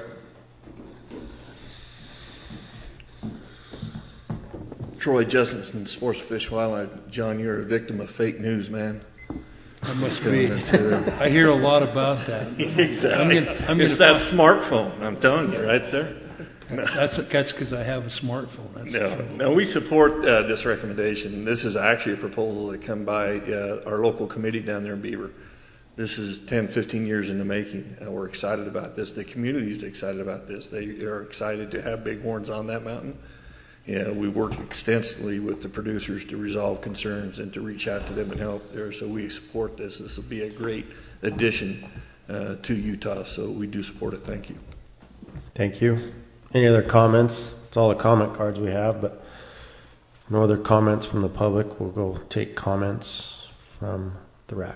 Troy Justinson, Sports Fish Wildlife. John, you're a victim of fake news, man. I must be. I hear a lot about that. Exactly. I'm gonna, I'm it's gonna that smartphone, I'm telling you, right there. No. That's that's because I have a smartphone. That's no, no, we support uh, this recommendation. This is actually a proposal that come by uh, our local committee down there in Beaver. This is ten, fifteen years in the making. Uh, we're excited about this. The community is excited about this. They are excited to have bighorns on that mountain. Yeah, we work extensively with the producers to resolve concerns and to reach out to them and help there. So we support this. This will be a great addition uh, to Utah. So we do support it. Thank you. Thank you. Any other comments? It's all the comment cards we have, but no other comments from the public. We'll go take comments from the R A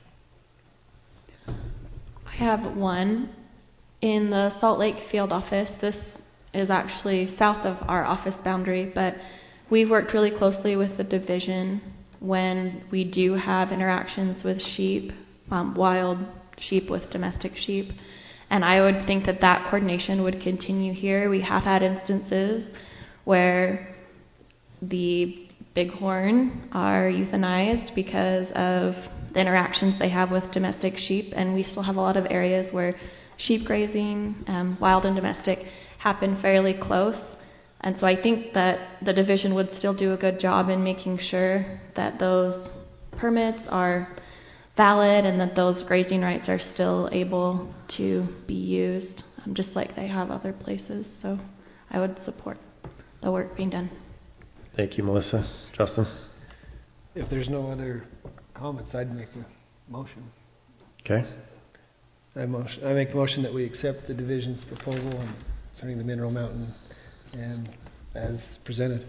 C. I have one. In the Salt Lake field office, this is actually south of our office boundary, but we've worked really closely with the division when we do have interactions with sheep, um, wild sheep with domestic sheep. And I would think that that coordination would continue here. We have had instances where the bighorn are euthanized because of the interactions they have with domestic sheep, and we still have a lot of areas where sheep grazing, um, wild and domestic, happen fairly close. And so I think that the division would still do a good job in making sure that those permits are valid and that those grazing rights are still able to be used, um, just like they have other places. So I would support the work being done. Thank you, Melissa. Justin? If there's no other comments, I'd make a motion. Okay. I, motion, I make a motion that we accept the division's proposal concerning the Mineral Mountain and as presented.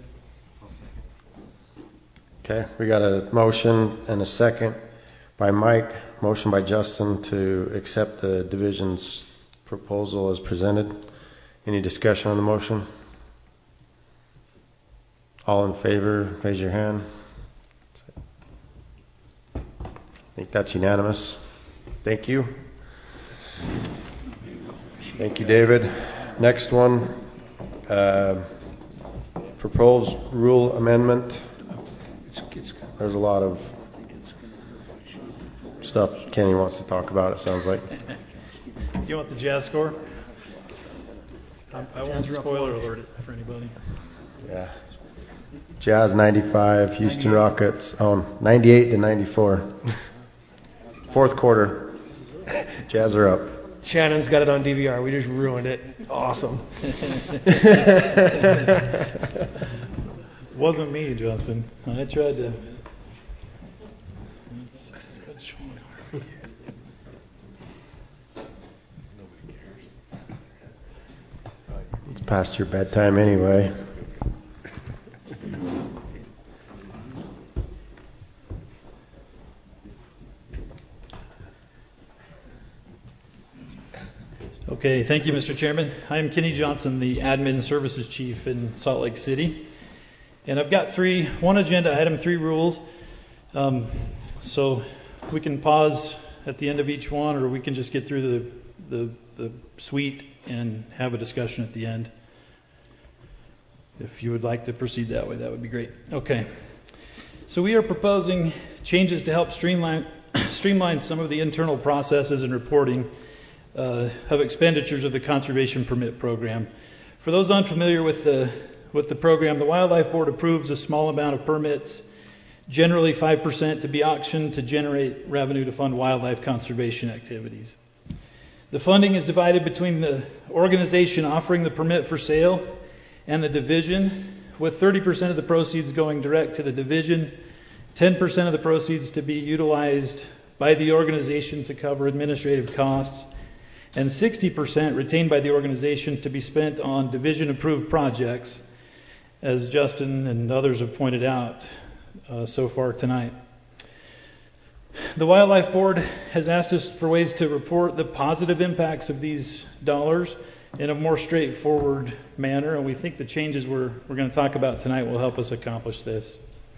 Okay, we got a motion and a second by Mike, motion by Justin to accept the division's proposal as presented. Any discussion on the motion? All in favor, raise your hand. I think that's unanimous. Thank you. Thank you, David. Next one, uh, proposed rule amendment. There's a lot of stuff Kenny wants to talk about, it sounds like. Do you want the jazz score? I, I won't spoiler alert it for anybody. Yeah. Jazz ninety-five, Houston Rockets, oh, ninety-eight to ninety-four. Fourth quarter. Jazz are up. Shannon's got it on D V R. We just ruined it. Awesome. Wasn't me, Justin. I tried to. It's past your bedtime anyway. Okay, thank you, Mister Chairman. I'm Kenny Johnson, the Admin Services Chief in Salt Lake City. And I've got three, one agenda item, three rules. Um, so we can pause at the end of each one, or we can just get through the, the, the suite and have a discussion at the end. If you would like to proceed that way, that would be great. Okay. So we are proposing changes to help streamline, streamline some of the internal processes and reporting Uh, of expenditures of the Conservation Permit Program. For those unfamiliar with the with the program, the Wildlife Board approves a small amount of permits, generally five percent, to be auctioned to generate revenue to fund wildlife conservation activities. The funding is divided between the organization offering the permit for sale and the division, with thirty percent of the proceeds going direct to the division, ten percent of the proceeds to be utilized by the organization to cover administrative costs, and sixty percent retained by the organization to be spent on division-approved projects, as Justin and others have pointed out uh, so far tonight. The Wildlife Board has asked us for ways to report the positive impacts of these dollars in a more straightforward manner, and we think the changes we're, we're going to talk about tonight will help us accomplish this.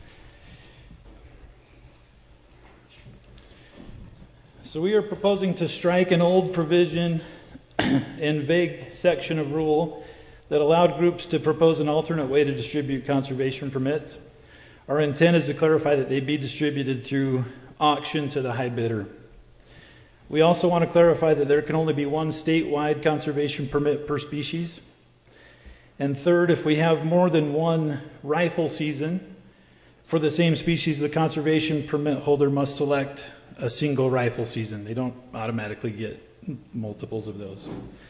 So we are proposing to strike an old provision and vague section of rule that allowed groups to propose an alternate way to distribute conservation permits. Our intent is to clarify that they be distributed through auction to the high bidder. We also want to clarify that there can only be one statewide conservation permit per species. And third, if we have more than one rifle season for the same species, the conservation permit holder must select a single rifle season. They don't automatically get multiples of those.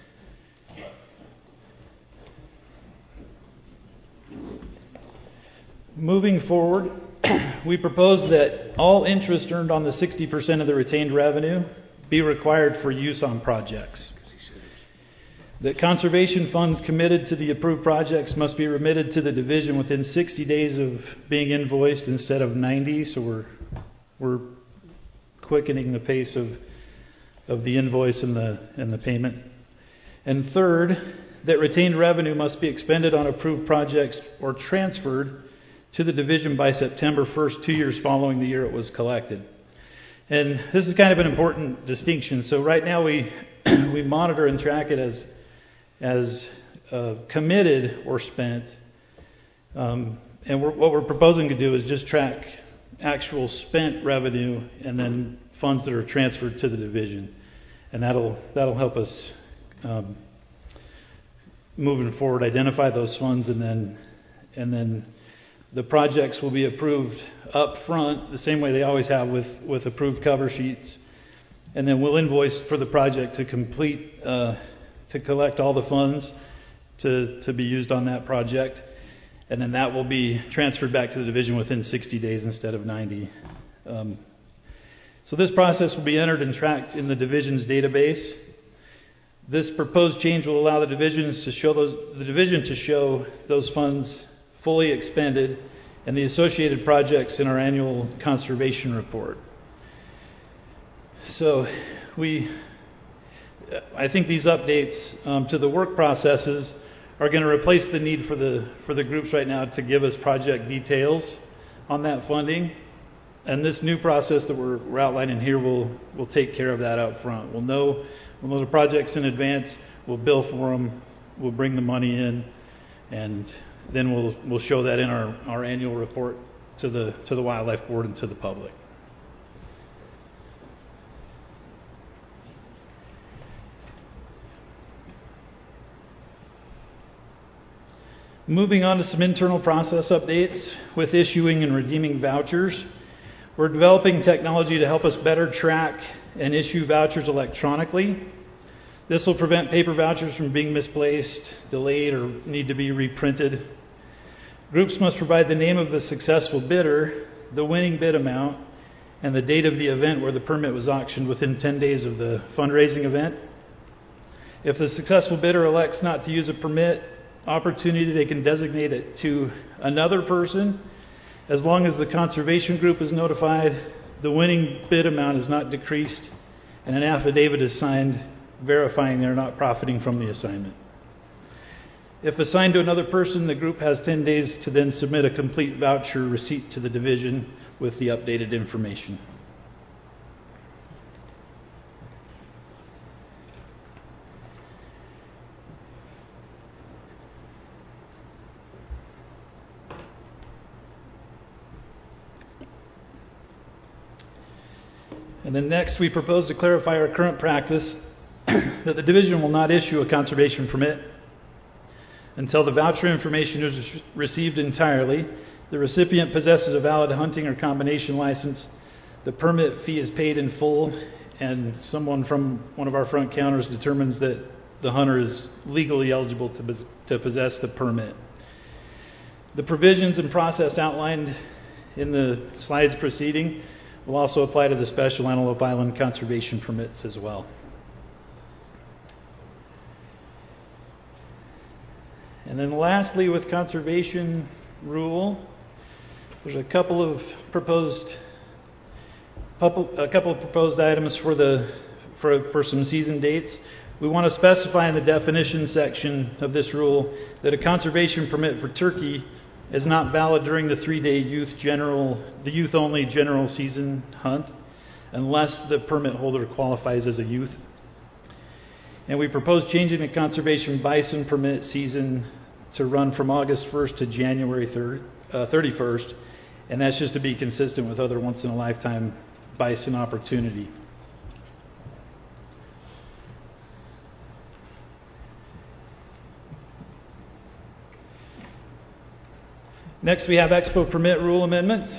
Moving forward, we propose that all interest earned on the sixty percent of the retained revenue be required for use on projects. That conservation funds committed to the approved projects must be remitted to the division within sixty days of being invoiced instead of ninety, so we're we're quickening the pace of of the invoice and the and the payment. And third, that retained revenue must be expended on approved projects or transferred to the division by September first, two years following the year it was collected. And this is kind of an important distinction. So right now we we monitor and track it as as uh, committed or spent, um, and we're, what we're proposing to do is just track actual spent revenue and then funds that are transferred to the division, and that'll that'll help us um, moving forward identify those funds, and then and then the projects will be approved up front the same way they always have with with approved cover sheets, and then we'll invoice for the project to complete uh, to collect all the funds to to be used on that project. And then that will be transferred back to the division within sixty days instead of ninety. Um, so this process will be entered and tracked in the division's database. This proposed change will allow the divisions to show those, the division to show those funds fully expended and the associated projects in our annual conservation report. So we, I think these updates um, to the work processes are going to replace the need for the for the groups right now to give us project details on that funding, and this new process that we're, we're outlining here will will take care of that up front. We'll know we'll know the projects in advance. We'll bill for them. We'll bring the money in, and then we'll we'll show that in our, our annual report to the to the Wildlife Board and to the public. Moving on to some internal process updates with issuing and redeeming vouchers. We're developing technology to help us better track and issue vouchers electronically. This will prevent paper vouchers from being misplaced, delayed, or need to be reprinted. Groups must provide the name of the successful bidder, the winning bid amount, and the date of the event where the permit was auctioned within ten days of the fundraising event. If the successful bidder elects not to use a permit opportunity, they can designate it to another person. As long as the conservation group is notified, the winning bid amount is not decreased, and an affidavit is signed verifying they're not profiting from the assignment. If assigned to another person, the group has ten days to then submit a complete voucher receipt to the division with the updated information. And then next, we propose to clarify our current practice that the division will not issue a conservation permit until the voucher information is received entirely, the recipient possesses a valid hunting or combination license, the permit fee is paid in full, and someone from one of our front counters determines that the hunter is legally eligible to, to possess the permit. The provisions and process outlined in the slides preceding will also apply to the Special Antelope Island conservation permits as well. And then lastly, with conservation rule, there's a couple of proposed couple, a couple of proposed items for the for for some season dates. We want to specify in the definition section of this rule that a conservation permit for turkey is not valid during the three-day youth general, the youth-only general season hunt, unless the permit holder qualifies as a youth. And we propose changing the conservation bison permit season to run from August first to January thirty-first, and that's just to be consistent with other once-in-a-lifetime bison opportunity. Next, we have Expo permit rule amendments.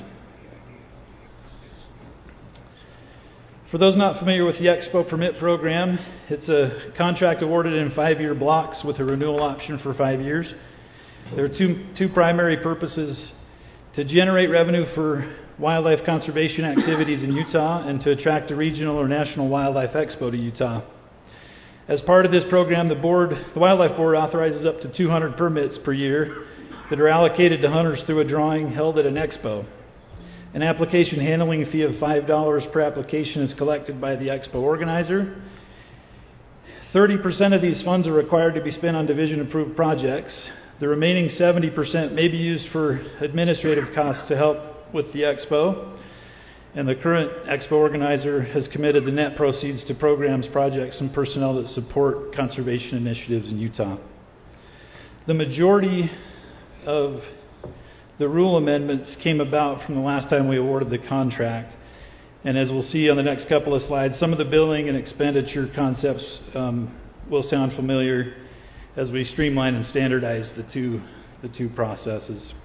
For those not familiar with the Expo permit program, it's a contract awarded in five-year blocks with a renewal option for five years. There are two, two primary purposes: to generate revenue for wildlife conservation activities in Utah and to attract a regional or national wildlife expo to Utah. As part of this program, the board, the Wildlife Board authorizes up to two hundred permits per year that are allocated to hunters through a drawing held at an expo. An application handling fee of five dollars per application is collected by the expo organizer. thirty percent of these funds are required to be spent on division-approved projects. The remaining seventy percent may be used for administrative costs to help with the expo. And the current expo organizer has committed the net proceeds to programs, projects, and personnel that support conservation initiatives in Utah. The majority of the rule amendments came about from the last time we awarded the contract. And as we'll see on the next couple of slides, some of the billing and expenditure concepts um, will sound familiar as we streamline and standardize the two, the two processes.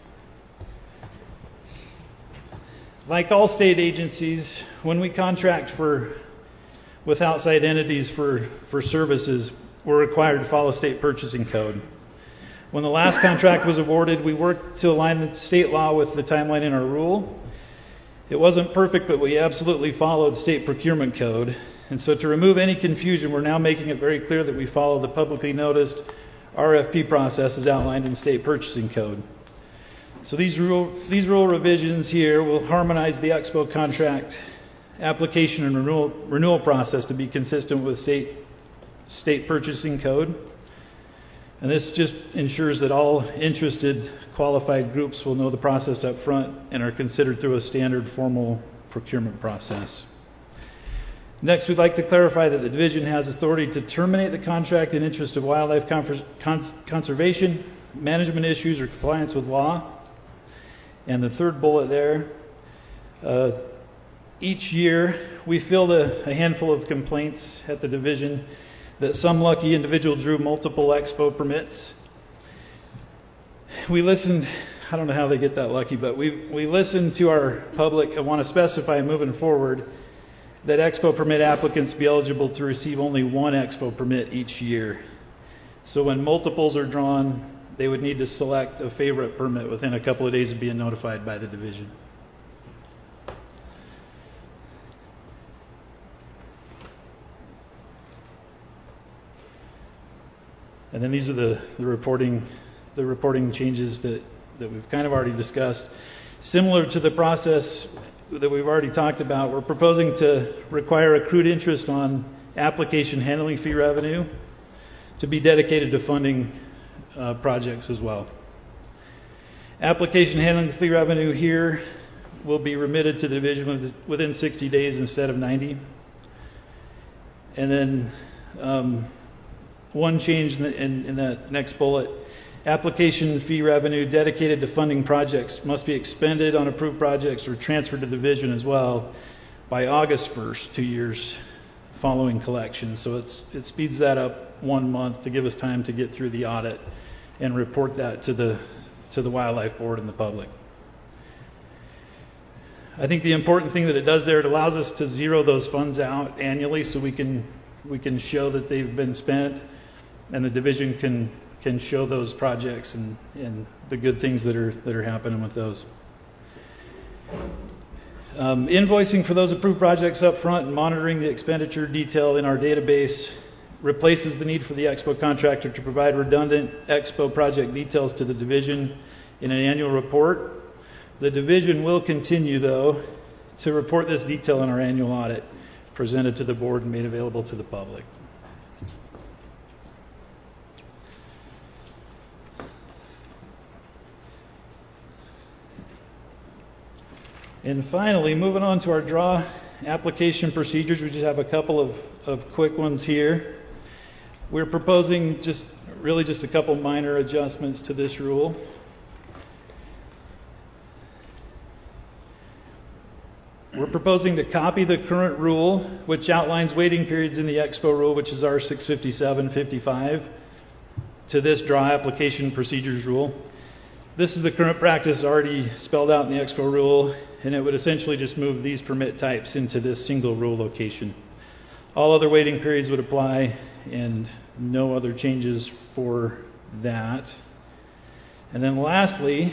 Like all state agencies, when we contract for with outside entities for, for services, we're required to follow state purchasing code. When the last contract was awarded, we worked to align the state law with the timeline in our rule. It wasn't perfect, but we absolutely followed state procurement code. And so to remove any confusion, we're now making it very clear that we follow the publicly noticed R F P process as outlined in state purchasing code. So these rule, these rule revisions here will harmonize the expo contract application and renewal, renewal process to be consistent with state, state purchasing code. And this just ensures that all interested qualified groups will know the process up front and are considered through a standard formal procurement process. Next, we'd like to clarify that the division has authority to terminate the contract in interest of wildlife cons- conservation, management issues, or compliance with law. And the third bullet there, uh, each year we field a, a handful of complaints at the division that some lucky individual drew multiple expo permits. We listened, I don't know how they get that lucky, but we we listened to our public and want to specify moving forward that expo permit applicants be eligible to receive only one expo permit each year. So when multiples are drawn, they would need to select a favorite permit within a couple of days of being notified by the division. And then these are the, the reporting the reporting changes that, that we've kind of already discussed. Similar to the process that we've already talked about, we're proposing to require accrued interest on application handling fee revenue to be dedicated to funding uh, projects as well. Application handling fee revenue here will be remitted to the division within sixty days instead of ninety. And then um, one change in, the, in, in that next bullet, application fee revenue dedicated to funding projects must be expended on approved projects or transferred to the division as well by August first, two years following collection. So it's, it speeds that up one month to give us time to get through the audit and report that to the to the Wildlife Board and the public. I think the important thing that it does there, it allows us to zero those funds out annually so we can we can show that they've been spent, and the division can can show those projects and, and the good things that are that are happening with those. Um, invoicing for those approved projects up front and monitoring the expenditure detail in our database replaces the need for the expo contractor to provide redundant expo project details to the division in an annual report. The division will continue, though, to report this detail in our annual audit, presented to the board and made available to the public. And finally, moving on to our draw application procedures, we just have a couple of, of quick ones here. We're proposing just really just a couple minor adjustments to this rule. We're proposing to copy the current rule, which outlines waiting periods in the Expo rule, which is R six fifty-seven fifty-five, to this draw application procedures rule. This is the current practice already spelled out in the Expo rule, and it would essentially just move these permit types into this single rule location. All other waiting periods would apply, and no other changes for that. And then lastly,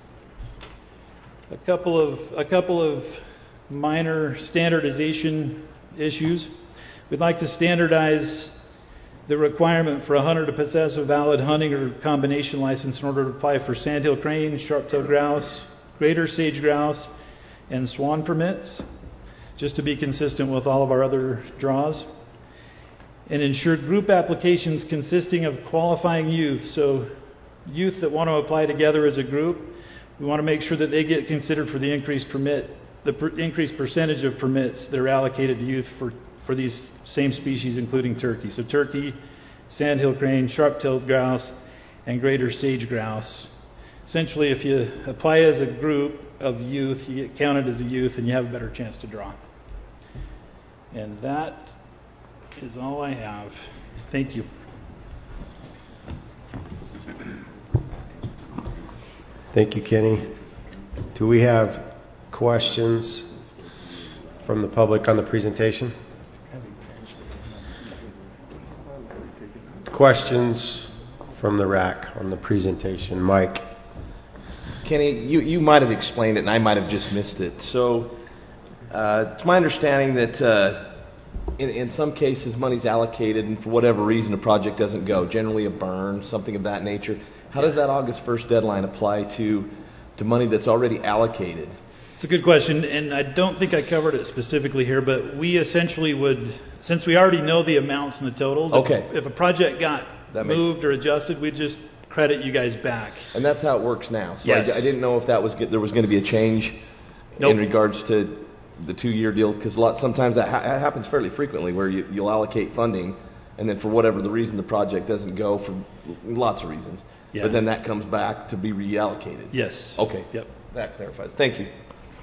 a couple of a couple of minor standardization issues. We'd like to standardize the requirement for a hunter to possess a valid hunting or combination license in order to apply for sandhill crane, sharp-tailed grouse, greater sage grouse, and swan permits, just to be consistent with all of our other draws. And ensure group applications consisting of qualifying youth, so youth that want to apply together as a group, we want to make sure that they get considered for the increased permit, the per- increased percentage of permits that are allocated to youth for, for these same species, including turkey. So turkey, sandhill crane, sharp-tailed grouse, and greater sage grouse. Essentially, if you apply as a group of youth, you get counted as a youth, and you have a better chance to draw. And that is all I have. Thank you. Thank you, Kenny. Do we have questions from the public on the presentation? Questions from the R A C on the presentation? Mike. Kenny, you, you might have explained it and I might have just missed it. So uh, it's my understanding that uh, in, in some cases money's allocated and for whatever reason a project doesn't go, generally a burn, something of that nature. How does that August first deadline apply to, to money that's already allocated? It's a good question, and I don't think I covered it specifically here, but we essentially would, since we already know the amounts and the totals, okay. if, if a project got that moved makes... or adjusted, we'd just credit you guys back. And that's how it works now. So yes. I, I didn't know if that was there was going to be a change nope. in regards to the two-year deal, because a lot sometimes that ha- happens fairly frequently, where you, you'll allocate funding, and then for whatever the reason the project doesn't go for lots of reasons, yeah. but then that comes back to be reallocated. Yes. Okay. Yep. That clarifies. Thank you.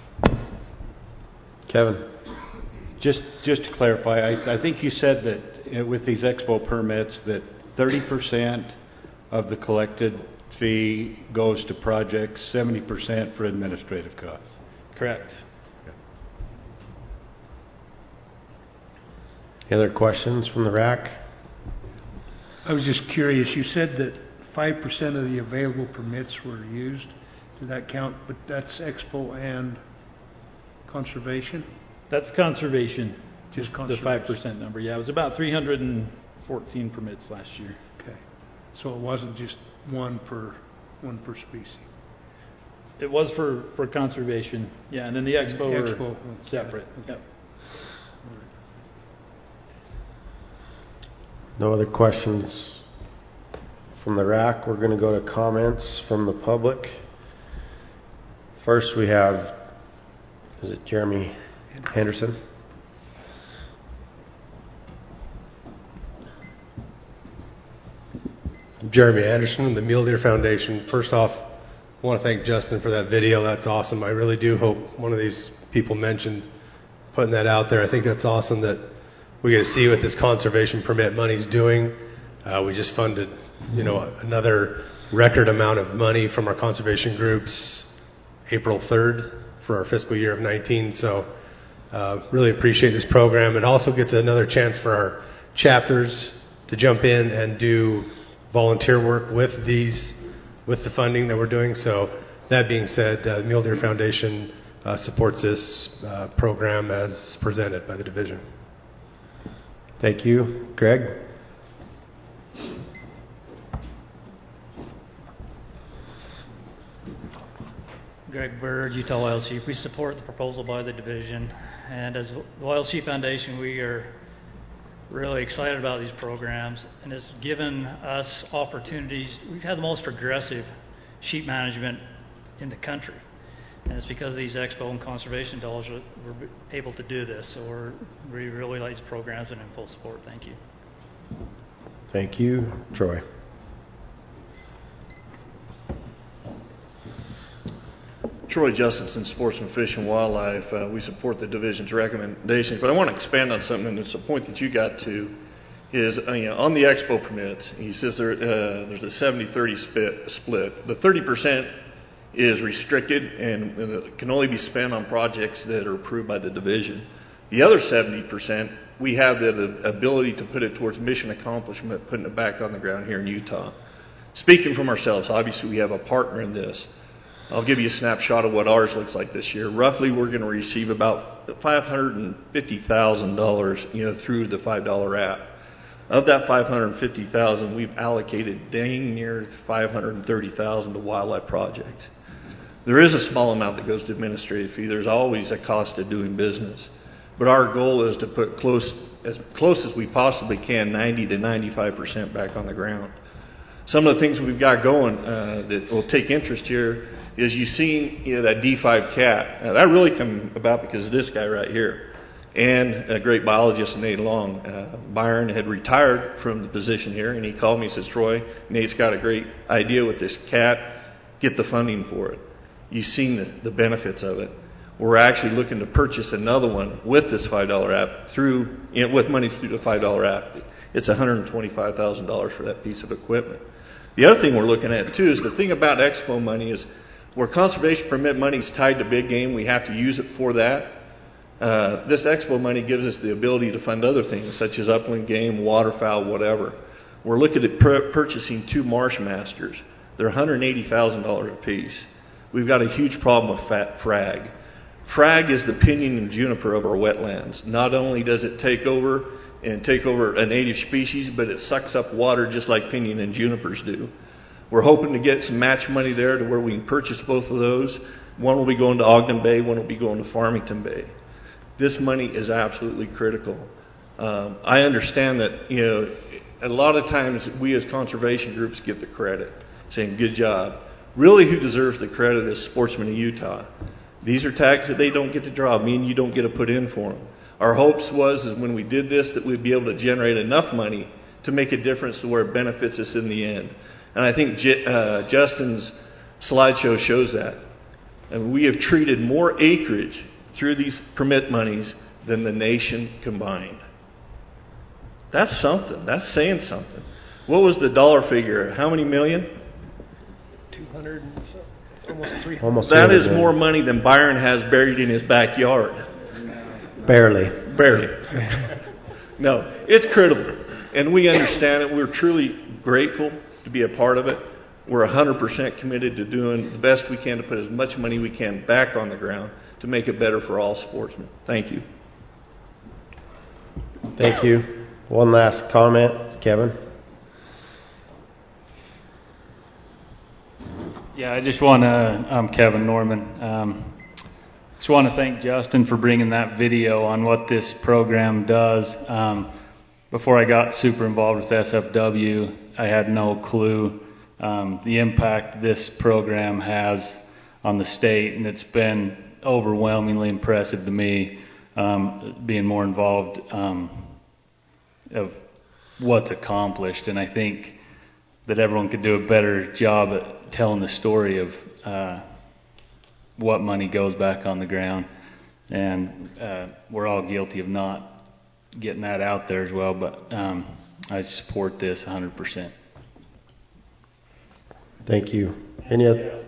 Kevin. Just just to clarify, I, I think you said that with these Expo permits that thirty percent of the collected fee goes to projects, seventy percent for administrative costs. Correct. Okay. Any other questions from the R A C? I was just curious. You said that five percent of the available permits were used. Did that count? But that's Expo and conservation? That's conservation. Just conservation. The five percent number. Yeah, it was about three hundred fourteen permits last year. Okay. So it wasn't just one per one per species. It was for, for conservation. Yeah, and then the Expo, the Expo were separate. Okay. Yep. No other questions from the R A C. We're going to go to comments from the public. First we have, is it Jeremy Henderson? I'm Jeremy Anderson, the Mule Deer Foundation. First off, I want to thank Justin for that video. That's awesome. I really do hope one of these people mentioned putting that out there. I think that's awesome that we get to see what this conservation permit money's doing. Uh, we just funded, you know, another record amount of money from our conservation groups April third for our fiscal year of nineteen. So uh, really appreciate this program. It also gets another chance for our chapters to jump in and do volunteer work with these, with the funding that we're doing. So that being said, uh, Mule Deer Foundation uh, supports this uh, program as presented by the division. Thank you. Greg? Greg Bird, Utah Wild Sheep. We support the proposal by the division, and as the Wild Sheep Foundation, we are really excited about these programs, and it's given us opportunities. We've had the most progressive sheep management in the country, and it's because of these expo and conservation dollars that we're able to do this. So we're, we really like these programs and in full support. Thank you. Thank you. Troy. Troy Justensen, Sportsman, Fish, and Wildlife. Uh, we support the division's recommendations, but I want to expand on something, and it's a point that you got to, is uh, you know, on the expo permits, he says there, uh, there's a seventy thirty split. The thirty percent is restricted and uh, can only be spent on projects that are approved by the division. The other seventy percent, we have the ability to put it towards mission accomplishment, putting it back on the ground here in Utah. Speaking from ourselves, obviously we have a partner in this. I'll give you a snapshot of what ours looks like this year. Roughly, we're going to receive about five hundred fifty thousand dollars, you know, through the five dollar app. Of that five hundred fifty thousand dollars, we've allocated dang near five hundred thirty thousand dollars to wildlife projects. There is a small amount that goes to administrative fee. There's always a cost of doing business. But our goal is to put close, as close as we possibly can, ninety to ninety-five percent back on the ground. Some of the things we've got going uh, that will take interest here is you've seen, you know, that D five cat. Uh, that really came about because of this guy right here. And a great biologist, Nate Long. Uh, Byron had retired from the position here, and he called me and says, Troy, Nate's got a great idea with this cat. Get the funding for it. You've seen the, the benefits of it. We're actually looking to purchase another one with this five dollar app through, you know, with money through the five dollar app. It's one hundred twenty-five thousand dollars for that piece of equipment. The other thing we're looking at, too, is the thing about expo money is where conservation permit money is tied to big game, we have to use it for that. Uh, this expo money gives us the ability to fund other things, such as upland game, waterfowl, whatever. We're looking at pur- purchasing two marsh masters. They're one hundred eighty thousand dollars a piece. We've got a huge problem with fat frag. Frag is the pinyon and juniper of our wetlands. Not only does it take over and take over a native species, but it sucks up water just like pinyon and junipers do. We're hoping to get some match money there to where we can purchase both of those. One will be going to Ogden Bay, one will be going to Farmington Bay. This money is absolutely critical. Um, I understand that, you know, a lot of times we as conservation groups get the credit, saying good job. Really, who deserves the credit is Sportsmen of Utah. These are tags that they don't get to draw. Me and you don't get to put in for them. Our hopes was is when we did this that we'd be able to generate enough money to make a difference to where it benefits us in the end. And I think J- uh, Justin's slideshow shows that. And we have treated more acreage through these permit monies than the nation combined. That's something. That's saying something. What was the dollar figure? How many million? two hundred and so, it's almost three hundred. Almost that is million. more money than Byron has buried in his backyard. Barely. Barely. No, it's critical. And we understand it. We're truly grateful to be a part of it. We're one hundred percent committed to doing the best we can to put as much money we can back on the ground to make it better for all sportsmen. Thank you. Thank you. One last comment, Kevin. Yeah, I just want to, I'm Kevin Norman. Um, just want to thank Justin for bringing that video on what this program does. Um, before I got super involved with S F W, I had no clue um, the impact this program has on the state, and it's been overwhelmingly impressive to me, um, being more involved um, of what's accomplished. And I think that everyone could do a better job at telling the story of uh, what money goes back on the ground. And uh, we're all guilty of not getting that out there as well, but um, I support this one hundred percent. Thank you. Any other?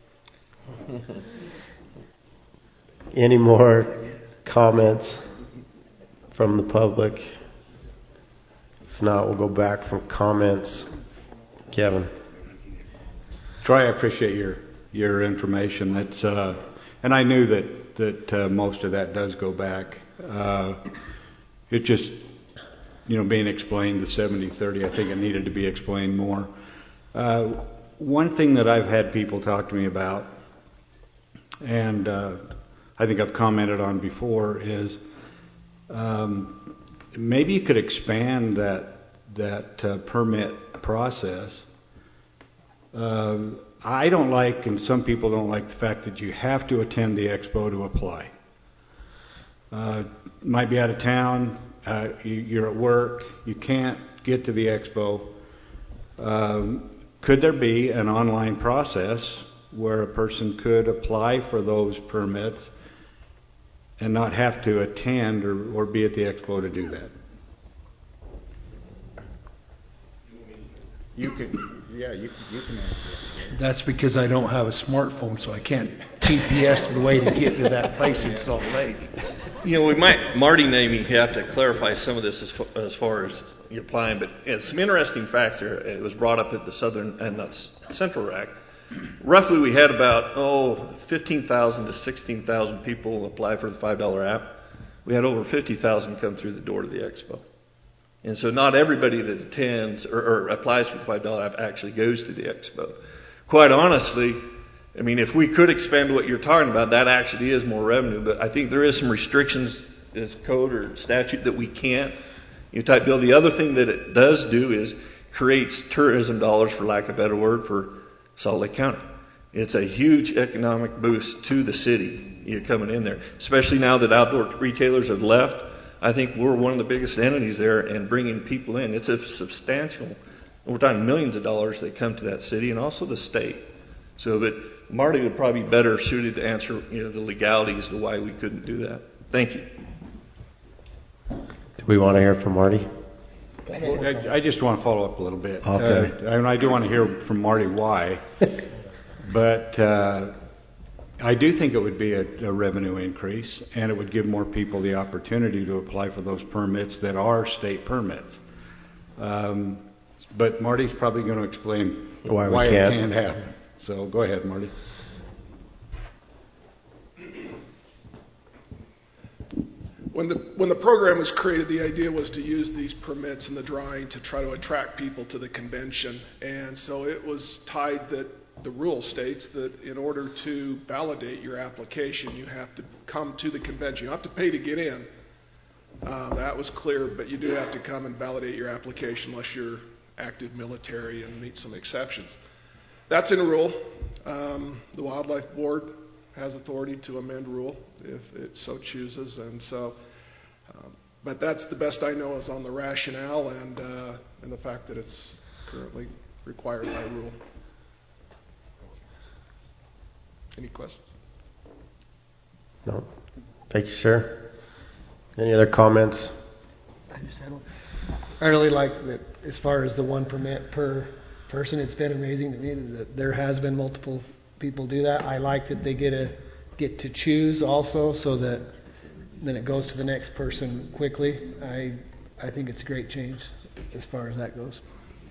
Any more comments from the public? If not, we'll go back from comments. Kevin. Troy, I appreciate your your information. It's uh, and I knew that that uh, most of that does go back. Uh, it just, you know, being explained the seventy thirty. I think it needed to be explained more. Uh, one thing that I've had people talk to me about and uh, I think I've commented on before, is um, maybe you could expand that that uh, permit process. Uh, I don't like, and some people don't like, the fact that you have to attend the expo to apply. Uh, might be out of town, uh, you, you're at work, you can't get to the expo. Um, could there be an online process where a person could apply for those permits and not have to attend or, or be at the expo to do that? You can, yeah, you, you can answer that. That's because I don't have a smartphone, so I can't G P S the way to get to that place in Salt Lake. You know, we might, Marty and Amy have to clarify some of this as far as, far as you applying, but you know, some interesting facts here. It was brought up at the Southern and not Central R A C. Roughly, we had about, oh, fifteen thousand to sixteen thousand people apply for the five dollar app. We had over fifty thousand come through the door to the expo. And so not everybody that attends or, or applies for the five dollar app actually goes to the expo. Quite honestly, I mean, if we could expand what you're talking about, that actually is more revenue. But I think there is some restrictions as code or statute that we can't, you know, type bill. The other thing that it does do is creates tourism dollars, for lack of a better word, for Salt Lake County. It's a huge economic boost to the city, you know, coming in there. Especially now that outdoor retailers have left. I think we're one of the biggest entities there and bringing people in. It's a substantial, we're talking millions of dollars that come to that city and also the state. So, but Marty would probably be better suited to answer, you know, the legalities to why we couldn't do that. Thank you. Do we want to hear from Marty? Well, I, I just want to follow up a little bit. Okay. Uh, and I do want to hear from Marty why, but uh, I do think it would be a, a revenue increase, and it would give more people the opportunity to apply for those permits that are state permits. Um, but Marty's probably going to explain why, we why can't. it can't happen. So go ahead, Marty. When the when the program was created, the idea was to use these permits and the drawing to try to attract people to the convention. And so it was tied that the rule states that in order to validate your application, you have to come to the convention. You don't have to pay to get in. Uh, that was clear, but you do have to come and validate your application unless you're active military and meet some exceptions. That's in rule. Um, the Wildlife Board has authority to amend rule if it so chooses, and so. Um, but that's the best I know is on the rationale and uh, and the fact that it's currently required by rule. Any questions? No. Thank you, sir. Any other comments? I just had one. I really like that as far as the one permit per person. It's been amazing to me that there has been multiple people do that. I like that they get a get to choose also, so that then it goes to the next person quickly. I I think it's a great change as far as that goes.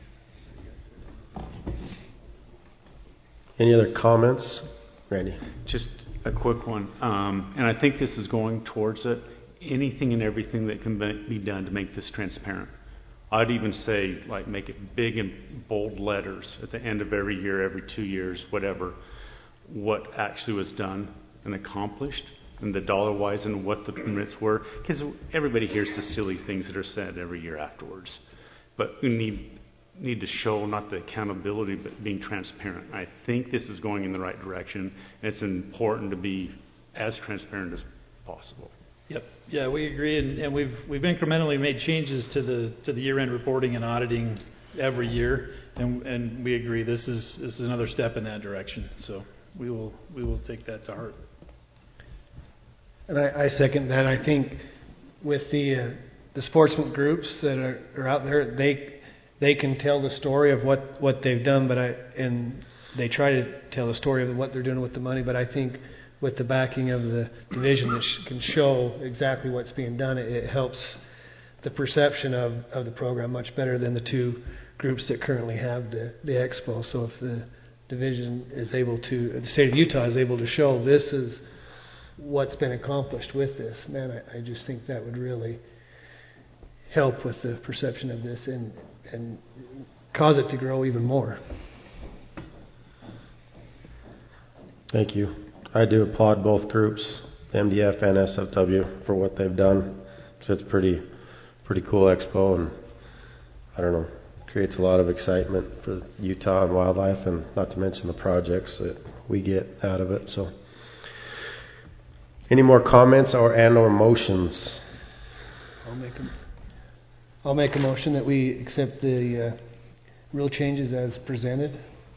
Any other comments? Randy? Just a quick one. Um, and I think this is going towards it. Anything and everything that can be done to make this transparent. I'd even say, like, make it big and bold letters at the end of every year, every two years, whatever, what actually was done and accomplished, and the dollar-wise and what the permits were. Because everybody hears the silly things that are said every year afterwards. But we need need to show not the accountability, but being transparent. I think this is going in the right direction, and it's important to be as transparent as possible. Yep. Yeah, we agree, and, and we've we've incrementally made changes to the to the year-end reporting and auditing every year, and and we agree this is this is another step in that direction. So we will we will take that to heart. And I, I second that. I think with the uh, the sportsman groups that are, are out there, they they can tell the story of what, what they've done, but I and they try to tell the story of what they're doing with the money. But I think with the backing of the division that sh- can show exactly what's being done, it, it helps the perception of, of the program much better than the two groups that currently have the, the expo. So if the division is able to, the state of Utah is able to show this is what's been accomplished with this, man, I, I just think that would really help with the perception of this and, and cause it to grow even more. Thank you. I do applaud both groups, M D F and S F W, for what they've done. So it's pretty, pretty cool expo, and I don't know, creates a lot of excitement for Utah and wildlife, and not to mention the projects that we get out of it. So, any more comments or and or motions? I'll make a, I'll make a motion that we accept the uh, rule changes as presented.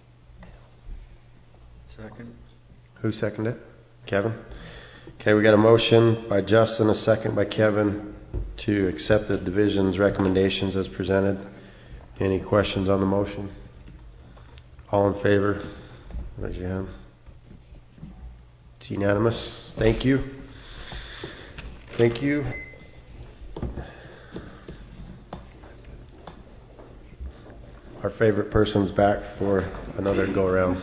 Second. Who seconded it? Kevin? Okay, we got a motion by Justin, a second by Kevin to accept the division's recommendations as presented. Any questions on the motion? All in favor? Raise your hand. It's unanimous. Thank you. Thank you. Our favorite person's back for another go around.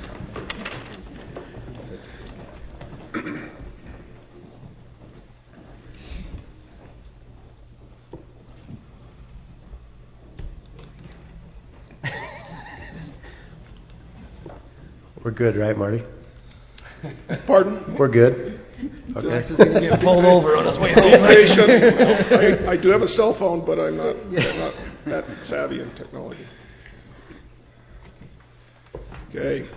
We're good, right, Marty? Pardon? We're good. Okay. Jax is going to get pulled over on his way home. Be patient. I, I do have a cell phone, but I'm not, I'm not that savvy in technology. Okay.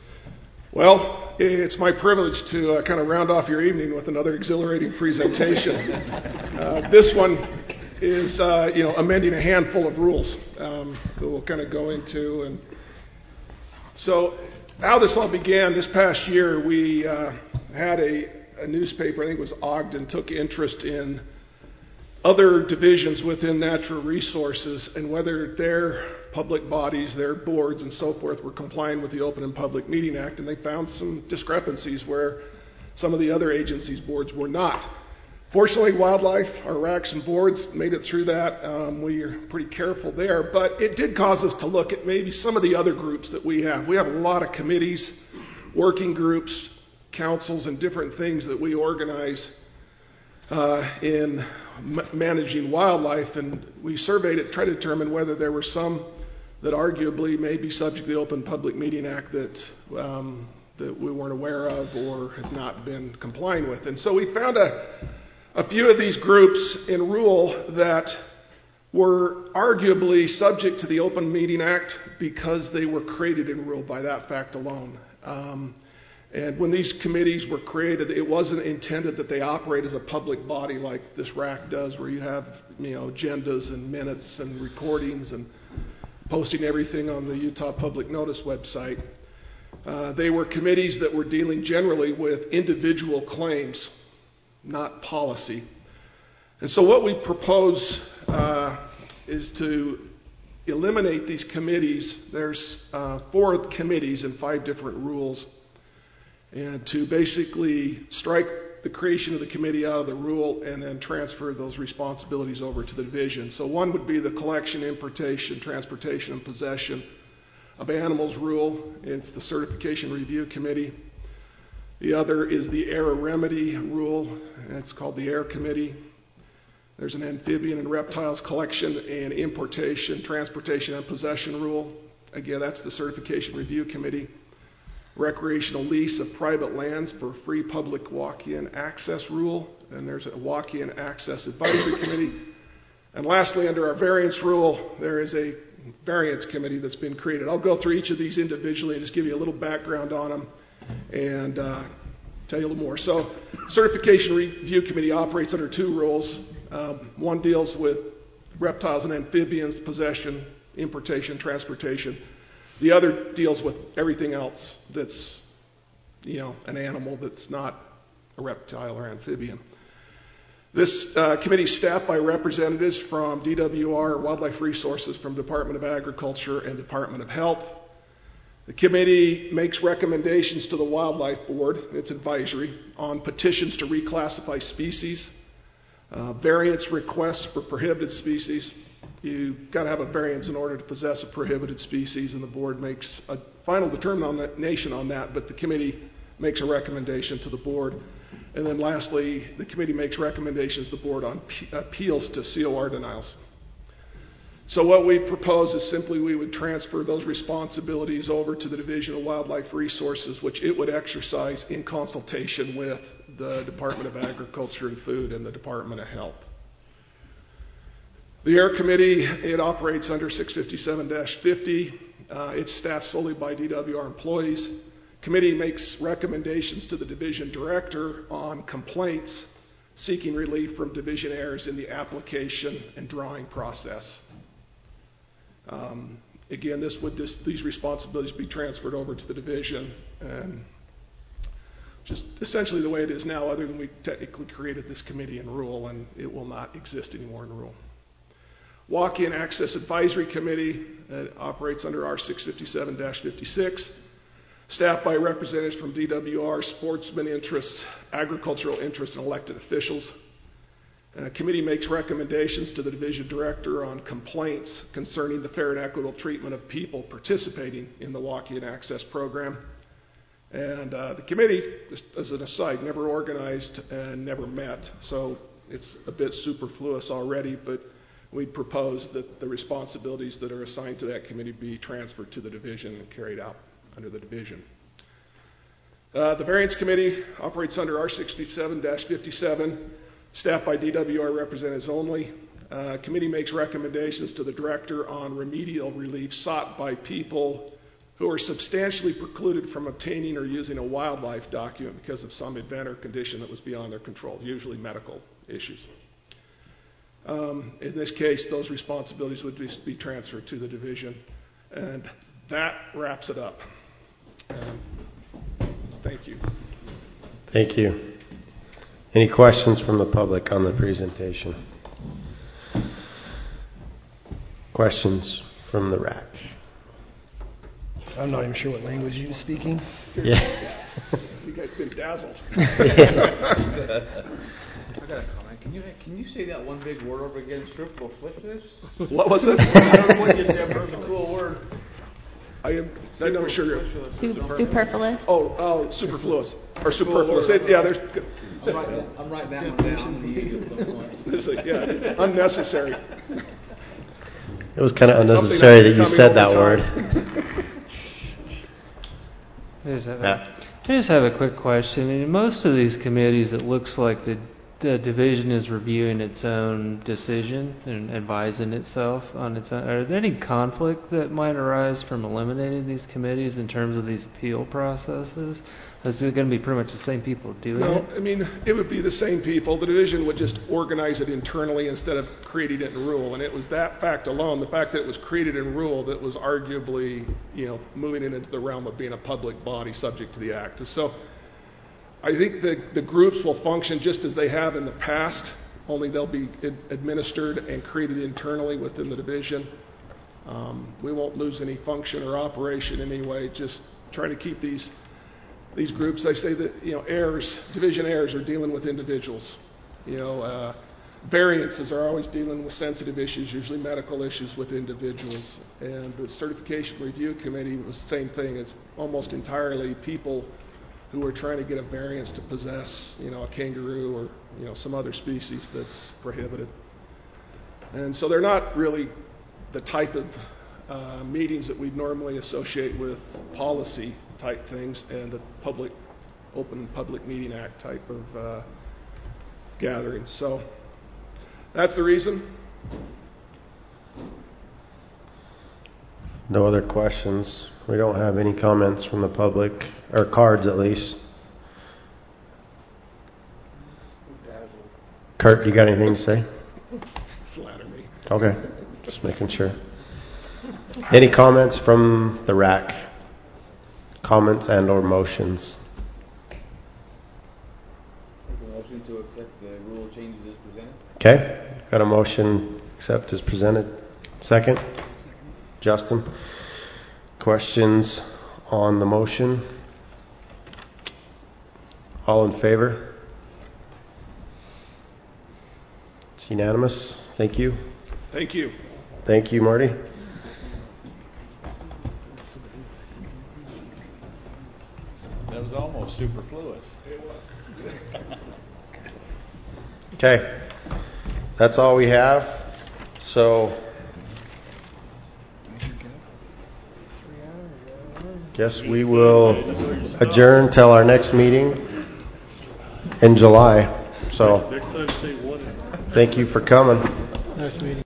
Well, it's my privilege to uh, kind of round off your evening with another exhilarating presentation. Uh, this one is, uh, you know, amending a handful of rules um, that we'll kind of go into. And so, how this all began this past year, we uh, had a, a newspaper, I think it was Ogden, took interest in other divisions within natural resources and whether their public bodies, their boards and so forth were complying with the Open and Public Meeting Act, and they found some discrepancies where some of the other agencies' boards were not. Fortunately, wildlife, our R A Cs and boards made it through that. Um, we are pretty careful there, but it did cause us to look at maybe some of the other groups that we have. We have a lot of committees, working groups, councils, and different things that we organize uh, in m- managing wildlife, and we surveyed it, tried to determine whether there were some that arguably may be subject to the Open Public Meeting Act that um, that we weren't aware of or had not been complying with. And so we found a A few of these groups in rule that were arguably subject to the Open Meeting Act because they were created in rule by that fact alone. Um, and when these committees were created, it wasn't intended that they operate as a public body like this R A C does, where you have, you know, agendas and minutes and recordings and posting everything on the Utah Public Notice website. Uh, they were committees that were dealing generally with individual claims, not policy. And so what we propose uh, is to eliminate these committees. There's uh, four committees and five different rules, and to basically strike the creation of the committee out of the rule and then transfer those responsibilities over to the division. So one would be the collection, importation, transportation, and possession of animals rule. It's the certification review committee. The other is the error remedy rule, and it's called the Air Committee. There's an amphibian and reptiles collection and importation, transportation, and possession rule. Again, that's the certification review committee. Recreational lease of private lands for free public walk-in access rule, and there's a walk-in access advisory committee. And lastly, under our variance rule, there is a variance committee that's been created. I'll go through each of these individually and just give you a little background on them and uh, tell you a little more. So, Certification Review Committee operates under two rules. Um, one deals with reptiles and amphibians, possession, importation, transportation. The other deals with everything else that's, you know, an animal that's not a reptile or amphibian. This uh, committee is staffed by representatives from D W R, Wildlife Resources, from Department of Agriculture and Department of Health. The committee makes recommendations to the Wildlife Board, it's advisory, on petitions to reclassify species, uh, variance requests for prohibited species. You've got to have a variance in order to possess a prohibited species, and the board makes a final determination on that, but the committee makes a recommendation to the board. And then lastly, the committee makes recommendations to the board on p- appeals to C O R denials. So what we propose is simply we would transfer those responsibilities over to the Division of Wildlife Resources, which it would exercise in consultation with the Department of Agriculture and Food and the Department of Health. The Air Committee, it operates under six fifty-seven dash fifty. Uh, it's staffed solely by D W R employees. Committee makes recommendations to the division director on complaints seeking relief from division errors in the application and drawing process. Um, again, this would this, these responsibilities be transferred over to the division, and just essentially the way it is now, other than we technically created this committee in rule, and it will not exist anymore in rule. Walk-in Access Advisory Committee uh, operates under R six fifty-seven dash fifty-six, staffed by representatives from D W R, sportsman interests, agricultural interests, and elected officials. The committee makes recommendations to the division director on complaints concerning the fair and equitable treatment of people participating in the Walk-in Access program. And uh, the committee, just as an aside, never organized and never met, so it's a bit superfluous already, but we propose that the responsibilities that are assigned to that committee be transferred to the division and carried out under the division. Uh, the Variance Committee operates under R six fifty-seven dash fifty-seven, staffed by D W R representatives only. Uh, committee makes recommendations to the director on remedial relief sought by people who are substantially precluded from obtaining or using a wildlife document because of some event or condition that was beyond their control, usually medical issues. Um, in this case, those responsibilities would be, be transferred to the division, and that wraps it up. Um, thank you. Thank you. Any questions from the public on the presentation? Questions from the R A C? I'm not even sure what language you were speaking. Yeah. You guys been dazzled. I got a comment. Can you can you say that one big word over again? Superfluous? What was it? What you said was a cool word. I am. I'm not sure. Su- superfluous. Oh, oh, superfluous or superfluous. It, yeah, there's. I'm writing, I'm writing that one down. There's like, yeah, unnecessary. It was kind of unnecessary that you said that word. I just, have Yeah. a, I just have a quick question. In most of these committees, it looks like the, the division is reviewing its own decision and advising itself on its own. Are there any conflict that might arise from eliminating these committees in terms of these appeal processes? Is it going to be pretty much the same people doing No, it? I mean, it would be the same people. The division would just organize it internally instead of creating it in rule. And it was that fact alone, the fact that it was created in rule, that was arguably, you know, moving it into the realm of being a public body subject to the act. So I think the, the groups will function just as they have in the past, only they'll be ad- administered and created internally within the division. Um, we won't lose any function or operation anyway, just try to keep these These groups, they say that, you know, heirs, division heirs are dealing with individuals. You know, uh, variances are always dealing with sensitive issues, usually medical issues with individuals. And the Certification Review Committee was the same thing. It's almost entirely people who are trying to get a variance to possess, you know, a kangaroo or, you know, some other species that's prohibited. And so they're not really the type of uh, meetings that we'd normally associate with policy type things and the public, Open Public Meeting Act type of uh, gatherings. So that's the reason. No other questions. We don't have any comments from the public, or cards at least. Kurt, you got anything to say? Flatter me. Okay, just making sure. Any comments from the R A C? Comments and or motions? Make a motion to accept the rule changes as presented. Okay, got a motion accept as presented. Second? Justin? Questions on the motion? All in favor? It's unanimous. Thank you. Thank you. Thank you, Marty. That was almost superfluous. It was. Okay, that's all we have. So guess we will adjourn till our next meeting in July. So, thank you for coming. Nice meeting.